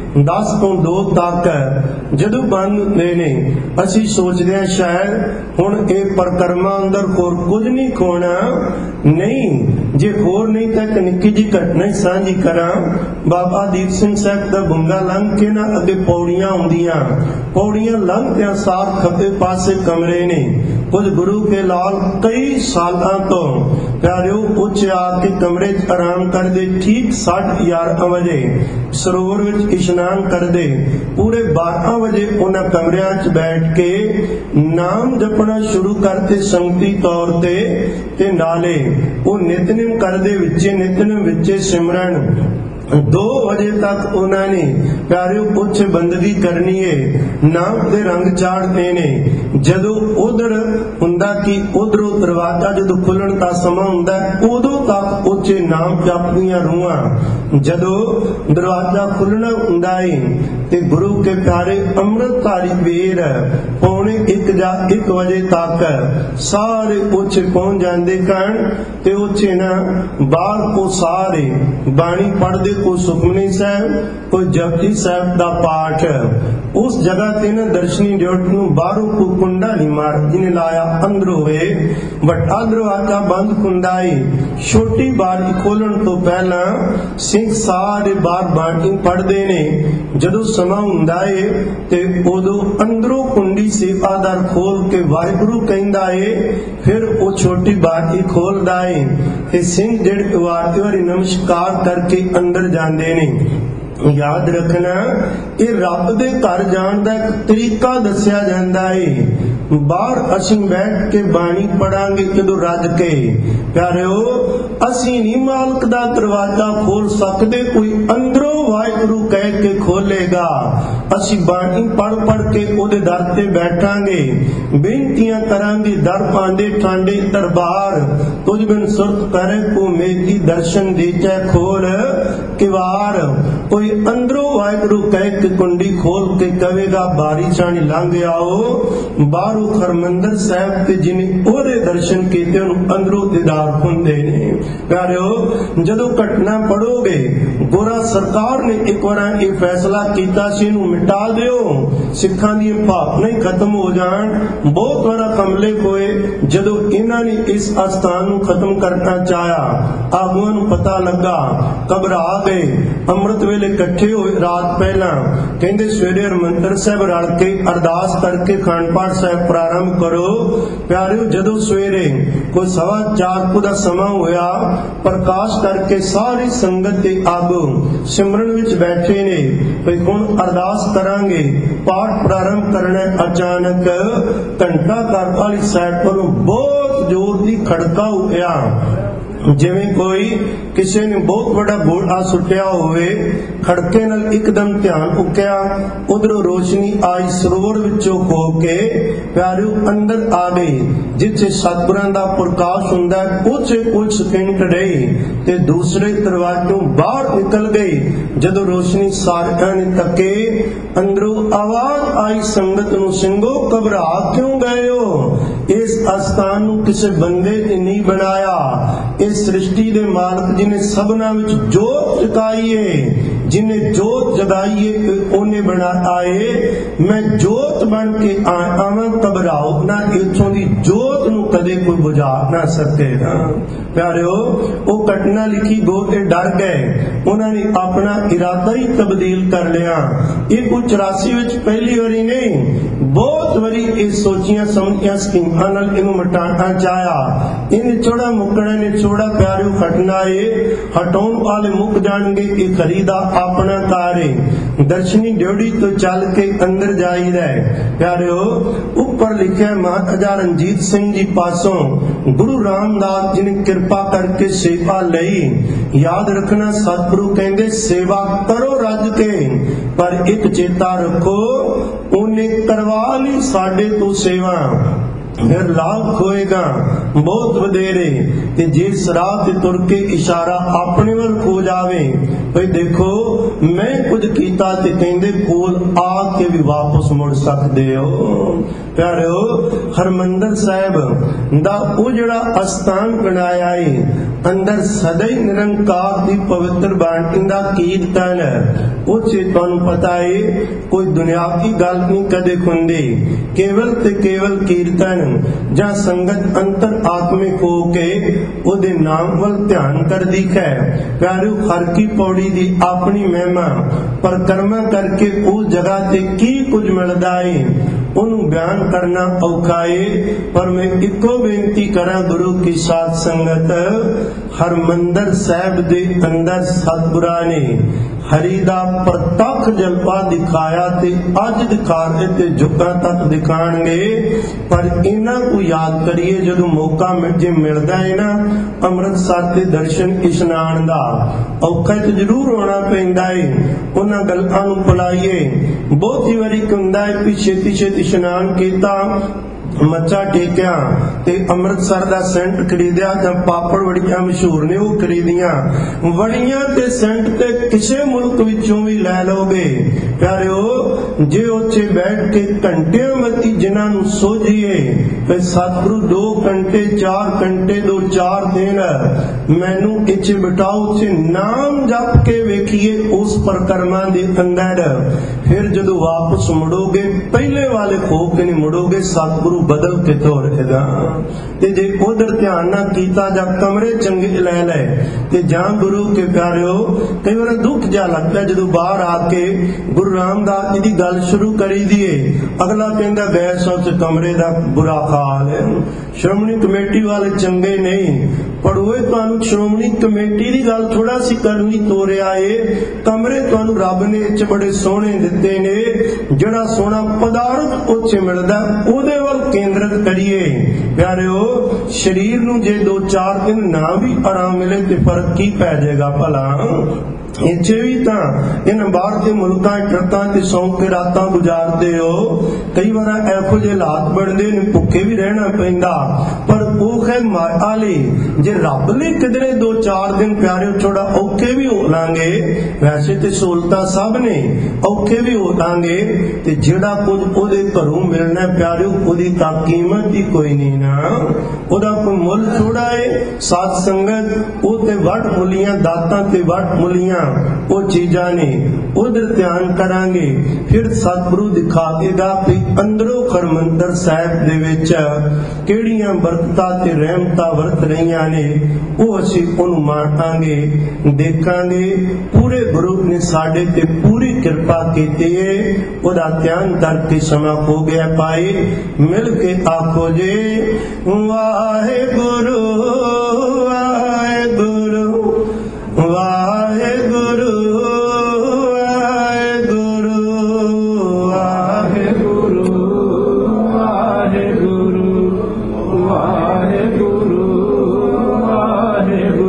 10 ਤੋਂ 2 ਤੱਕ। ਜਦੋਂ ਬੰਦ ਹੁੰਦੇ ਨੇ ਅਸੀਂ ਸੋਚਦੇ ਹਾਂ ਸ਼ਾਇਦ ਹੁਣ ਇਹ ਪ੍ਰਕਰਮਾਂ ਅੰਦਰ ਹੋਰ ਕੁਝ ਨਹੀਂ ਖੋਣਾ। ਨਹੀਂ, ਜੇ ਹੋਰ ਨਹੀਂ ਤਾਂ ਇੱਕ ਨਿੱਕੀ ਜਿਹੀ ਘਟਨਾ ਹੀ ਸਾਂਝੀ ਕਰਾਂ। ਬਾਬਾ ਦੀਪ ਸਿੰਘ ਸਾਹਿਬ ਦਾ ਬੁੰਗਾ ਲੰਘ ਕੇ ਨਾ ਅੱਗੇ ਪੌੜੀਆਂ ਆਉਂਦੀਆਂ, ਪੌੜੀਆਂ ਲੰਘਦਿਆਂ ਸਾਰ ਖੱਬੇ ਪਾਸੇ ਕਮਰੇ ਨੇ। ਕੁਝ ਗੁਰੂ ਕੇ ਲਾਲ ਕਈ ਸਾਲਾਂ ਤੋਂ ਪਿਆਰਿਓ ਉੱਚ ਆ ਕੇ ਕਮਰੇ 'ਚ ਆਰਾਮ ਕਰਦੇ। ਠੀਕ 11:30 ਵਜੇ ਸਰੋਵਰ ਵਿੱਚ ਇਸ਼ਨਾਨ ਕਰਦੇ। ਪੂਰੇ 12 ਵਜੇ ਉਹਨਾਂ ਕਮਰਿਆਂ 'ਚ ਬੈਠ ਕੇ ਨਾਮ ਜਪਣਾ ਸ਼ੁਰੂ ਕਰਤੇ ਸੰਗਤੀ ਤੌਰ ਤੇ ਨਾਲੇ ਉਹ ਨਿਤਨੇਮ ਕਰਦੇ, ਵਿੱਚੇ ਨਿਤਨੇਮ ਵਿੱਚੇ ਸਿਮਰਨ। 2 ਵਜੇ ਤੱਕ ਉਹਨਾਂ ਨੇ ਪਿਆਰਿਓ ਉੱਚ ਬੰਦਗੀ ਕਰਨੀ ਏ, ਨਾਮ ਦੇ ਰੰਗ ਚਾੜਦੇ ਨੇ। ਜਦੋਂ ਉਧਰ ਹੁੰਦਾ ਕਿ ਉਧਰੋਂ ਦਰਵਾਜ਼ਾ ਜਦੋਂ ਖੁੱਲਣ ਦਾ ਸਮਾਂ ਹੁੰਦਾ ਉਦੋਂ ਤੱਕ ਉੱਚੇ ਨਾਮ ਜਪਦੀਆਂ ਰੂਹਾਂ। ਜਦੋਂ ਦਰਵਾਜ਼ਾ ਖੁੱਲਣਾ ਹੁੰਦਾ ਏ ਤੇ ਗੁਰੂ ਕੇ ਪਿਆਰੇ ਅੰਮ੍ਰਿਤਧਾਰੀ ਵੇਰ 1:45 ਜਾਂ 1 ਵਜੇ ਤੱਕ ਸਾਰੇ ਉੱਚੇ ਪਹੁੰਚ ਜਾਂਦੇ ਕਣ ਤੇ ਉੱਚੇ ਨਾ ਬਾਹਰ ਕੋ ਸਾਰੇ ਬਾਣੀ ਪੜ੍ਹਦੇ, ਕੋਈ ਸੁਖਮਨੀ ਸਾਹਿਬ, ਕੋਈ ਜਪਜੀ ਸਾਹਿਬ ਦਾ ਪਾਠ। ਉਸ ਜਗ੍ਹਾ ਤੇ ਨਾ ਦਰਸ਼ਨੀ ਡਿਊਟੀ ਨੂੰ ਬਾਹਰੋਂ ਕੋ ਕੁੰਡਾ ਨਹੀਂ ਮਾਰ ਜਿਹਨੇ ਲਾਇਆ, ਅੰਦਰੋਂ ਹੋਏ ਵੱਡਾ ਦਰਵਾਜ਼ਾ ਬੰਦ ਹੁੰਦਾ ਏ। ਛੋਟੀ ਬਾਰੀ ਖੋਲਣ ਤੋਂ ਪਹਿਲਾਂ ਸਿੰਘ ਸਾਰੇ ਬਾਹਰ ਬਾਣੀ ਪੜ੍ਹਦੇ ਨੇ। ਜਦੋਂ ਸਮਾਂ ਹੁੰਦਾ ਏ ਤੇ ਉਦੋਂ ਅੰਦਰੋਂ ਕੁੰਡੀ ਸੇਵਾਦਾਰ ਖੋਲ ਕੇ ਵਾਹਿਗੁਰੂ ਕਹਿੰਦਾ ਏ, ਫਿਰ ਉਹ ਛੋਟੀ ਬਾਰੀ ਖੋਲਦਾ ਏ ਤੇ ਸਿੰਘ ਜਿਹੜੇ ਵਾਰੀ ਨਮਸਕਾਰ ਕਰਕੇ ਅੰਦਰ ਜਾਂਦੇ ਨੇ। ਯਾਦ ਰੱਖਣਾ, ਇਹ ਰੱਬ ਦੇ ਘਰ ਜਾਣ ਦਾ ਇੱਕ ਤਰੀਕਾ ਦੱਸਿਆ ਜਾਂਦਾ ਏ। ਬਾਹਰ ਅਸੀਂ ਬੈਠ ਕੇ ਬਾਣੀ ਪੜਾਂਗੇ ਜਦੋਂ ਰੱਜ ਕੇ ਪਿਆਰਿਓ, ਅਸੀਂ ਨਹੀਂ ਮਾਲਕ ਦਾ ਦਰਵਾਜ਼ਾ ਖੋਲ ਸਕਦੇ, ਕੋਈ ਅੰਦਰੋਂ ਵਾਹਿਗੁਰੂ ਕਹਿ ਕੇ ਖੋਲੇਗਾ। ਅਸੀਂ ਬਾਣੀ ਪੜ ਕੇ ਉਹਦੇ ਦਰ ਤੇ ਬੈਠਾਂਗੇ, ਬੇਨਤੀਆਂ ਕਰਾਂਗੇ। ਦਰ ਪਾਂਦੇ ਠਾਂਡੇ ਦਰਬਾਰ ਤੁਝ ਬਿਨ ਸੁਰਤ ਕਰੇ ਕੋ ਮੇਰੀ ਦਰਸ਼ਨ ਦੀਜੈ ਖੋਲ ਕਿਵਾਰ। ਕੋਈ ਅੰਦਰੋਂ ਵਾਹਿਗੁਰੂ ਕਹਿ ਕੇ ਕੁੰਡੀ ਖੋਲ ਕੇ ਕਹੇਗਾ ਬਾਰੀ ਛਾਣੀ ਲੰਘ ਆਓ। ਬਾਹਰੋਂ ਹਰਿਮੰਦਰ ਸਾਹਿਬ ਤੇ ਜਿਹਨੇ ਉਹਦੇ ਦਰਸ਼ਨ ਕੀਤੇ ਉਹਨੂੰ ਅੰਦਰੋਂ ਦੀਦਾਰ ਹੁੰਦੇ ਨੇ। ਪਿਆਰਿਓ, ਜਦੋਂ ਘਟਨਾ ਪੜੋਗੇ, ਗੋਰਾ ਸਰਕਾਰ ਨੇ ਇੱਕ ਵਾਰ ਇਹ ਫੈਸਲਾ ਕੀਤਾ ਸੀ ਇਹਨੂੰ ਮਿਟਾ ਦਿਓ, ਸਿੱਖਾਂ ਦੀਆਂ ਭਾਵਨਾਵਾਂ ਹੀ ਖਤਮ ਹੋ ਜਾਣ। ਬਹੁਤ ਵਾਰ ਹਮਲੇ ਹੋਏ। ਜਦੋਂ ਇਹਨਾਂ ਨੇ ਇਸ ਅਸਥਾਨ ਨੂੰ ਖਤਮ ਕਰਨਾ ਚਾਹਿਆ, ਆਗੂਆਂ ਨੂੰ ਪਤਾ ਲੱਗਾ, ਘਬਰਾ ਗਏ। ਅੰਮ੍ਰਿਤ ਵੇਲੇ ਇਕੱਠੇ ਹੋਏ ਰਾਤ ਪਹਿਲਾਂ, ਕਹਿੰਦੇ ਸਵੇਰੇ ਹਰਿਮੰਦਰ ਸਾਹਿਬ ਰਲ ਕੇ ਅਰਦਾਸ ਕਰਕੇ ਅਖੰਡ ਪਾਠ ਸਾਹਿਬ ਪ੍ਰਾਰੰਭ ਕਰੋ। ਪਿਆਰਿਓ, ਜਦੋਂ ਸਵੇਰੇ ਕੋਈ 4:15 ਦਾ ਸਮਾਂ ਹੋਇਆ, ਪ੍ਰਕਾਸ਼ ਕਰਕੇ ਸਾਰੀ ਸੰਗਤ ਦੇ ਆਗੂ ਸਿਮਰਨ ਵਿੱਚ ਬੈਠੇ ਨੇ ਵੀ ਹੁਣ ਅਰਦਾਸ ਕਰਾਂਗੇ, ਪਾਠ ਪ੍ਰਾਰੰਭ ਕਰਨਾ। ਅਚਾਨਕ ਘੰਟਾ ਘਰ ਵਾਲੀ ਸਾਈਡ ਤੋਂ ਬਹੁਤ ਜ਼ੋਰ ਦੀ ਖੜਕਾ ਹੋਇਆ। ਜਿਵੇਂ ਕੋਈ ਕਿਸੇ ਨੇ ਬਹੁਤ ਵੱਡਾ ਗੋਲਾ ਸੁੱਟਿਆ ਹੋਵੇ, ਖੜਕੇ ਨਾਲ ਇੱਕਦਮ ਧਿਆਨ ਉੱਕਿਆ, ਉਧਰੋਂ ਰੋਸ਼ਨੀ ਆਈ ਸਰੋਵਰ ਵਿੱਚੋਂ ਖੋ ਕੇ ਪਿਆਰਿਓ ਅੰਦਰ ਆ ਗਈ, ਜਿੱਥੇ ਸਤਿਗੁਰਾਂ ਦਾ ਪ੍ਰਕਾਸ਼ ਹੁੰਦਾ ਹੈ। ਉੱਥੇ ਕੁਝ ਸਕਿੰਟ ਰਹੀ ਤੇ ਦੂਸਰੇ ਦਰਵਾਜ਼ੋਂ ਬਾਹਰ ਨਿਕਲ ਗਈ। ਜਦੋਂ ਰੋਸ਼ਨੀ ਸਾਰਿਆਂ ਨੇ ਤੱਕੇ, ਅੰਦਰੋਂ ਆਵਾਜ਼ ਆਈ ਸੰਗਤ ਨੂੰ, ਸਿੰਘੋ ਘਬਰਾ ਕਿਉਂ ਗਏ ਹੋ? ਇਸ ਅਸਥਾਨ ਨੂੰ ਕਿਸੇ ਬੰਦੇ ਨੇ ਨਹੀਂ ਬਣਾਇਆ। ਇਸ ਸ੍ਰਿਸ਼ਟੀ ਦੇ ਮਾਲਕ ਜਿਨੇ ਸਭਨਾ ਵਿੱਚ ਜੋਤ ਜਗਾਈਏ, ਜਿਨੇ ਜੋਤ ਜਗਾਈਏ ਉਹਨੇ ਬਣਾਏ। ਮੈਂ ਜੋਤ ਬਣ ਕੇ ਆਵਾਂ, ਘਬਰਾਓ ਨਾ, ਇੱਥੋਂ ਦੀ ਜੋਤ ਨੂੰ ਕਦੇ ਕੋਈ ਬੁਝਾ ਨਾ ਸਕੇਗਾ। ਪਿਆਰਿਓ, ਉਹ ਘਟਨਾ ਲਿਖੀ ਗੋ ਤੇ ਡਰ ਗਏ, ਉਹਨਾਂ ਨੇ ਆਪਣਾ ਇਰਾਦਾ ਹੀ ਤਬਦੀਲ ਕਰ ਲਿਆ। ਇਹ 84 ਵਿੱਚ ਪਹਿਲੀ ਵਾਰੀ ਨਹੀਂ, ਬਹੁਤ ਵਾਰੀ ਇਹ ਸੋਚੀਆਂ ਸਮਝੀਆਂ ਸਕੀਮਾਂ ਨਾਲ ਇਹਨੂੰ ਮਿਟਾਉਣਾ ਚਾਹਿਆ। ਇਹਨੇ ਚੋੜਾ ਮੁੱਕਣਾ ਨੇ ਚੋੜਾ ਪਿਆਰਿਓ ਘਟਨਾ ਏ, ਹਟਾਉਣ ਵਾਲੇ ਮੁੱਕ ਜਾਣਗੇ। ਇਹ ਖਰੀਦਾ ਆਪਣਾ ਕਾਰ ਏ, ਦਰਸ਼ਨੀ ਡਿਉੜੀ ਤੋਂ ਚੱਲ ਕੇ ਅੰਦਰ ਜਾਈਦਾ ਹੈ। ਪਿਆਰਿਓ, ਉੱਪਰ ਲਿਖਿਆ ਮਹਾਰਾਜਾ ਰਣਜੀਤ ਸਿੰਘ ਜੀ ਪਾਸੋਂ ਗੁਰੂ ਰਾਮਦਾਸ ਜੀ ਨੇ ਕਿਰਪਾ ਕਰਕੇ ਸੇਵਾ ਲਈ। ਯਾਦ ਰੱਖਣਾ, ਸਤਿਗੁਰੂ ਕਹਿੰਦੇ ਸੇਵਾ ਕਰੋ ਰੱਜ ਕੇ, ਪਰ ਇੱਕ ਚੇਤਾ ਰੱਖੋ, ਉਹਨੇ ਕਰਵਾ ਲਈ ਸਾਡੇ ਤੋਂ ਸੇਵਾ, ਫਿਰ ਲਾਭ ਹੋਏਗਾ ਬਹੁਤ ਵਧੇਰੇ। ਤੇ ਜੇ ਰਾਹ ਤੇ ਤੁਰ ਕੇ ਇਸ਼ਾਰਾ ਆਪਣੇ ਵੱਲ ਹੋ ਜਾਵੇ, ਭਈ ਦੇਖੋ ਮੈਂ ਕੁਝ ਕੀਤਾ, ਤੇ ਕਹਿੰਦੇ ਕੋਲ ਆ ਕੇ ਵੀ ਵਾਪਸ ਮੁੜ ਸਕਦੇ ਹੋ। ਪਿਆਰਿਓ, ਹਰਮੰਦਰ ਸਾਹਿਬ ਦਾ ਉਹ ਜਿਹੜਾ ਅਸਥਾਨ ਬਣਾਇਆ ਏ, ਅੰਦਰ ਸਦਾ ਹੀ ਨਿਰੰਕਾਰ ਦੀ ਪਵਿੱਤਰ ਬਾਣੀ ਦਾ ਕੀਰਤਨ, ਉਹ ਚ ਤੁਹਾਨੂੰ ਪਤਾ ਏ ਕੋਈ ਦੁਨਿਆਵੀ ਗੱਲ ਨਹੀਂ ਕਦੇ ਹੁੰਦੀ, ਕੇਵਲ ਤੇ ਕੇਵਲ ਕੀਰਤਨ ਜਾਂ ਸੰਗਤ ਅੰਤਰ ਆਤਮਿਕ ਹੋ ਕੇ ਉਹਦੇ ਨਾਮ ਵੱਲ ਧਿਆਨ ਕਰਦੀ ਹੈ। ਪਿਆਰਿਓ, ਹਰ ਕੀ ਪੌੜੀ ਦੀ ਆਪਣੀ ਮਹਿਮਾ, ਪਰ ਕਰਮਾਂ ਕਰਕੇ ਉਸ ਜਗ੍ਹਾ ਤੇ ਕੀ ਕੁਝ ਮਿਲਦਾ ਏ ਉਹਨੂੰ ਬਿਆਨ ਕਰਨਾ ਔਖਾ ਏ। ਪਰ ਮੈਂ ਇੱਕੋ ਬੇਨਤੀ ਕਰਾਂ ਗੁਰੂ ਕੀ ਸਾਧ ਸੰਗਤ, ਹਰਮੰਦਰ ਸਾਹਿਬ ਦੇ ਅੰਦਰ ਸਤਿਗੁਰਾਂ ਨੇ ਹਰੀ ਦਾ ਪ੍ਰਤੱਖ ਜਲਵਾ ਦਿਖਾਇਆ, ਤੇ ਅੱਜ ਦਿਖਾ ਰਹੇ ਤੇ ਜੁਗਾਂ ਤੱਕ ਦਿਖਾਣਗੇ। ਪਰ ਇਹਨਾਂ ਨੂੰ ਯਾਦ ਕਰੀਏ, ਜਦੋਂ ਮੌਕਾ ਜੇ ਮਿਲਦਾ ਹੈ ਨਾ ਅੰਮ੍ਰਿਤਸਰ ਦੇ ਦਰਸ਼ਨ ਇਸ਼ਨਾਨ ਦਾ, ਔਖਾ ਤੇ ਜ਼ਰੂਰ ਹੋਣਾ ਪੈਂਦਾ ਏ, ਉਹਨਾਂ ਗੱਲਾਂ ਨੂੰ ਭੁਲਾਈਏ। ਬਹੁਤੀ ਵਾਰੀ ਹੁੰਦਾ ਹੈ ਵੀ ਛੇਤੀ ਛੇਤੀ ਇਸ਼ਨਾਨ ਕੀਤਾ, ਮੱਥਾ ਟੇਕਿਆ ਤੇ ਅੰਮ੍ਰਿਤਸਰ ਦਾ ਸੈਂਟ ਖਰੀਦਿਆ, ਜਾਂ ਪਾਪੜ ਵੜੀਆਂ ਮਸ਼ਹੂਰ ਨੇ ਉਹ ਖਰੀਦੀਆਂ। ਵੜੀਆਂ ਤੇ ਸੈਂਟ ਤੇ ਕਿਸੇ ਮੁਲਕ ਵਿੱਚੋਂ ਵੀ ਲੈ ਲਓਗੇ ਪਿਆਰਿਓ, ਜੇ ਉੱਥੇ ਬੈਠ ਕੇ ਘੰਟਿਆਂ ਮੱਤੀ ਜਿਨ੍ਹਾਂ ਨੂੰ ਸੋਝੀਏ, ਫਿਰ ਸਤਿਗੁਰੂ 2 ਘੰਟੇ 4 ਘੰਟੇ 2-4 ਦਿਨ ਮੈਨੂੰ ਇੱਥੇ ਬਿਠਾਓ, ਉੱਥੇ ਨਾਮ ਜਪ ਕੇ ਵੇਖੀਏ ਉਸ ਪਰਕਰਮਾਂ ਦੇ ਅੰਦਰ। ਫਿਰ ਜਦੋਂ ਵਾਪਸ ਮੁੜੋਗੇ ਪਹਿਲੇ ਵਾਲੇ ਹੋ ਕੇ ਨਹੀਂ ਮੁੜੋਗੇ, ਸਤਿਗੁਰੂ ਬਦਲ ਕੇ ਤੋਰੇਗਾ। ਤੇ ਜੇ ਉਧਰ ਧਿਆਨ ਨਾ ਕੀਤਾ, ਜਾਂ ਕਮਰੇ ਚੰਗੇ ਲੈ ਲਏ, ਤੇ ਜਾਂ ਗੁਰੂ ਕੇ ਪਿਆਰਿਓ ਕਈ ਵਾਰ ਦੁੱਖ ਜਿਹਾ ਲੱਗਦਾ ਜਦੋਂ ਬਾਹਰ ਆ ਕੇ ਗੁਰੂ ਰਾਮਦਾਸ ਜੀ ਦੀ ਗੱਲ ਸ਼ੁਰੂ ਕਰੀ ਦੀਏ। ਅਗਲਾ ਕਹਿੰਦਾ ਗੈਸ ਉੱਥੇ ਕਮਰੇ ਦਾ ਬੁਰਾ ਹਾਲ ਹੈ, ਸ਼੍ਰੋਮਣੀ ਕਮੇਟੀ ਵਾਲੇ ਚੰਗੇ ਨਹੀਂ। ਪਰ ਉਹ ਤੁਹਾਨੂੰ ਸ਼੍ਰੋਮਣੀ ਕਮੇਟੀ ਦੀ ਗੱਲ ਥੋੜਾ ਸੀ ਕਰਨੀ ਤੋਰਿਆ ਏ, ਕਮਰੇ ਤੁਹਾਨੂੰ ਰੱਬ ਨੇ ਇੱਥੇ ਬੜੇ ਸੋਹਣੇ ਦਿੱਤੇ ਨੇ। ਜਿਹੜਾ ਸੋਹਣਾ ਪਦਾਰਥ ਉੱਥੇ ਮਿਲਦਾ ਉਹਦੇ ਵੱਲ ਕੇਂਦਰਿਤ ਕਰੀਏ ਪਿਆਰਿਓ। ਸਰੀਰ ਨੂੰ ਜੇ 2-4 ਦਿਨ ਨਾ ਵੀ ਆਰਾਮ ਮਿਲੇ ਤੇ ਫਰਕ ਕੀ ਪੈ ਜਾਏਗਾ ਭਲਾ। ਇੱਥੇ ਵੀ ਤਾਂ ਇਹਨਾਂ ਬਾਹਰ ਦੇ ਮੁਲਕਾਂ ਟਰੱਕਾਂ ਤੇ ਸੌਂ ਕੇ ਰਾਤਾਂ ਗੁਜ਼ਾਰਦੇ ਹੋ, ਕਈ ਵਾਰ ਇਹੋ ਜਿਹੇ ਹਾਲਾਤ ਬਣਦੇ ਨੇ ਭੁੱਖੇ ਵੀ ਰਹਿਣਾ ਪੈਂਦਾ। ਪਰ ਉਹ ਹੈ ਮਾਇਆ ਲਈ, ਜੇ ਰੱਬ ਲਈ ਕਿਧਰੇ 2-4 ਦਿਨ ਪਿਆਰਿਓ ਥੋੜਾ ਔਖੇ ਵੀ ਹੋ ਲਾਂਗੇ, ਵੈਸੇ ਤੇ ਸਹੂਲਤਾਂ ਸਭ ਨੇ, ਔਖੇ ਵੀ ਹੋ ਲਾਂਗੇ, ਤੇ ਜਿਹੜਾ ਕੁਝ ਉਹਦੇ ਘਰੋਂ ਮਿਲਣਾ ਪਿਆਰਿਓ ਉਹਦੀ ਤਾਂ ਕੀਮਤ ਹੀ ਕੋਈ ਨਹੀਂ ਨਾ, ਉਹਦਾ ਕੋਈ ਮੁੱਲ ਥੋੜਾ ਏ। ਸਾਧ ਸੰਗਤ ਉਹ ਤੇ ਵੱਟ ਮੁੱਲੀਆਂ, ਦਾਤਾਂ ਤੇ ਵੱਟ ਮੁੱਲੀਆਂ ਉਹ ਚੀਜ਼ਾਂ ਨੇ, ਉਧਰ ਧਿਆਨ ਕਰਾਂਗੇ। ਫਿਰ ਸਤਿਗੁਰੂ ਦਿਖਾ ਦੇਗਾ ਕਿ ਅੰਦਰੋਂ ਹਰਿਮੰਦਰ ਸਾਹਿਬ ਦੇ ਵਿੱਚ ਕਿਹੜੀਆਂ ਬਰਕਤਾਂ ਤੇ ਰਹਿਮਤਾਂ ਵਰਤ ਰਹੀਆਂ ਨੇ, ਉਹ ਅਸੀਂ ਉਹਨੂੰ ਮਾਣਾਂਗੇ, ਦੇਖਾਂਗੇ। ਪੂਰੇ ਗੁਰੂ ਨੇ ਸਾਡੇ ਤੇ ਪੂਰੀ ਕਿਰਪਾ ਕੀਤੀ ਏ, ਉਹਦਾ ਧਿਆਨ ਕਰਕੇ ਸਮਾਂ ਹੋ ਗਿਆ ਪਾਏ। ਮਿਲ ਕੇ ਆਖੋ ਜੇ ਵਾਹਿਗੁਰੂ ਵਾਹਿਗੁਰੂ ਵਾਹਿਗੁਰੂ ਵਾਹਿਗੁਰੂ ਵਾਹਿਗੁਰੂ ਵਾਹਿਗੁਰੂ ਵਾਹਿਗੁਰੂ ਵਾਹਿਗੁਰੂ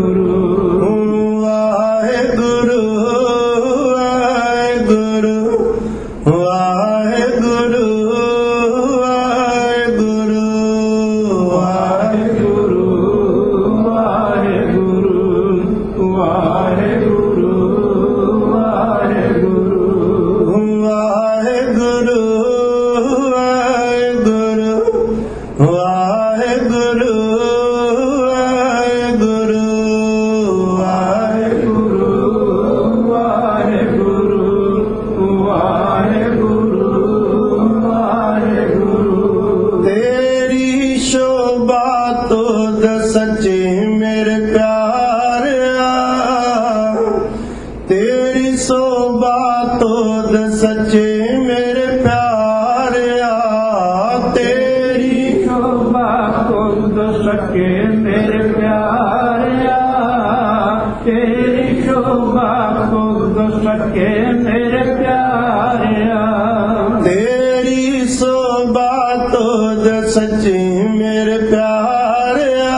ਵਾਹਿਗੁਰੂ ਵਾਹਿਗੁਰੂ ਵਾਹਿਗੁਰੂ ਵਾਹਿਗੁਰੂ ਵਾਹਿਗੁਰੂ ਵਾਹਿਗੁਰੂ ਤੇਰੀ ਸ਼ੋਭਾ ਤੁਧ ਸੱਚੇ ਮੇਰੇ ਪਿਆਰਿਆ ਤੇਰੀ ਸ਼ੋਭਾ ਤੁਧ ਸੱਚੇ ਮੇਰੇ ਪਿਆਰਿਆ ਤੇਰੀ ਸ਼ੋਭਾ ਤੁਧ ਸਕੇ ਮੇਰੇ ਪਿਆਰਿਆ ਤੇਰੀ ਸ਼ੋਭਾ ਤੁਧ ਸਕੇ ਮੇਰੇ ਪਿਆਰਿਆ ਤੇਰੀ ਸ਼ੋਭਾ ਤੁਧ ਸੱਚੇ ਮੇਰੇ ਪਿਆਰਿਆ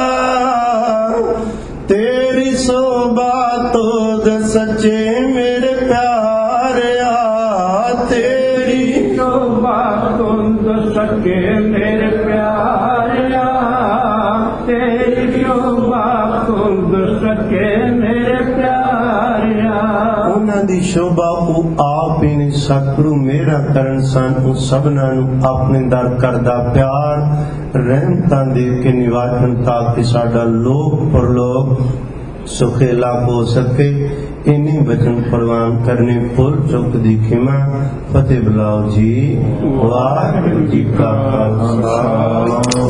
ਤੇਰੀ ਸ਼ੋਭਾ ਤੁਧ ਸੱਚੇ ਮੇਰੇ ਪਿਆਰਿਆ ਤੇਰੀ ਸ਼ੋਭਾ ਤੁਧ ਸਕੇ ਮੇਰੇ ਪਿਆਰਿਆ ਤੇਰੀ ਸ਼ੋਭਾ ਤੁਧ ਸਕੇ ਮੇਰੇ ਪਿਆਰਿਆ ਉਹਨਾਂ ਦੀ ਸ਼ੋਭਾ ਉਹ ਆਪ ਹੀ ਨੇ। ਸਤਿਗੁਰੂ ਮੇਰਾ ਕਰਨ ਸਨ ਉਹ ਸਭਨਾਂ ਨੂੰ ਆਪਣੇ ਦਰ ਕਰਦਾ ਪਿਆਰ ਰਹਿਮਤਾਂ ਦੇ ਕੇ ਨਿਵਾਜਣ ਤਾਂ ਕਿ ਸਾਡਾ ਲੋਕ ਪਰਲੋਕ ਸੁਖੇਲਾ ਹੋ ਸਕੇ। इन्हीं वचन प्रवान करने भुल चुक दी खिमा। फतेह बुलाओ जी। वाहिगुरू जी का खालसा।